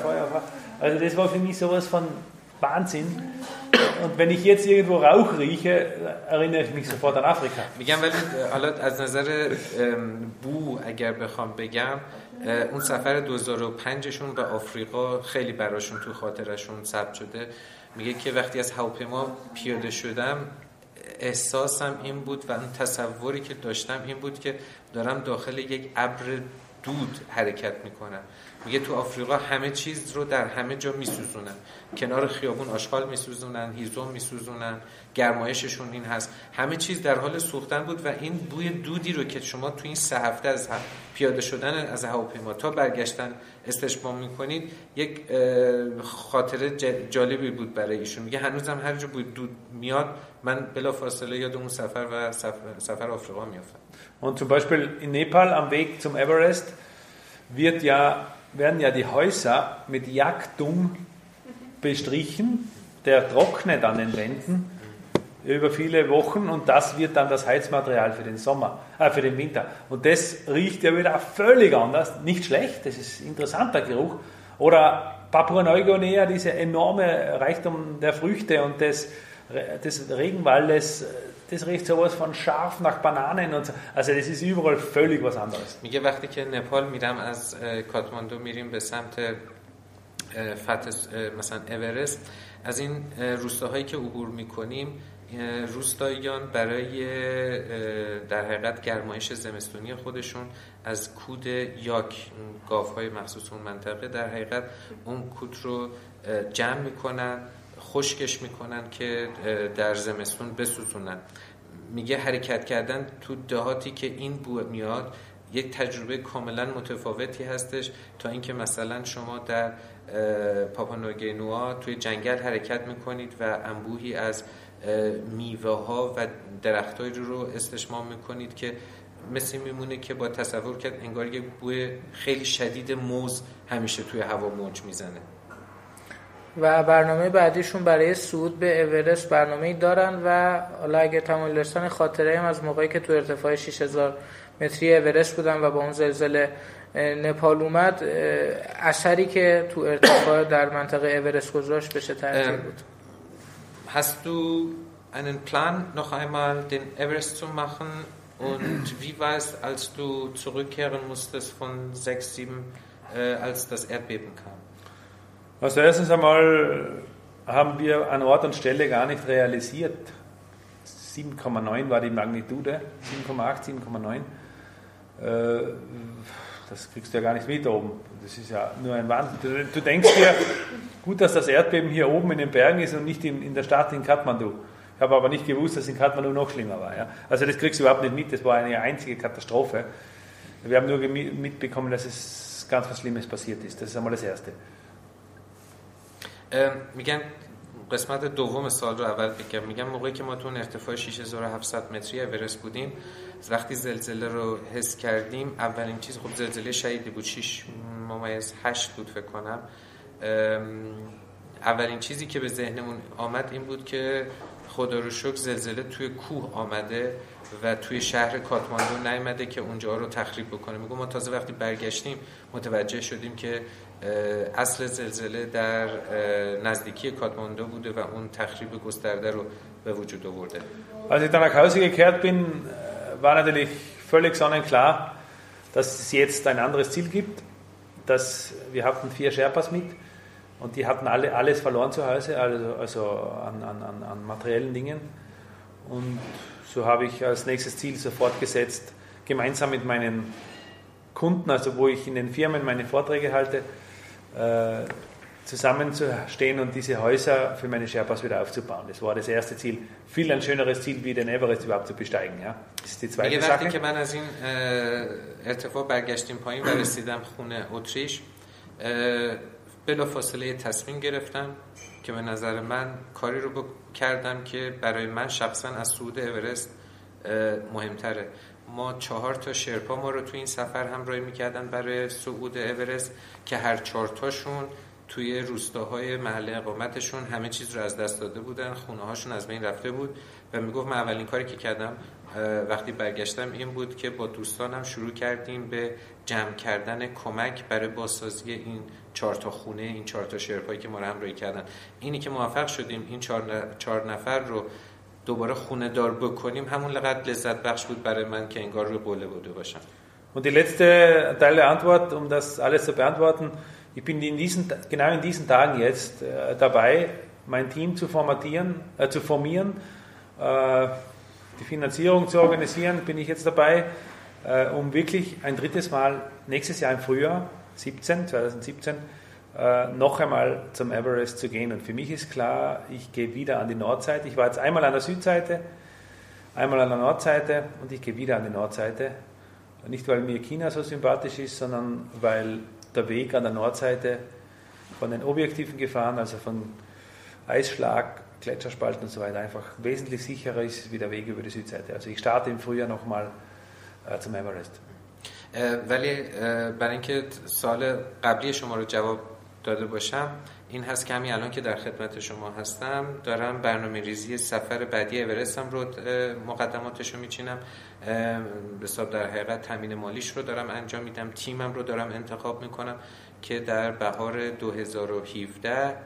Also das war für mich sowas von Wahnsinn. Und wenn ich jetzt irgendwo Rauch rieche, erinnere ich mich sofort an Afrika. میگم ولی حالا از نظر بو اگر بخوام بگم اون سفر 2005شون به آفریقا خیلی براشون تو خاطرشون ثبت شده. میگه که وقتی از هواپیما پیاده شدم احساسم این بود و اون تصوری که داشتم این بود که دارم داخل یک ابر دود حرکت میکنم. میگه تو آفریقا همه چیز رو در همه جا میسوزونن، کنار خیابون آشغال میسوزونن، هیزم میسوزونن، گرمایششون این هست، همه چیز در حال سوختن بود و این بوی دودی رو که شما تو این 3 هفته از پیاده شدن از هواپیما تا برگشتن استشمام میکنید یک خاطره جالبی بود برای ایشون. میگه هنوزم هر جا بوی دود میاد من بلافاصله یاد اون سفر و سفر آفریقا میافتم. Und zum Beispiel in Nepal am Weg zum Everest werden ja die Häuser mit Yakdung bestrichen, der trocknet an den Wänden über viele Wochen und das wird dann das Heizmaterial für den für den Winter. Und das riecht ja wieder völlig anders, nicht schlecht, das ist ein interessanter Geruch. Oder Papua-Neuguinea, diese enorme Reichtum der Früchte und des Regenwaldes, das riecht sowas von scharf nach Bananen und so. Also das ist überall völlig was anderes. میگه وقتی که نپال میرم از کاتماندو میریم به سمت مثلا اورست، از این روستاهایی که عبور میکنیم روستاییان برای در حقیقت گرمایش زمستونی خودشون از کود یاک، گاوهای مخصوص اون منطقه، در حقیقت اون کود رو جمع میکنن، خشکش میکنن که در زمستون بسوزونن. میگه حرکت کردن تو دهاتی که این بو میاد یک تجربه کاملا متفاوتی هستش تا اینکه مثلا شما در پاپانوگینوا توی جنگل حرکت میکنید و انبوهی از میوه ها و درختایی رو استشمام میکنید که مثل میمونه که با تصور کرد انگار یک بوی خیلی شدید موز همیشه توی هوا موج میزنه. و برنامه بعدیشون برای صعود به اورست برنامه‌ای دارن و حالا اگه تمایل داشتن خاطره هم از موقعی که تو ارتفاع 6000 متری اورست بودن و با اون زلزله نپال اومد، اثری که تو ارتفاع در منطقه اورست گذاشت بشه ترتیب بود. Hast du einen Plan, noch einmal den Everest zu machen? Und wie war es, als du zurückkehren musstest von 6, 7, als das Erdbeben kam? Also erstens einmal haben wir an Ort und Stelle gar nicht realisiert. 7,9 war die Magnitude, 7,8, 7,9. Das kriegst du ja gar nicht mit oben. Das ist ja nur ein Wahnsinn. Du denkst dir, gut, dass das Erdbeben hier oben in den Bergen ist und nicht in der Stadt in Kathmandu. Ich habe aber nicht gewusst, dass in Kathmandu noch schlimmer war. Ja? Also das kriegst du überhaupt nicht mit. Das war eine einzige Katastrophe. Wir haben nur mitbekommen, dass es ganz was Schlimmes passiert ist. Das ist einmal das Erste. میگن قسمت دوم سال رو اول بگم. میگم موقعی که ما تو ارتفاع 6700 متری اورست بودیم، وقتی زلزله رو حس کردیم، اولین چیز خب زلزله شدیدی بود، 6.8 بود فکر کنم. اولین چیزی که به ذهنمون آمد این بود که خدا رو شکر زلزله توی کوه آمده و توی شهر کاتماندو نیامده که اونجا رو تخریب بکنه. میگم ما تازه وقتی برگشتیم متوجه شدیم که اصل زلزله در نزدیکی کاتماندو بوده و اون تخریب گسترده رو به وجود آورده. Als ich dann nach Hause gekehrt bin, war natürlich völlig sonnenklar, dass es jetzt ein anderes Ziel gibt. Wir hatten 4 Sherpas mit und die hatten alles verloren zu Hause, also an materiellen Dingen. Und so habe ich als nächstes Ziel sofort gesetzt, gemeinsam mit meinen Kunden, also wo ich in den Firmen meine Vorträge halte, zusammenzustehen und diese Häuser für meine Sherpas wieder aufzubauen. Das war das erste Ziel. Viel ein schöneres Ziel, wie den Everest überhaupt zu besteigen. Ja? Das ist die zweite Sache. وقتی که من از این ارتفاع برگشتیم پایین و رسیدم خونه اتریش، بلافاصله تصمیم گرفتم که به نظر من کاری رو کردم که برای من شخصا از صعود اورست مهمتره. ما 4 تا شرپا ما رو تو این سفر همراهی میکردن برای صعود اورست که هر 4 تاشون توی روستاهای محل اقامتشون همه چیز رو از دست داده بودن، خونه هاشون از بین رفته بود و میگفت من اولین کاری که کردم وقتی برگشتم این بود که با دوستانم شروع کردیم به جمع کردن کمک برای بازسازی این 4 تا خونه، این 4 تا شرپایی که ما رو همراهی کردن. اینی که موفق شدیم این 4 نفر رو دوباره خونه دار بکنیم همون لقد لذت بخش بود برای من که انگار روی قله بوده باشم. Und die letzte Teil der Antwort, um das alles zu beantworten, ich bin genau in diesen Tagen jetzt dabei, mein Team zu formieren, die Finanzierung zu organisieren, bin ich jetzt dabei, um wirklich ein drittes Mal nächstes Jahr im Frühjahr 2017, noch einmal zum Everest zu gehen. Und für mich ist klar, ich gehe wieder an die Nordseite. Ich war jetzt einmal an der Südseite, einmal an der Nordseite und ich gehe wieder an die Nordseite. Nicht, weil mir China so sympathisch ist, sondern weil der Weg an der Nordseite von den objektiven Gefahren, also von Eisschlag, Gletscherspalten und so weiter, einfach wesentlich sicherer ist wie der Weg über die Südseite. Also ich starte im Frühjahr nochmal zum Everest. ولی برای اینکه سال قبلی شما رو جواب داده باشم این هست که همین الان که در خدمت شما هستم دارم برنامه ریزی سفر بعدی اورستم رو مقدماتش رو میچینم، به حساب در حقیقت تامین مالیش رو دارم انجام میدم، تیمم رو دارم انتخاب میکنم که در بهار 2017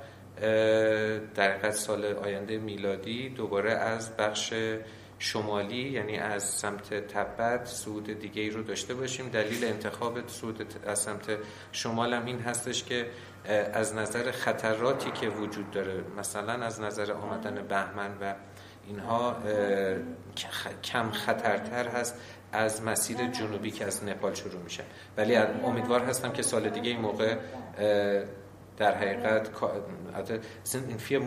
در حقیقت سال آینده میلادی دوباره از بخش شمالی یعنی از سمت تبت صعود دیگه ای رو داشته باشیم. دلیل انتخاب صعود از سمت شمال هم این هستش که از نظر خطراتی که وجود داره، مثلا از نظر آمدن بهمن و اینها کم خطرتر هست از مسیر جنوبی که از نپال شروع میشه. ولی امیدوار هستم که سال دیگه این موقع در حقیقت این 4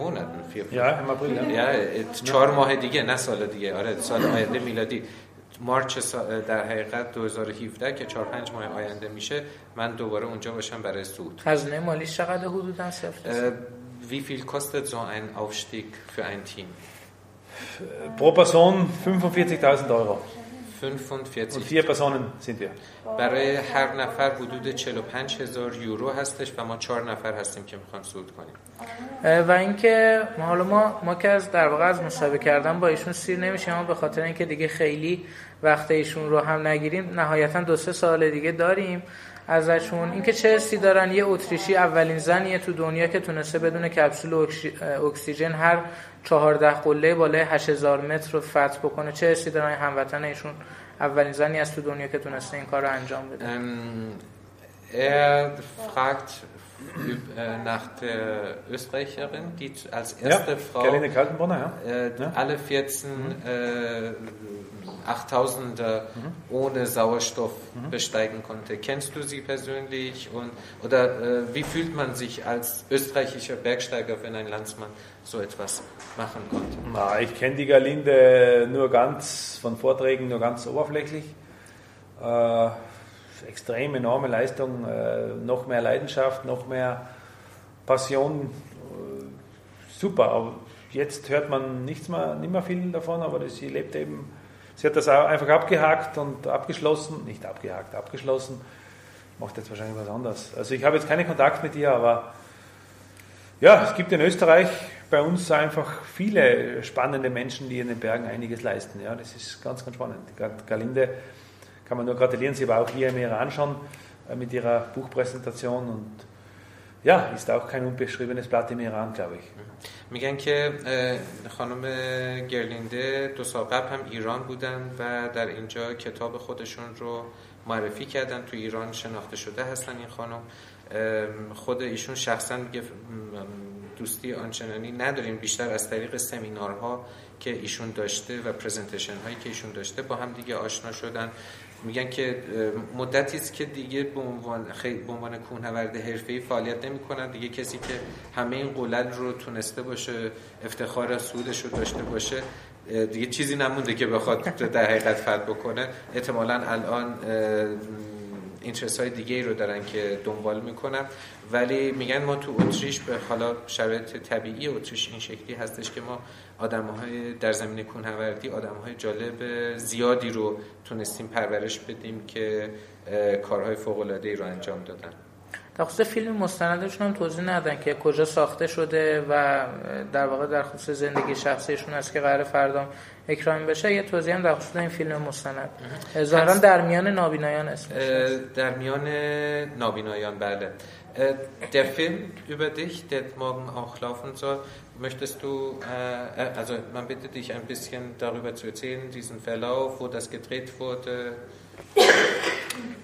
Monaten 4 ماه دیگه، نه سال دیگه، آره سال آینده میلادی مارچ در حقیقت 2017 که 4-5 ماه آینده میشه من دوباره اونجا باشم برای صعود. هزینه مالیش چقدر حدوداً صرف؟ Wie viel kostet so ein Aufstieg für ein Team? Pro Person 45.000 Euro. 45. Und 4 Personen sind wir. برای هر نفر حدود 45,000 یورو هستش و ما 4 نفر هستیم که میخوایم صعود کنیم. و اینکه حالا ما که از در واقع از مصاحبه کردن با ایشون سیر نمیشه، اما به خاطر اینکه دیگه خیلی وقت ایشون رو هم نگیریم نهایتا 2-3 سال دیگه داریم ازشون. اینکه چه حسی دارن، یه اتریشی اولین زنیه تو دنیا که تونسته بدون کپسول اکسیژن هر 14 قله بالای 8000 متر رو فتح بکنه، چه حسی دارن هموطن ایشون اولین زنی از تو دنیا که تونسته این کار رو انجام بده؟ fragt nach der Österreicherin, die als erste Frau alle 14 8000er ohne Sauerstoff besteigen konnte. Kennst du sie persönlich oder wie fühlt man sich als österreichischer Bergsteiger, wenn ein Landsmann so etwas machen konnte? Na, ich kenne die Gerlinde nur ganz von Vorträgen, nur ganz oberflächlich. Extrem enorme Leistung, noch mehr Leidenschaft, noch mehr Passion, super. Aber jetzt hört man nicht mehr viel davon, aber sie lebt eben, sie hat das auch einfach abgehakt und abgeschlossen, nicht abgehakt, abgeschlossen, macht jetzt wahrscheinlich was anderes. Also ich habe jetzt keinen Kontakt mit ihr, aber ja, es gibt in Österreich bei uns einfach viele spannende Menschen, die in den Bergen einiges leisten. Ja, das ist ganz, ganz spannend. Die Gerlinde kann man nur gratulieren. Sie war auch hier im Iran schon mit ihrer Buchpräsentation und ja, ist auch kein unbeschriebenes Blatt im Iran, glaube ich. میگن که خانم گرلینده 2 سال قبل هم ایران بودن و در اینجا کتاب خودشون رو معرفی کردن، تو ایران شناخته شده هستن این خانم. خود ایشون شخصا میگه دوستی آنچنانی نداریم، بیشتر از طریق سمینارها که ایشون داشته و پرزنتیشن هایی که ایشون داشته با هم دیگه آشنا شدن. میگن که مدتی است که دیگه به عنوان کوهنورد حرفه‌ای فعالیت نمی‌کنن، دیگه کسی که همه این قلل رو تونسته باشه، افتخار از صعودش رو داشته باشه، دیگه چیزی نمونده که بخواد در حقیقت فتح بکنه. احتمالاً الان اینترس‌های دیگه‌ای رو دارن که دنبال میکنن. ولی میگن ما تو اتریش به حالا شرایط طبیعی اتریش این شکلی هستش که ما آدم‌های در زمینه کوهنوردی آدم‌های جالب زیادی رو تونستیم پرورش بدیم که کارهای فوق‌العاده‌ای رو انجام دادن. در خصوص فیلم مستندشون هم توضیح ندادن که کجا ساخته شده و در واقع در خصوص زندگی شخصیشون است که قرار فردا اکرام بشه. یه توضیح هم در خصوص این فیلم مستند ظاهرا در میان نابینایان اسمش در میان نابینایان. بله. Der Film über dich, der morgen auch laufen soll, möchtest du, also man bittet dich ein bisschen darüber zu erzählen, diesen Verlauf, wo das gedreht wurde.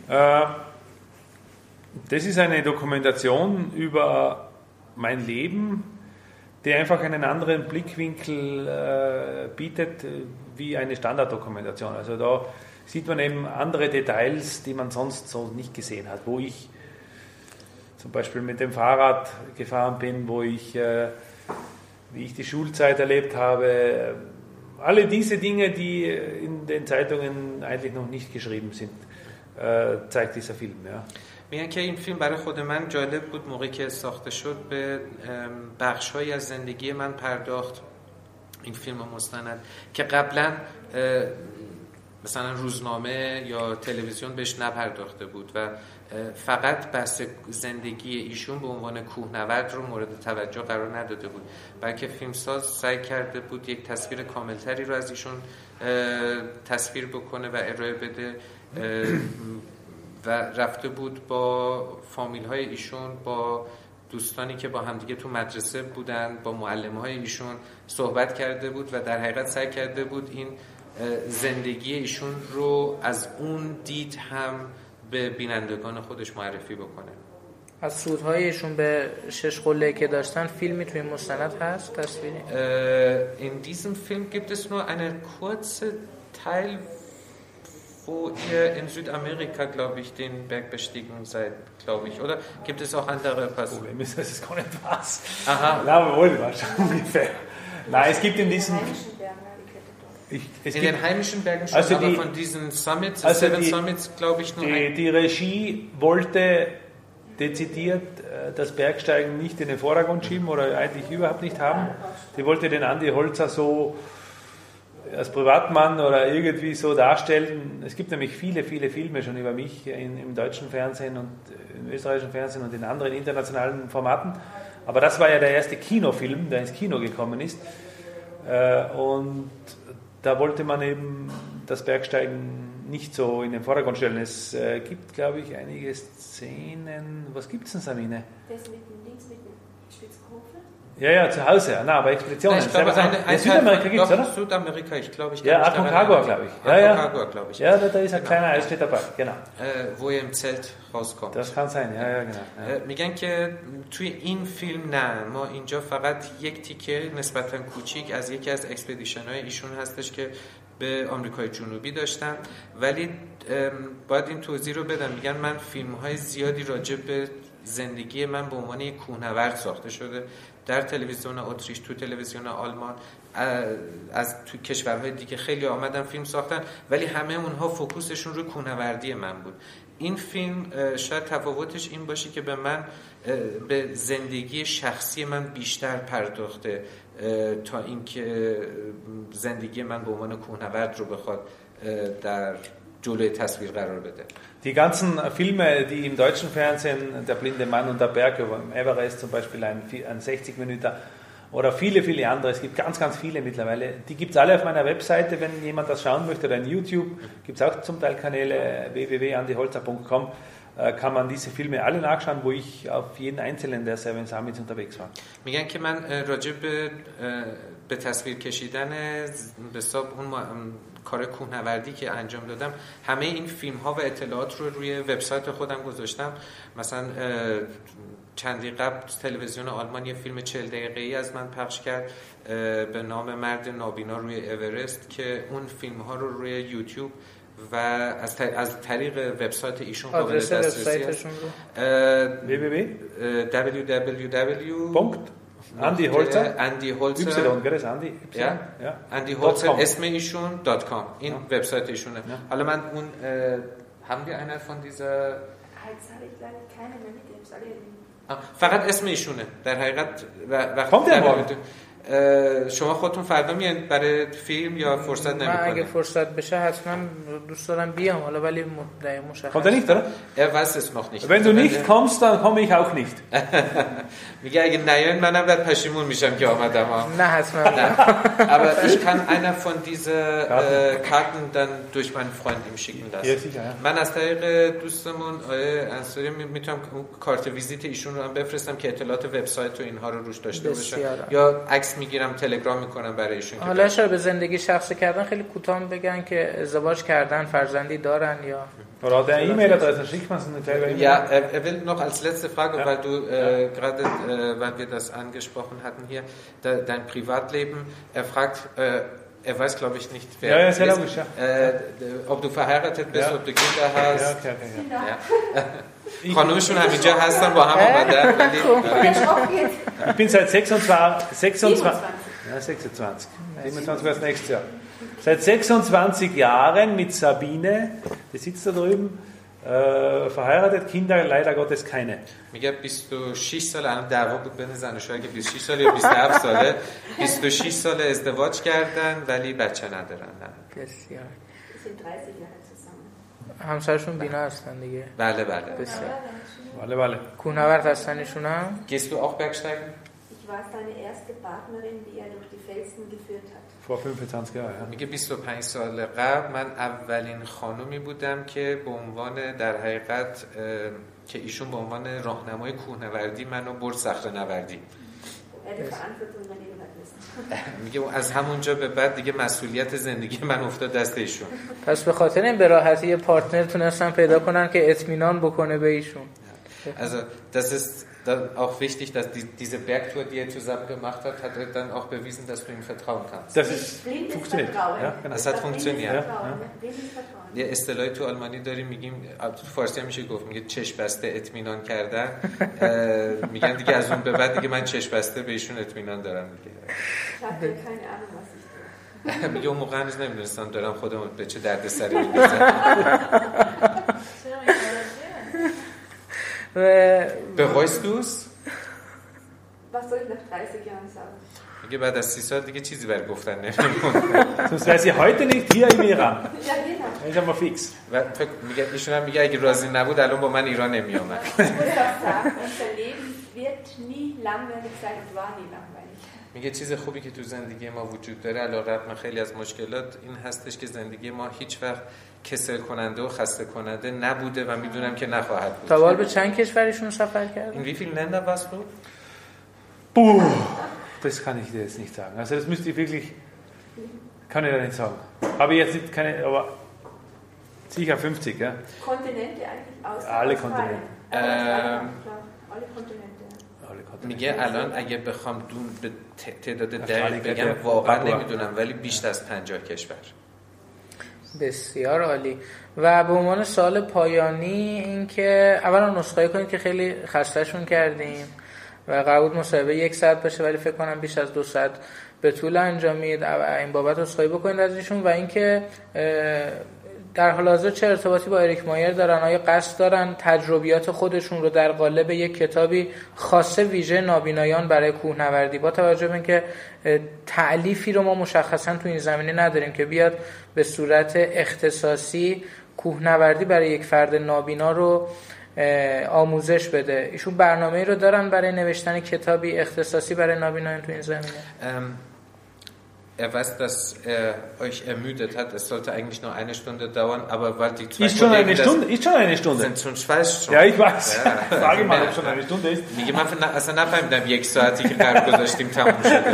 Das ist eine Dokumentation über mein Leben, die einfach einen anderen Blickwinkel bietet wie eine Standarddokumentation. Also da sieht man eben andere Details, die man sonst so nicht gesehen hat, wo ich zum Beispiel mit dem Fahrrad gefahren bin, wie ich die Schulzeit erlebt habe. Alle diese Dinge, die in den Zeitungen eigentlich noch nicht geschrieben sind, zeigt dieser Film. Ja. میگن که این فیلم برای خود من جالب بود موقعی که ساخته شد به بخش‌هایی از زندگی من پرداخت این فیلم مستند که قبلا مثلا روزنامه یا تلویزیون بهش نپرداخته بود و فقط بحث زندگی ایشون به عنوان کوهنورد رو مورد توجه قرار نداده بود، بلکه فیلمساز سعی کرده بود یک تصویر کاملتری رو از ایشون تصویر بکنه و ارائه بده و رفته بود با فامیل‌های ایشون، با دوستانی که با همدیگه تو مدرسه بودن، با معلم‌های ایشون صحبت کرده بود و در حقیقت سعی کرده بود این زندگی ایشون رو از اون دید هم به بینندگان خودش معرفی بکنه. از سودهای ایشون به 6 قله که داشتن فیلمی توی مستند هست تصویری؟ In diesem Film gibt es nur eine kurze Teil, wo ihr in Südamerika, glaube ich, den Berg bestiegen seid, glaube ich, oder? Gibt es auch andere Passagen? Problem ist, das ist gar nicht was. Aha. Na, wohl, wahrscheinlich ungefähr. Nein, es gibt in diesem... In den heimischen Bergen schon, aber von diesen Summits, Seven Summits, glaube ich, nur die Regie wollte dezidiert das Bergsteigen nicht in den Vordergrund schieben oder eigentlich überhaupt nicht haben. Die wollte den Andi Holzer so als Privatmann oder irgendwie so darstellen. Es gibt nämlich viele Filme schon über mich im deutschen Fernsehen und im österreichischen Fernsehen und in anderen internationalen Formaten. Aber das war ja der erste Kinofilm, der ins Kino gekommen ist. Und da wollte man eben das Bergsteigen nicht so in den Vordergrund stellen. Es gibt, glaube ich, einige Szenen. Was gibt es denn, Sabine? Das mit dem links mit dem Spitzkofen? Ja, zu Hause. Na, aber Expeditionen. Ich glaube, in Südamerika gibt es, oder? Südamerika, ich glaube. Ja, Aconcagua, glaube ich. Aconcagua, glaube ich. Ja, da ist ein kleiner Eisstedt dabei, genau. Wo ihr im Zelt rauskommt. Das kann sein, ja, genau. میگن که توی این فیلم نه، ما اینجا فقط یک تیکه نسبتاً کوچیک از یکی از اکسپدیشن‌های ایشون هستش که به آمریکای جنوبی داشتن، ولی باید این توضیح رو بدم. میگن من فیلم‌های زیادی راجع به زندگی من به عنوان یک کوهنورد ساخته شده در تلویزیون اتریش، تو تلویزیون آلمان، از تو کشورهای دیگه خیلی آمدن فیلم ساختن، ولی همه اونها فوکوسشون روی کوهنوردی من بود. این فیلم شاید تفاوتش این باشه که به زندگی شخصی من بیشتر پرداخته تا اینکه زندگی من به عنوان کوهنورد رو بخواد در جلوی تصویر قرار بده. Die ganzen Filme, die im deutschen Fernsehen, Der blinde Mann und der Berg über Everest zum Beispiel, ein 60 Minuten oder viele andere, es gibt ganz viele mittlerweile, die gibt es alle auf meiner Webseite, wenn jemand das schauen möchte, oder in YouTube gibt es auch zum Teil Kanäle, www.andiholzer.com, kann man diese Filme alle nachschauen, wo ich auf jeden einzelnen der Seven Summits unterwegs war. میگن که من راجع به تصویر کشیدن به حساب اون کار کوهنوردی که انجام دادم، همه این فیلم ها و اطلاعات رو روی وبسایت خودم گذاشتم. مثلا چندی قبل تلویزیون آلمان یه فیلم 40 دقیقه‌ای از من پخش کرد به نام مرد نابینا روی اورست که اون فیلم ها رو روی یوتیوب و از طریق وبسایت ایشون قابل دسترسی است. Andi Holzer. Andi Holzer. Y, Andi Holzer اسم ایشون .com. این وبسایت ایشونه. حالا من اون haben wir einer von dieser Jetzt habe ich leider keine mehr mit dem فقط اسم ایشونه در حقیقت وقتی شما خودتون فردا میان برای فیلم یا فرصت نمیکنه؟ من اگه فرصت بشه حتما دوست دارم بیام، حالا ولی مشخص. Kommt er nicht, oder? Er weiß es noch nicht. Wenn du nicht kommst, dann komme ich auch nicht. میگه اگه نیاین منم بعد پشیمون میشم که آمدم. نه حتما. Aber ich kann einer von dieser Karten dann durch meinen Freund ihm schicken lassen. من از طریق دوستمون انصاری میتونم کارت ویزیت ایشون رو هم بفرستم که اطلاعات وبسایت و اینها رو روش داشته باشم یا عکس تماس میگیرم، تلگرام میکنم برایشون. حالا چرا به زندگی شخصی کردن خیلی کوتاه بگن که ازدواج کردن، فرزندی دارن یا Oder hat er eine E-Mail-Adresse, schickt man es eine kleine E-Mail. Ja, er will noch als letzte Frage, weil du gerade, weil wir das angesprochen hatten hier, dein Privatleben, er fragt, er weiß glaube ich nicht, wer ja, ist, logisch, ja. Ob du verheiratet bist, ob du Kinder hast. Ja, okay. خانومشون همینجا هستن با هم آمدن. Ich bin seit 26 wäre das nächstes Jahr. Seit 26 Jahren mit Sabine, die sitzt da drüben, verheiratet, Kinder leider Gottes keine. میگه 26 سال الان دعوا بود بین زن و شوهر که 26 سال یا 27 ساله 26 سال ازدواج کردن ولی بچه ندارن. بسیار. sind 30 Jahre zusammen. همسرشون بینا هستن دیگه. بله بله. بسیار. Bale. کوهنورد هستن ایشون هم؟ Gehst du auch Bergsteigen? Ich war seine erste Partnerin, die er durch die Felsen geführt hat. Vor 25 Jahren, ja. میگه 25 سال قبل من اولین خانومی بودم که به عنوان در حقیقت که ایشون به عنوان راهنمای کوهنوردی منو برد صخره‌نوردی. میگه از همونجا به بعد دیگه مسئولیت زندگی من افتاد دست ایشون. پس به خاطر این به راحتی یه پارتنر تونستن پیدا کنن که اطمینان بکنه به ایشون. Also das ist dann auch wichtig, dass diese Bergtour, die er zusammen gemacht hat, hat er dann auch bewiesen, dass du ihm vertrauen kannst. Das ist funktioniert. Ja, genau. Das hat funktioniert. Ja. یه اصطلاحی تو آلمانی داریم میگیم، تو فارسی هم میشه گفت، میگه چشم بسته اطمینان کردن. میگن دیگه از اون به بعد دیگه من چشم بسته به ایشون اطمینان دارم دیگه. میگه اون موقع هنوز نمیدونستم دارم خودم به چه دردسری می‌رسم. Bereust du es? Was soll ich nach 30 Jahren sagen? میگه بعد از 30 سال دیگه چیزی برای گفتن نمیمونه. Sonst wäre sie heute nicht hier im Iran. Ja, genau. Ich habe mal fix. و میگه ایشون هم میگه اگه راضی نبود الان با من ایران نمیومد. Ich muss auch sagen, unser Leben wird nie langweilig sein und war nie langweilig. میگه چیز خوبی که تو زندگی ما وجود داره علیرغم خیلی از مشکلات این هستش که زندگی ما هیچ وقت کسل کننده و خسته کننده نبوده و میدونم که نخواهد بود. تا به چند کشورشون سفر کردن؟ In wie vielen Ländern warst du? Puh, das kann ich dir jetzt nicht sagen. Also das müsste ich wirklich, kann ich da nicht sagen. Habe ich jetzt nicht keine, aber sicher 50, ja. Kontinente eigentlich aus. Alle Kontinente. Alle Kontinente. میگه الان اگه بخوام به تعداد دقیق بگم واقعا نمیدونم ولی بیشتر از 50 کشور. بسیار عالی. و به عنوان سوال پایانی این که اولا نسخه کنید که خیلی خسته‌شون کردیم و قرار بود مصاحبه 1 ساعت بشه ولی فکر کنم بیش از 2 ساعت به طول انجامید. این بابت عذرخواهی بکنید از ایشون. و اینکه در حال حاضر چه ارتباطی با اریک مایر دارن؟ آیا قصد دارن تجربیات خودشون رو در قالب یک کتابی خاصه ویژه نابینایان برای کوهنوردی، با توجه به اینکه تألیفی رو ما مشخصا تو این زمینه نداریم که بیاد به صورت اختصاصی کوهنوردی برای یک فرد نابینا رو آموزش بده، ایشون برنامه‌ای رو دارن برای نوشتن کتابی اختصاصی برای نابینایان تو این زمینه؟ Er weiß, dass er euch ermüdet hat. Es sollte eigentlich nur 1 Stunde dauern, aber weil die 2 Ist schon eine Stunde. Ist schon eine Stunde. Sind schon fast. Ja, ich weiß. Sage mal, ob schon eine Stunde ist. میگه من اصلا نفهمیدم 1 ساعتی که قرار گذاشتیم تموم شده.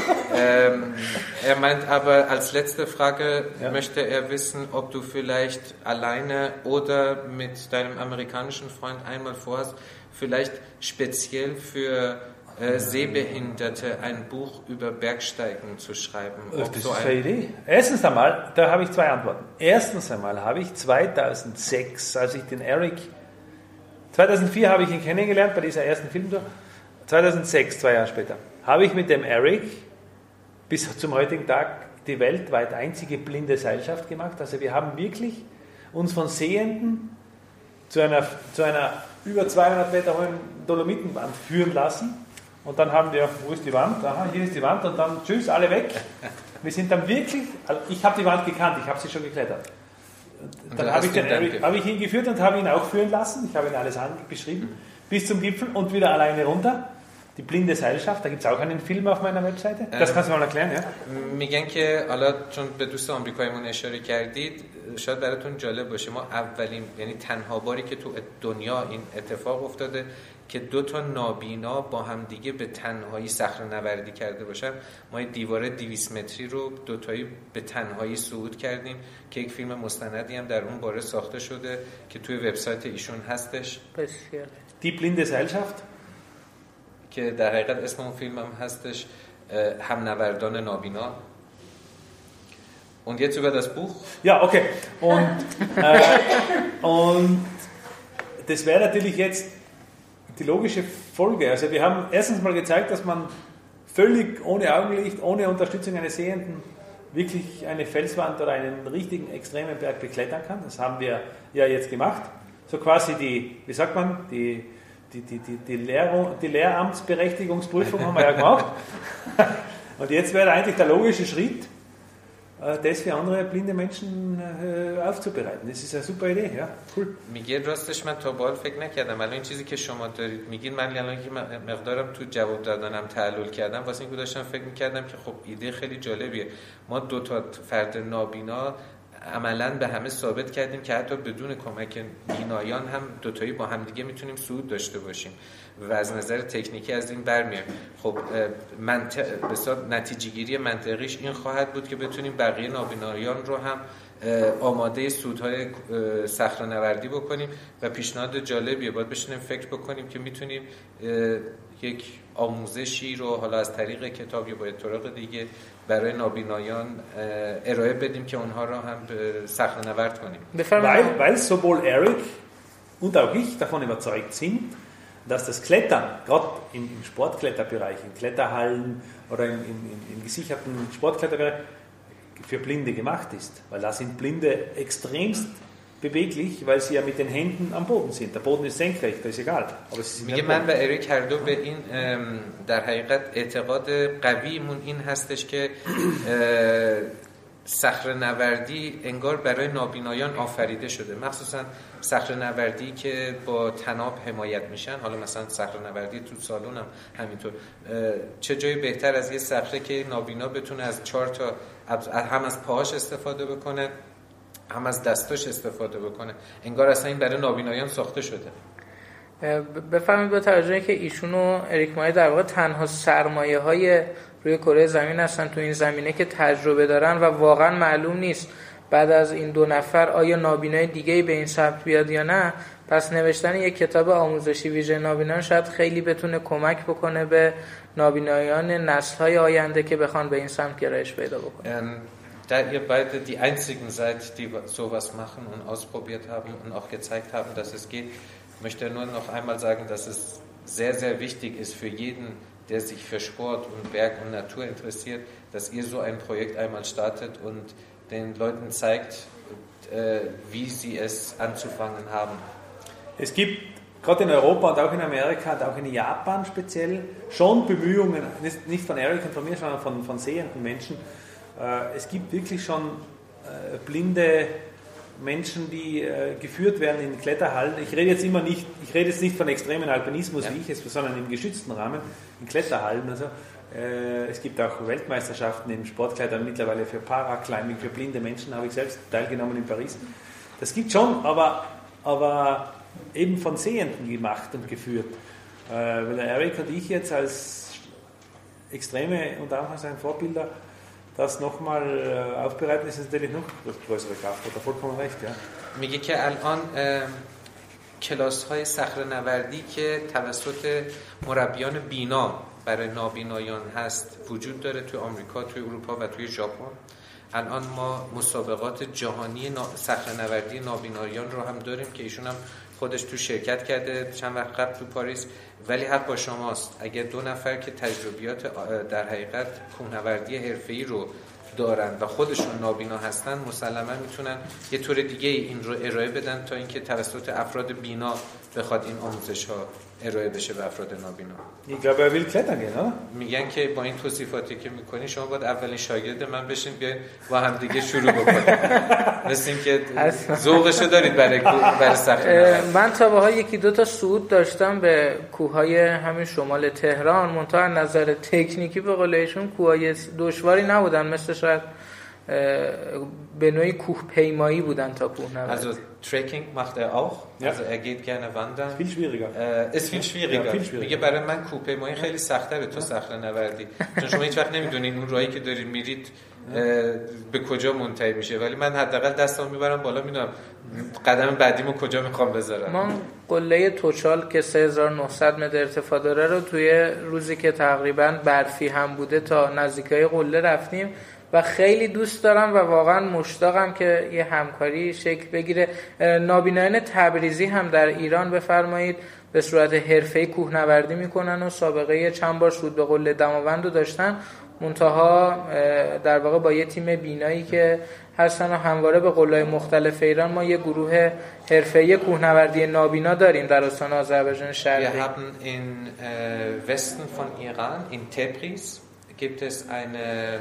Er meint aber als letzte Frage möchte er wissen, ob du vielleicht alleine oder mit deinem amerikanischen Freund einmal vorhast, vielleicht speziell für Sehbehinderte ein Buch über Bergsteigen zu schreiben. Das ist eine Idee. Erstens einmal, da habe ich 2 Antworten. Erstens einmal habe ich 2006, als ich den Eric, 2004 habe ich ihn kennengelernt bei dieser ersten Filmtour, 2006, 2 Jahre später, habe ich mit dem Eric bis zum heutigen Tag die weltweit einzige blinde Seilschaft gemacht. Also wir haben wirklich uns von Sehenden zu einer über 200 Meter hohen Dolomitenwand führen lassen. Und dann haben wir, wo ist die Wand? Aha, hier ist die Wand und dann tschüss, alle weg. Wir sind dann wirklich, also ich habe die Wand gekannt, ich habe sie schon geklettert. Und dann habe ich ihn geführt und habe ihn auch führen lassen. Ich habe ihn alles beschrieben, bis zum Gipfel und wieder alleine runter. Die blinde Seilschaft, da gibt es auch einen Film auf meiner Webseite. Das kannst du mal erklären, ja? میگن که حالا چون به دوست آمریکاییمون اشاره کردید شاید براتون جالب باشه، ما اولین یعنی تنها باری که تو دنیا این اتفاق افتاده که دو تا نابینا با هم دیگه به تنهایی صخره‌نوردی کرده باشن. ما دیوار 200 متری رو دوتایی به تنهایی صعود کردیم که یک فیلم مستندی هم در اون باره ساخته شده که توی وبسایت ایشون هستش. بسیار. Die Blinde Seilschaft که در حقیقت اسم اون فیلم هم هستش هم نوردان نابینا. Und jetzt über das Buch? Ja, okay. Und das wäre natürlich jetzt die logische Folge. Also wir haben erstens mal gezeigt, dass man völlig ohne Augenlicht, ohne Unterstützung eines Sehenden wirklich eine Felswand oder einen richtigen extremen Berg beklettern kann. Das haben wir ja jetzt gemacht. So quasi die Lehramtsberechtigungsprüfung haben wir ja gemacht. Und jetzt wäre eigentlich der logische Schritt, das für andere blinde Menschen aufzubereiten. Das ist eine super Idee, ja, cool. میگه راستش من تا به حال فکر نکردم، الان این چیزی که شما دارید میگین من الان که مقدارم تو جواب دادنم تعلل کردم، واسه اینکه داشتم فکر میکردم که خب ایده خیلی جالبیه. ما دو تا فرد نابینا عملاً به همه ثابت کردیم که حتی بدون کمک بینایان هم دوتایی با هم دیگه میتونیم صعود داشته باشیم و از نظر تکنیکی از این برمیایم. خب نتیجه گیری منطقیش این خواهد بود که بتونیم بقیه نابینایان رو هم آماده صعودهای صخره‌نوردی بکنیم و پیشنهاد جالبیه. باید بشینیم فکر بکنیم که میتونیم یک آموزشی رو حالا از طریق کتاب یا با طرق دیگه برای نابینایان ارائه بدیم که اونها رو هم صخره‌نورد کنیم. Weil sowohl Eric und auch ich davon überzeugt sind, dass das Klettern, gerade im Sportkletterbereich, in Kletterhallen oder in gesicherten Sportkletterbereich, für Blinde gemacht ist. Weil da sind Blinde extremst beweglich, weil sie ja mit den Händen am Boden sind. Der Boden ist senkrecht, das ist egal. Aber sie sind میگه من و اریک هر دو به این در حقیقت اعتقاد قویمون این هستش که صخره‌نوردی انگار برای نابینایان آفریده شده، مخصوصا صخره‌نوردی که با طناب حمایت میشن. حالا مثلا صخره‌نوردی تو سالن هم همینطور. چه جای بهتر از یه صخره که نابینا بتونه از 4 تا هم از پاهاش استفاده بکنه هم از دستاش استفاده بکنه. انگار اصلا این برای نابینایان ساخته شده. بفرمایید با توجه که ایشون و اریک مایه در واقع تنها سرمایه‌های روی کره زمین هستن تو این زمینه که تجربه دارن و واقعا معلوم نیست بعد از این دو نفر آیا نابینای دیگه‌ای به این سمت بیاد یا نه. پس نوشتن یک کتاب آموزشی ویژه نابینایان شاید خیلی بتونه کمک بکنه به نابینایان نسل‌های آینده که بخوان به این سمت گرایش پیدا بکنن. Da ihr beide die einzigen seid, die sowas machen und ausprobiert haben und auch gezeigt haben, dass es geht, möchte nur noch einmal sagen, dass es sehr, sehr wichtig ist für jeden, der sich für Sport und Berg und Natur interessiert, dass ihr so ein Projekt einmal startet und den Leuten zeigt, wie sie es anzufangen haben. Es gibt gerade in Europa und auch in Amerika und auch in Japan speziell schon Bemühungen, nicht von Eric und von mir, sondern von sehenden Menschen. Es gibt wirklich schon blinde Menschen, die geführt werden in Kletterhallen. Ich rede jetzt nicht von extremen Alpinismus, wie ich es, sondern im geschützten Rahmen, in Kletterhallen. Also, es gibt auch Weltmeisterschaften im Sportklettern mittlerweile für Paraclimbing, für blinde Menschen, habe ich selbst teilgenommen in Paris. Das gibt schon, aber eben von Sehenden gemacht und geführt. Weil der Eric und ich jetzt als extreme, unter Anführungszeichen, Vorbilder das nochmal aufbereiten, ist natürlich noch größere Kraft. Hat er vollkommen recht, ja. میگه که الان کلاس‌های صخره‌نوردی که توسط مربیان بینا برای نابینایان هست وجود داره توی آمریکا، توی اروپا و توی ژاپن. الان ما مسابقات جهانی صخره‌نوردی نابینایان رو هم داریم که ایشون هم خودش تو شرکت کرده چند وقت قبل تو پاریس. ولی حق با شماست، اگر دو نفر که تجربیات در حقیقت کوهنوردی حرفه‌ای رو دارن و خودشون نابینا هستن، مسلما میتونن یه طور دیگه این رو ارائه بدن تا اینکه توسط افراد بینا بخواد این آموزش ها ارائه بشه به افراد نابینا. Ich glaube, er will klettern gehen, oder? میگن که با این توصیفاتی که میکنی شما باید اولین شاگرد من بشین، بیاین با هم دیگه شروع بکنیم. مثل این که ذوقشو دارید برای صخره. من تا به‌ها یکی دو تا صعود داشتم به کوههای همین شمال تهران، منتها از نظر تکنیکی به قول ایشون کوههای دشواری نبودن، مثل شاید به نوعی کوه پیمایی بودن تا کوهنوردی. Also Trekking macht er auch. Ja. Also er geht gerne wandern. Viel schwieriger. Ist viel schwieriger. Ja, viel schwieriger. میگه برای من کوه پیمایی خیلی سخت‌تره تو صخره‌نوردی. چون شما هیچ وقت نمیدونید اون راهی که دارید میرید به کجا منتهی میشه، ولی من حداقل دستمو میبرم بالا میدونم قدم بعدیمو کجا میخوام بذارم. ما قله توچال که 3900 متر ارتفاع داره رو توی روزی که تقریبا برفی هم بوده تا نزدیکای قله رفتیم و خیلی دوست دارم و واقعا مشتاقم که یه همکاری شکل بگیره. نابینایان تبریزی هم در ایران بفرمایید به صورت حرفه‌ای کوهنوردی میکنن و سابقه چند بار صعود به قله دماوند رو داشتن، منتها در واقع با یه تیم بینایی که هر سنه همواره به قله‌های مختلف ایران ما یه گروه حرفه‌ای کوهنوردی نابینا داریم در استان آذربایجان شرقی. Wir haben in Westen von Iran, in Tebriz, gibt es eine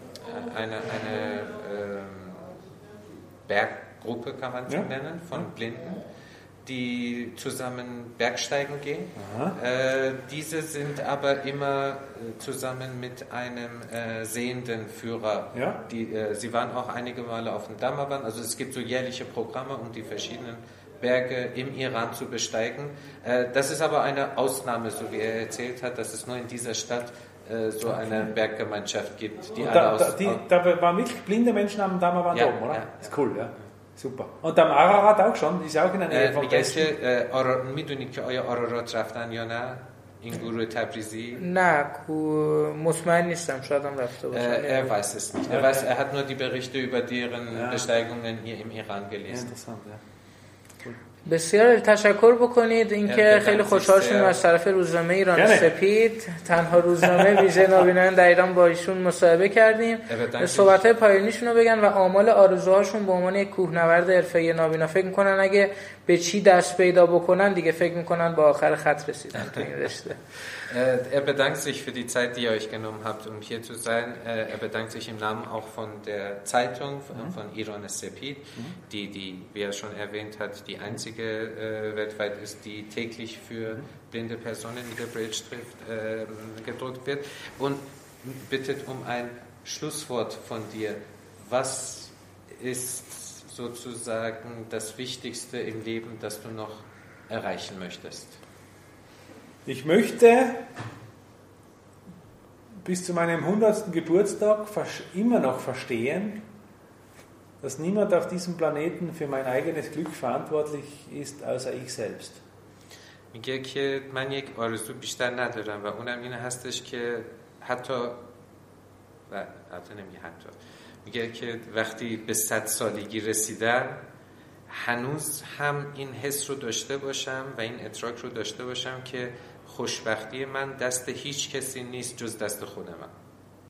Berggruppe, kann man sie nennen, von Blinden, die zusammen Bergsteigen gehen. Diese sind aber immer zusammen mit einem sehenden Führer. Ja? Sie waren auch einige Male auf dem Damavand. Also es gibt so jährliche Programme, um die verschiedenen Berge im Iran zu besteigen. Das ist aber eine Ausnahme, so wie er erzählt hat, dass es nur in dieser Stadt so eine Berggemeinschaft gibt. Die da waren wirklich blinde Menschen am Damavand oben, oder? Ja. Das ist cool, ja. Super. Und am Ararat auch schon? Ist auch in der Nähe vom Westen? میدونید که آیا آرارات رفتن یا نه؟ این گروه تبریزی؟ نه مطمئن نیستم، شاید هم رفته باشم. Er weiß es nicht. Er hat nur die Berichte über deren Besteigungen hier im Iran gelesen. Interessant, ja. بسیار تشکر بکنید اینکه خیلی خوشحال شدیم از طرف روزنامه ایران سپید، تنها روزنامه ویژه نابینایان در ایران، با ایشون مصاحبه کردیم. صحبت‌های پایانیشون رو بگن و آمال آرزوهاشون به عنوان یک کوهنورد حرفه‌ای نابینا. فکر می‌کنن اگه به چی دست پیدا بکنن دیگه فکر می‌کنن با آخر خط رسیدن تو این رشته. Er bedankt sich für die Zeit, die ihr euch genommen habt, um hier zu sein. Er bedankt sich im Namen auch von der Zeitung, von Iran Sepid, die, wie er schon erwähnt hat, die einzige weltweit ist, die täglich für blinde Personen in der Bildschrift gedruckt wird. Und bittet um ein Schlusswort von dir. Was ist sozusagen das Wichtigste im Leben, das du noch erreichen möchtest? Ich möchte bis zu meinem 100. Geburtstag immer noch verstehen, dass niemand auf diesem Planeten für mein eigenes Glück verantwortlich ist, außer ich selbst. میگه که من یک آرزو بیشتر ندارم و اونم این هستش که میگه که وقتی به 100 سالگی رسیدم هنوز هم این حس رو داشته باشم و این ادراک رو داشته باشم که خوشبختی من دست هیچ کسی نیست جز دست خود من.